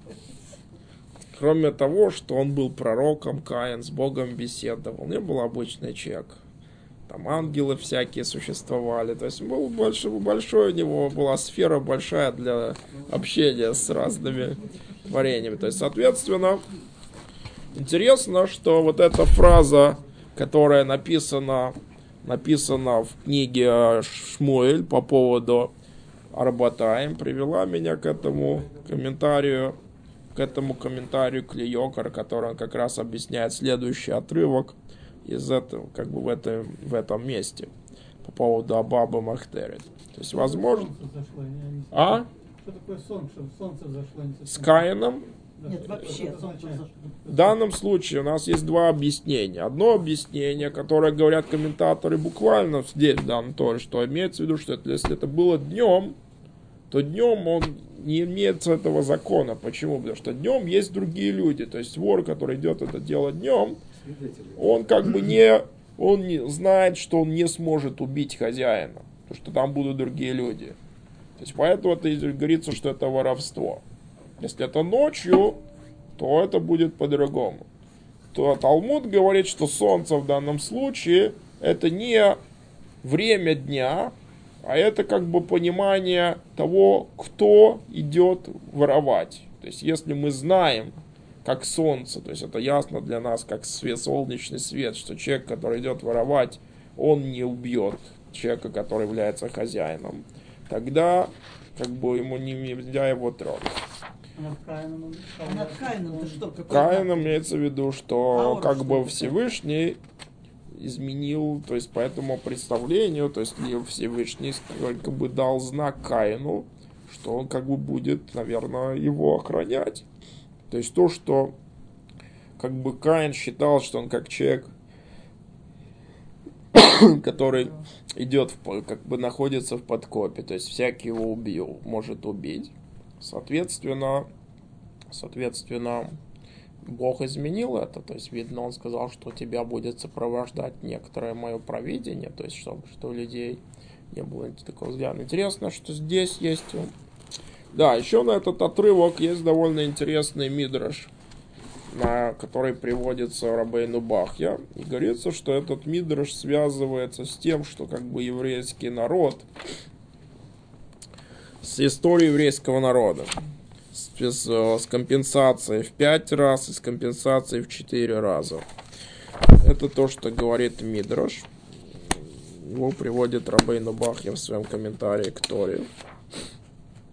Кроме того, что он был пророком, Каин с Богом беседовал, не был обычный человек. Там ангелы всякие существовали. То есть был большой у него была сфера большая для общения с разными творениями. То есть, соответственно, интересно, что вот эта фраза, которая написана в книге Шмуэль по поводу Арбатаим, привела меня к этому комментарию Клейокар, который он как раз объясняет следующий отрывок из этого, как бы в этом месте по поводу Абаба Махтерет. То есть, возможно... А? Что такое сон? Что солнце взошло? С Каином? Нет, вообще солнце взошло. В данном случае у нас есть два объяснения. Одно объяснение, которое говорят комментаторы буквально здесь, в данном торе, что имеется в виду, что если это было днем, то днем он не имеет этого закона. Почему? Потому что днем есть другие люди. То есть вор, который идет это дело днем, он как бы он не знает, что он не сможет убить хозяина, потому что там будут другие люди. То есть поэтому это говорится, что это воровство. Если это ночью, то это будет по-другому. То Талмуд говорит, что солнце в данном случае это не время дня, а это как бы понимание того, кто идет воровать. То есть если мы знаем, как солнце, то есть это ясно для нас, как свет, солнечный свет, что человек, который идет воровать, он не убьет человека, который является хозяином. Тогда как бы ему нельзя его трогать. Над Каином, Каином имеется в виду, что как бы Всевышний изменил, то есть по этому представлению, то есть Всевышний как бы дал знак Каину, что он как бы будет, наверное, его охранять. То есть то, что как бы Каин считал, что он как человек, который идет, как бы находится в подкопе, то есть всякий его может убить. Соответственно, Бог изменил это, то есть видно, он сказал, что тебя будет сопровождать некоторое мое провидение, то есть чтобы что у людей не было такого взгляда. Интересно, что здесь есть... Да, еще на этот отрывок есть довольно интересный мидраш, который приводится Рабейну Бахья. И говорится, что этот мидраш связывается с тем, что как бы еврейский народ, с историей еврейского народа, с компенсацией в 5 раз и с компенсацией в 4 раза. Это то, что говорит мидраш. Его приводит Рабейну Бахья в своем комментарии к Торе.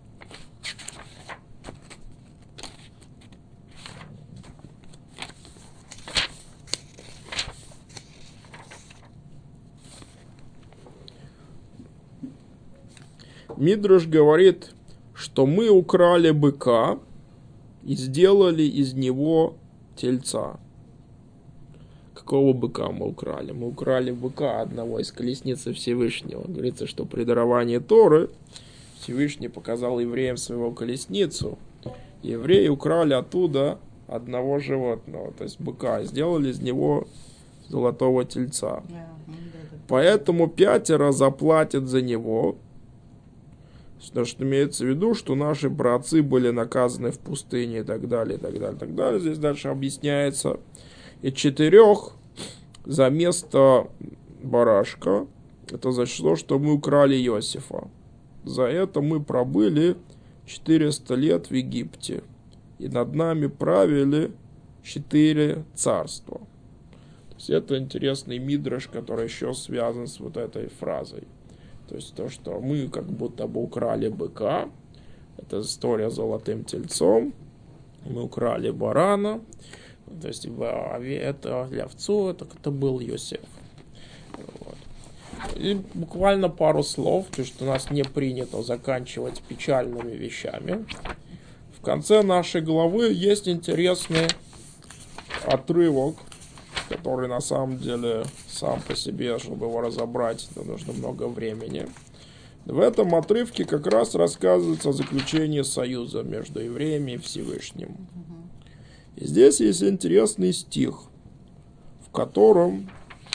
Мидраш говорит, что мы украли быка и сделали из него тельца. Какого быка мы украли? Мы украли быка одного из колесницы Всевышнего. Говорится, что при даровании Торы Всевышний показал евреям свою колесницу. Евреи украли оттуда одного животного, то есть быка, и сделали из него золотого тельца. Поэтому 5 заплатят за него. Что имеется в виду, что наши праотцы были наказаны в пустыне и так далее, и так далее, и так далее. Здесь дальше объясняется. И 4 за место барашка. Это за то, что мы украли Иосифа. За это мы пробыли 400 лет в Египте. И над нами правили 4 царства. То есть это интересный мидраш, который еще связан с вот этой фразой. То есть то, что мы как будто бы украли быка. Это история с золотым тельцом. Мы украли барана. То есть это овцу, это был Йосеф. Вот. И буквально пару слов, то есть у нас не принято заканчивать печальными вещами. В конце нашей главы есть интересный отрывок, который на самом деле сам по себе, чтобы его разобрать, нужно много времени. В этом отрывке как раз рассказывается о заключении союза между евреями и Всевышним. И здесь есть интересный стих, в котором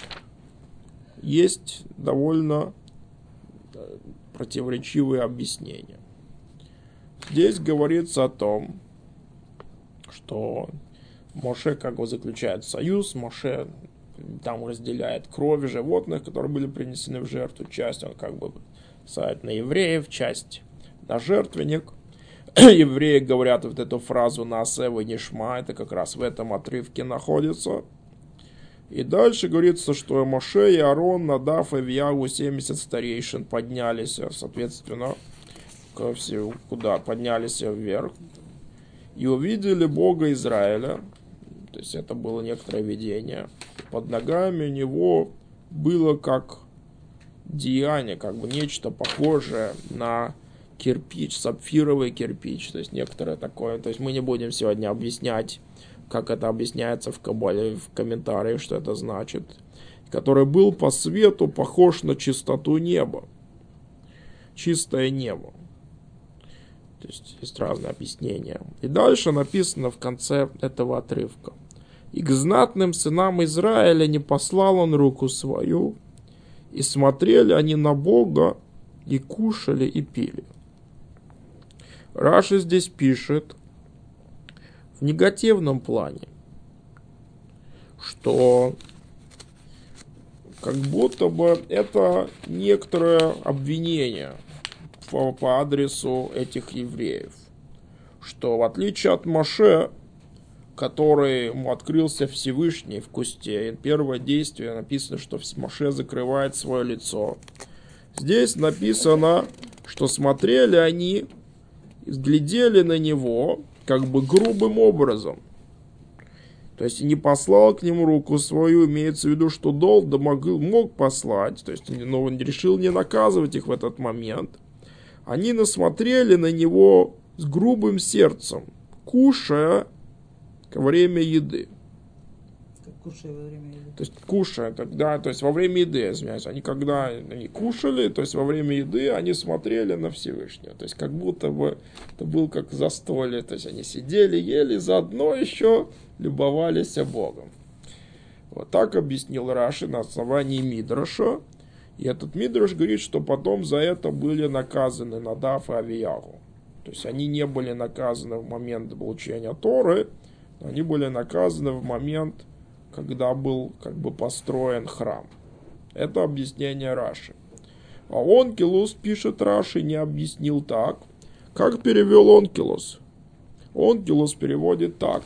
есть довольно противоречивые объяснения. Здесь говорится о том, что Моше как бы заключает союз, Моше там разделяет кровь животных, которые были принесены в жертву, часть он как бы ставит на евреев, часть на жертвенник. Евреи говорят вот эту фразу «Наасе венишма», это как раз в этом отрывке находится. И дальше говорится, что Моше и Аарон, Надав и Авиягу, 70 старейшин поднялись, соответственно, куда поднялись вверх, и увидели Бога Израиля. То есть это было некоторое видение. Под ногами у него было как деяние, как бы нечто похожее на кирпич, сапфировый кирпич. То есть некоторое такое. То есть мы не будем сегодня объяснять, как это объясняется в Кабале, в комментариях, что это значит. Который был по свету похож на чистоту неба. Чистое небо. То есть разные объяснения. И дальше написано в конце этого отрывка. И к знатным сынам Израиля не послал он руку свою, и смотрели они на Бога, и кушали, и пили. Раши здесь пишет в негативном плане, что как будто бы это некоторое обвинение по адресу этих евреев, что в отличие от Моше, который ему открылся Всевышний в кусте, первое действие написано, что Моше закрывает свое лицо. Здесь написано, что смотрели они, глядели на него как бы грубым образом. То есть не послал к нему руку свою, имеется в виду, что мог послать, то есть но он решил не наказывать их в этот момент. Они насмотрели на него с грубым сердцем, кушая во время еды. Кушая во время еды. То есть кушая, да, то есть во время еды, извиняюсь. Когда они кушали, то есть во время еды они смотрели на Всевышнего. То есть как будто бы это был как застолье. То есть они сидели, ели, заодно еще любовались Богом. Вот так объяснил Раши на основании Мидраша. И этот Мидраш говорит, что потом за это были наказаны Надав и Авиягу. То есть они не были наказаны в момент получения Торы, но они были наказаны в момент, когда был как бы построен храм. Это объяснение Раши. А Онкилус, пишет Раши, не объяснил так. Как перевел Онкилус? Онкилус переводит так.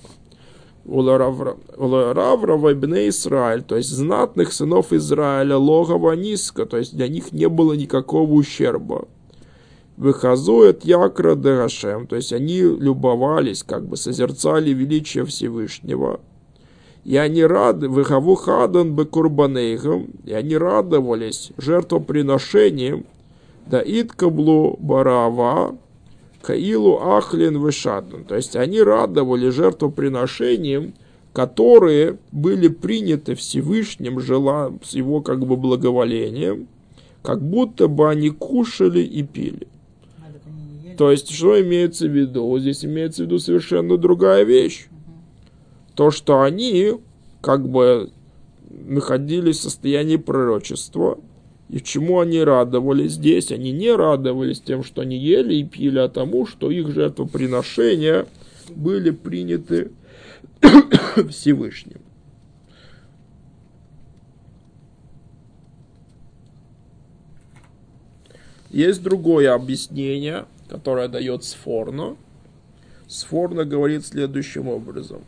Улараврава бне Исраиль, то есть знатных сынов Израиля, логово низко, то есть для них не было никакого ущерба. Выхазует якра дерашем, то есть они любовались, как бы созерцали величие Всевышнего. И они рады, выхаву хадан бекурбанейхам, и они радовались жертвоприношением, Да иткаблу барава, каилу ахлин вышатан. То есть они радовали жертвоприношением, которые были приняты Всевышним с его как бы благоволением, как будто бы они кушали и пили. То есть, что имеется в виду? Здесь имеется в виду совершенно другая вещь. То, что они как бы находились в состоянии пророчества, и чему они радовались здесь? Они не радовались тем, что они ели и пили, а тому, что их жертвоприношения были приняты Всевышним. Есть другое объяснение, которое дает Сфорно. Сфорно говорит следующим образом,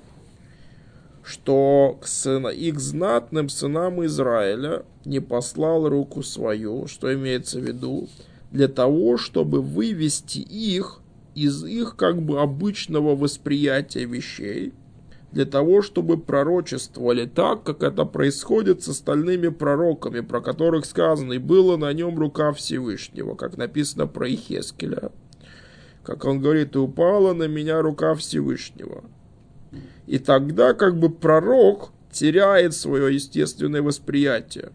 что к их знатным сынам Израиля не послал руку свою, что имеется в виду, для того, чтобы вывести их из их как бы обычного восприятия вещей, для того, чтобы пророчествовали так, как это происходит с остальными пророками, про которых сказано, и была на нем рука Всевышнего, как написано про Ихескеля. Как он говорит, и упала на меня рука Всевышнего. И тогда как бы пророк теряет свое естественное восприятие.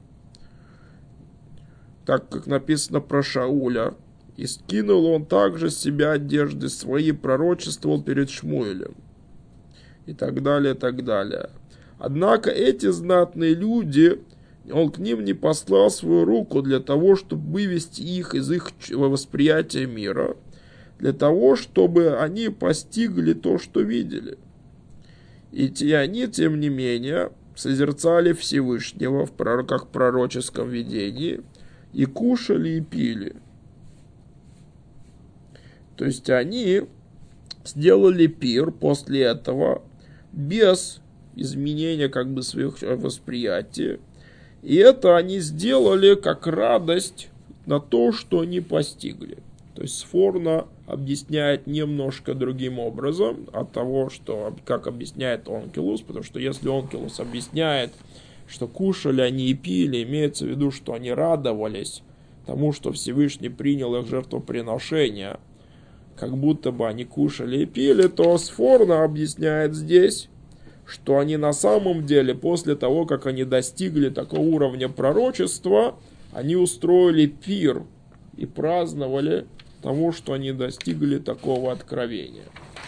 Так как написано про Шауля. И скинул он также с себя одежды свои, пророчествовал перед Шмуэлем. И так далее, так далее. Однако эти знатные люди, он к ним не послал свою руку для того, чтобы вывести их из их восприятия мира, для того, чтобы они постигли то, что видели. И они, тем не менее, созерцали Всевышнего, как в пророческом видении, и кушали и пили. То есть они сделали пир после этого без изменения как бы своих восприятий. И это они сделали как радость на то, что они постигли. То есть Сфорно объясняет немножко другим образом от того, что, как объясняет Онкелус, потому что если Онкелус объясняет, что кушали они и пили, имеется в виду, что они радовались тому, что Всевышний принял их жертвоприношение, как будто бы они кушали и пили, то Сфорно объясняет здесь, что они на самом деле, после того, как они достигли такого уровня пророчества, они устроили пир и праздновали тому, что они достигли такого откровения.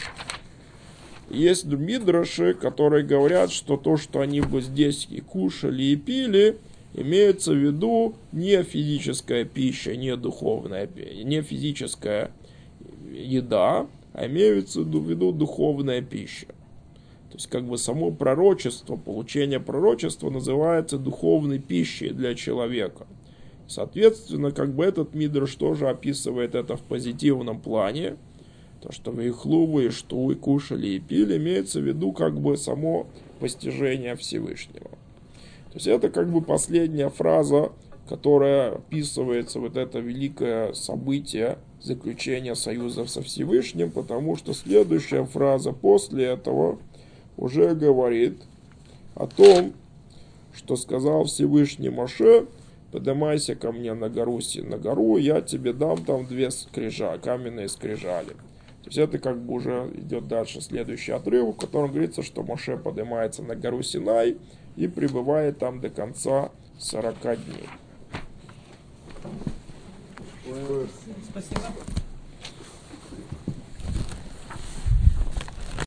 Есть мидраши, которые говорят, что то, что они бы здесь и кушали, и пили, имеется в виду не физическая пища, не духовная, не физическая еда, а имеется в виду духовная пища. То есть как бы само пророчество, получение пророчества называется духовной пищей для человека. Соответственно, как бы этот мидраш тоже описывает это в позитивном плане. То, что вы ихлу, и что и кушали и пили, имеется в виду как бы само постижение Всевышнего. То есть это как бы последняя фраза, которая описывается вот это великое событие заключения союза со Всевышним, потому что следующая фраза после этого уже говорит о том, что сказал Всевышний Моше: поднимайся ко мне на гору, я тебе дам там 2 каменные скрижали. То есть это как бы уже идет дальше следующий отрывок, в котором говорится, что Моше поднимается на гору Синай и пребывает там до конца 40 дней. Спасибо.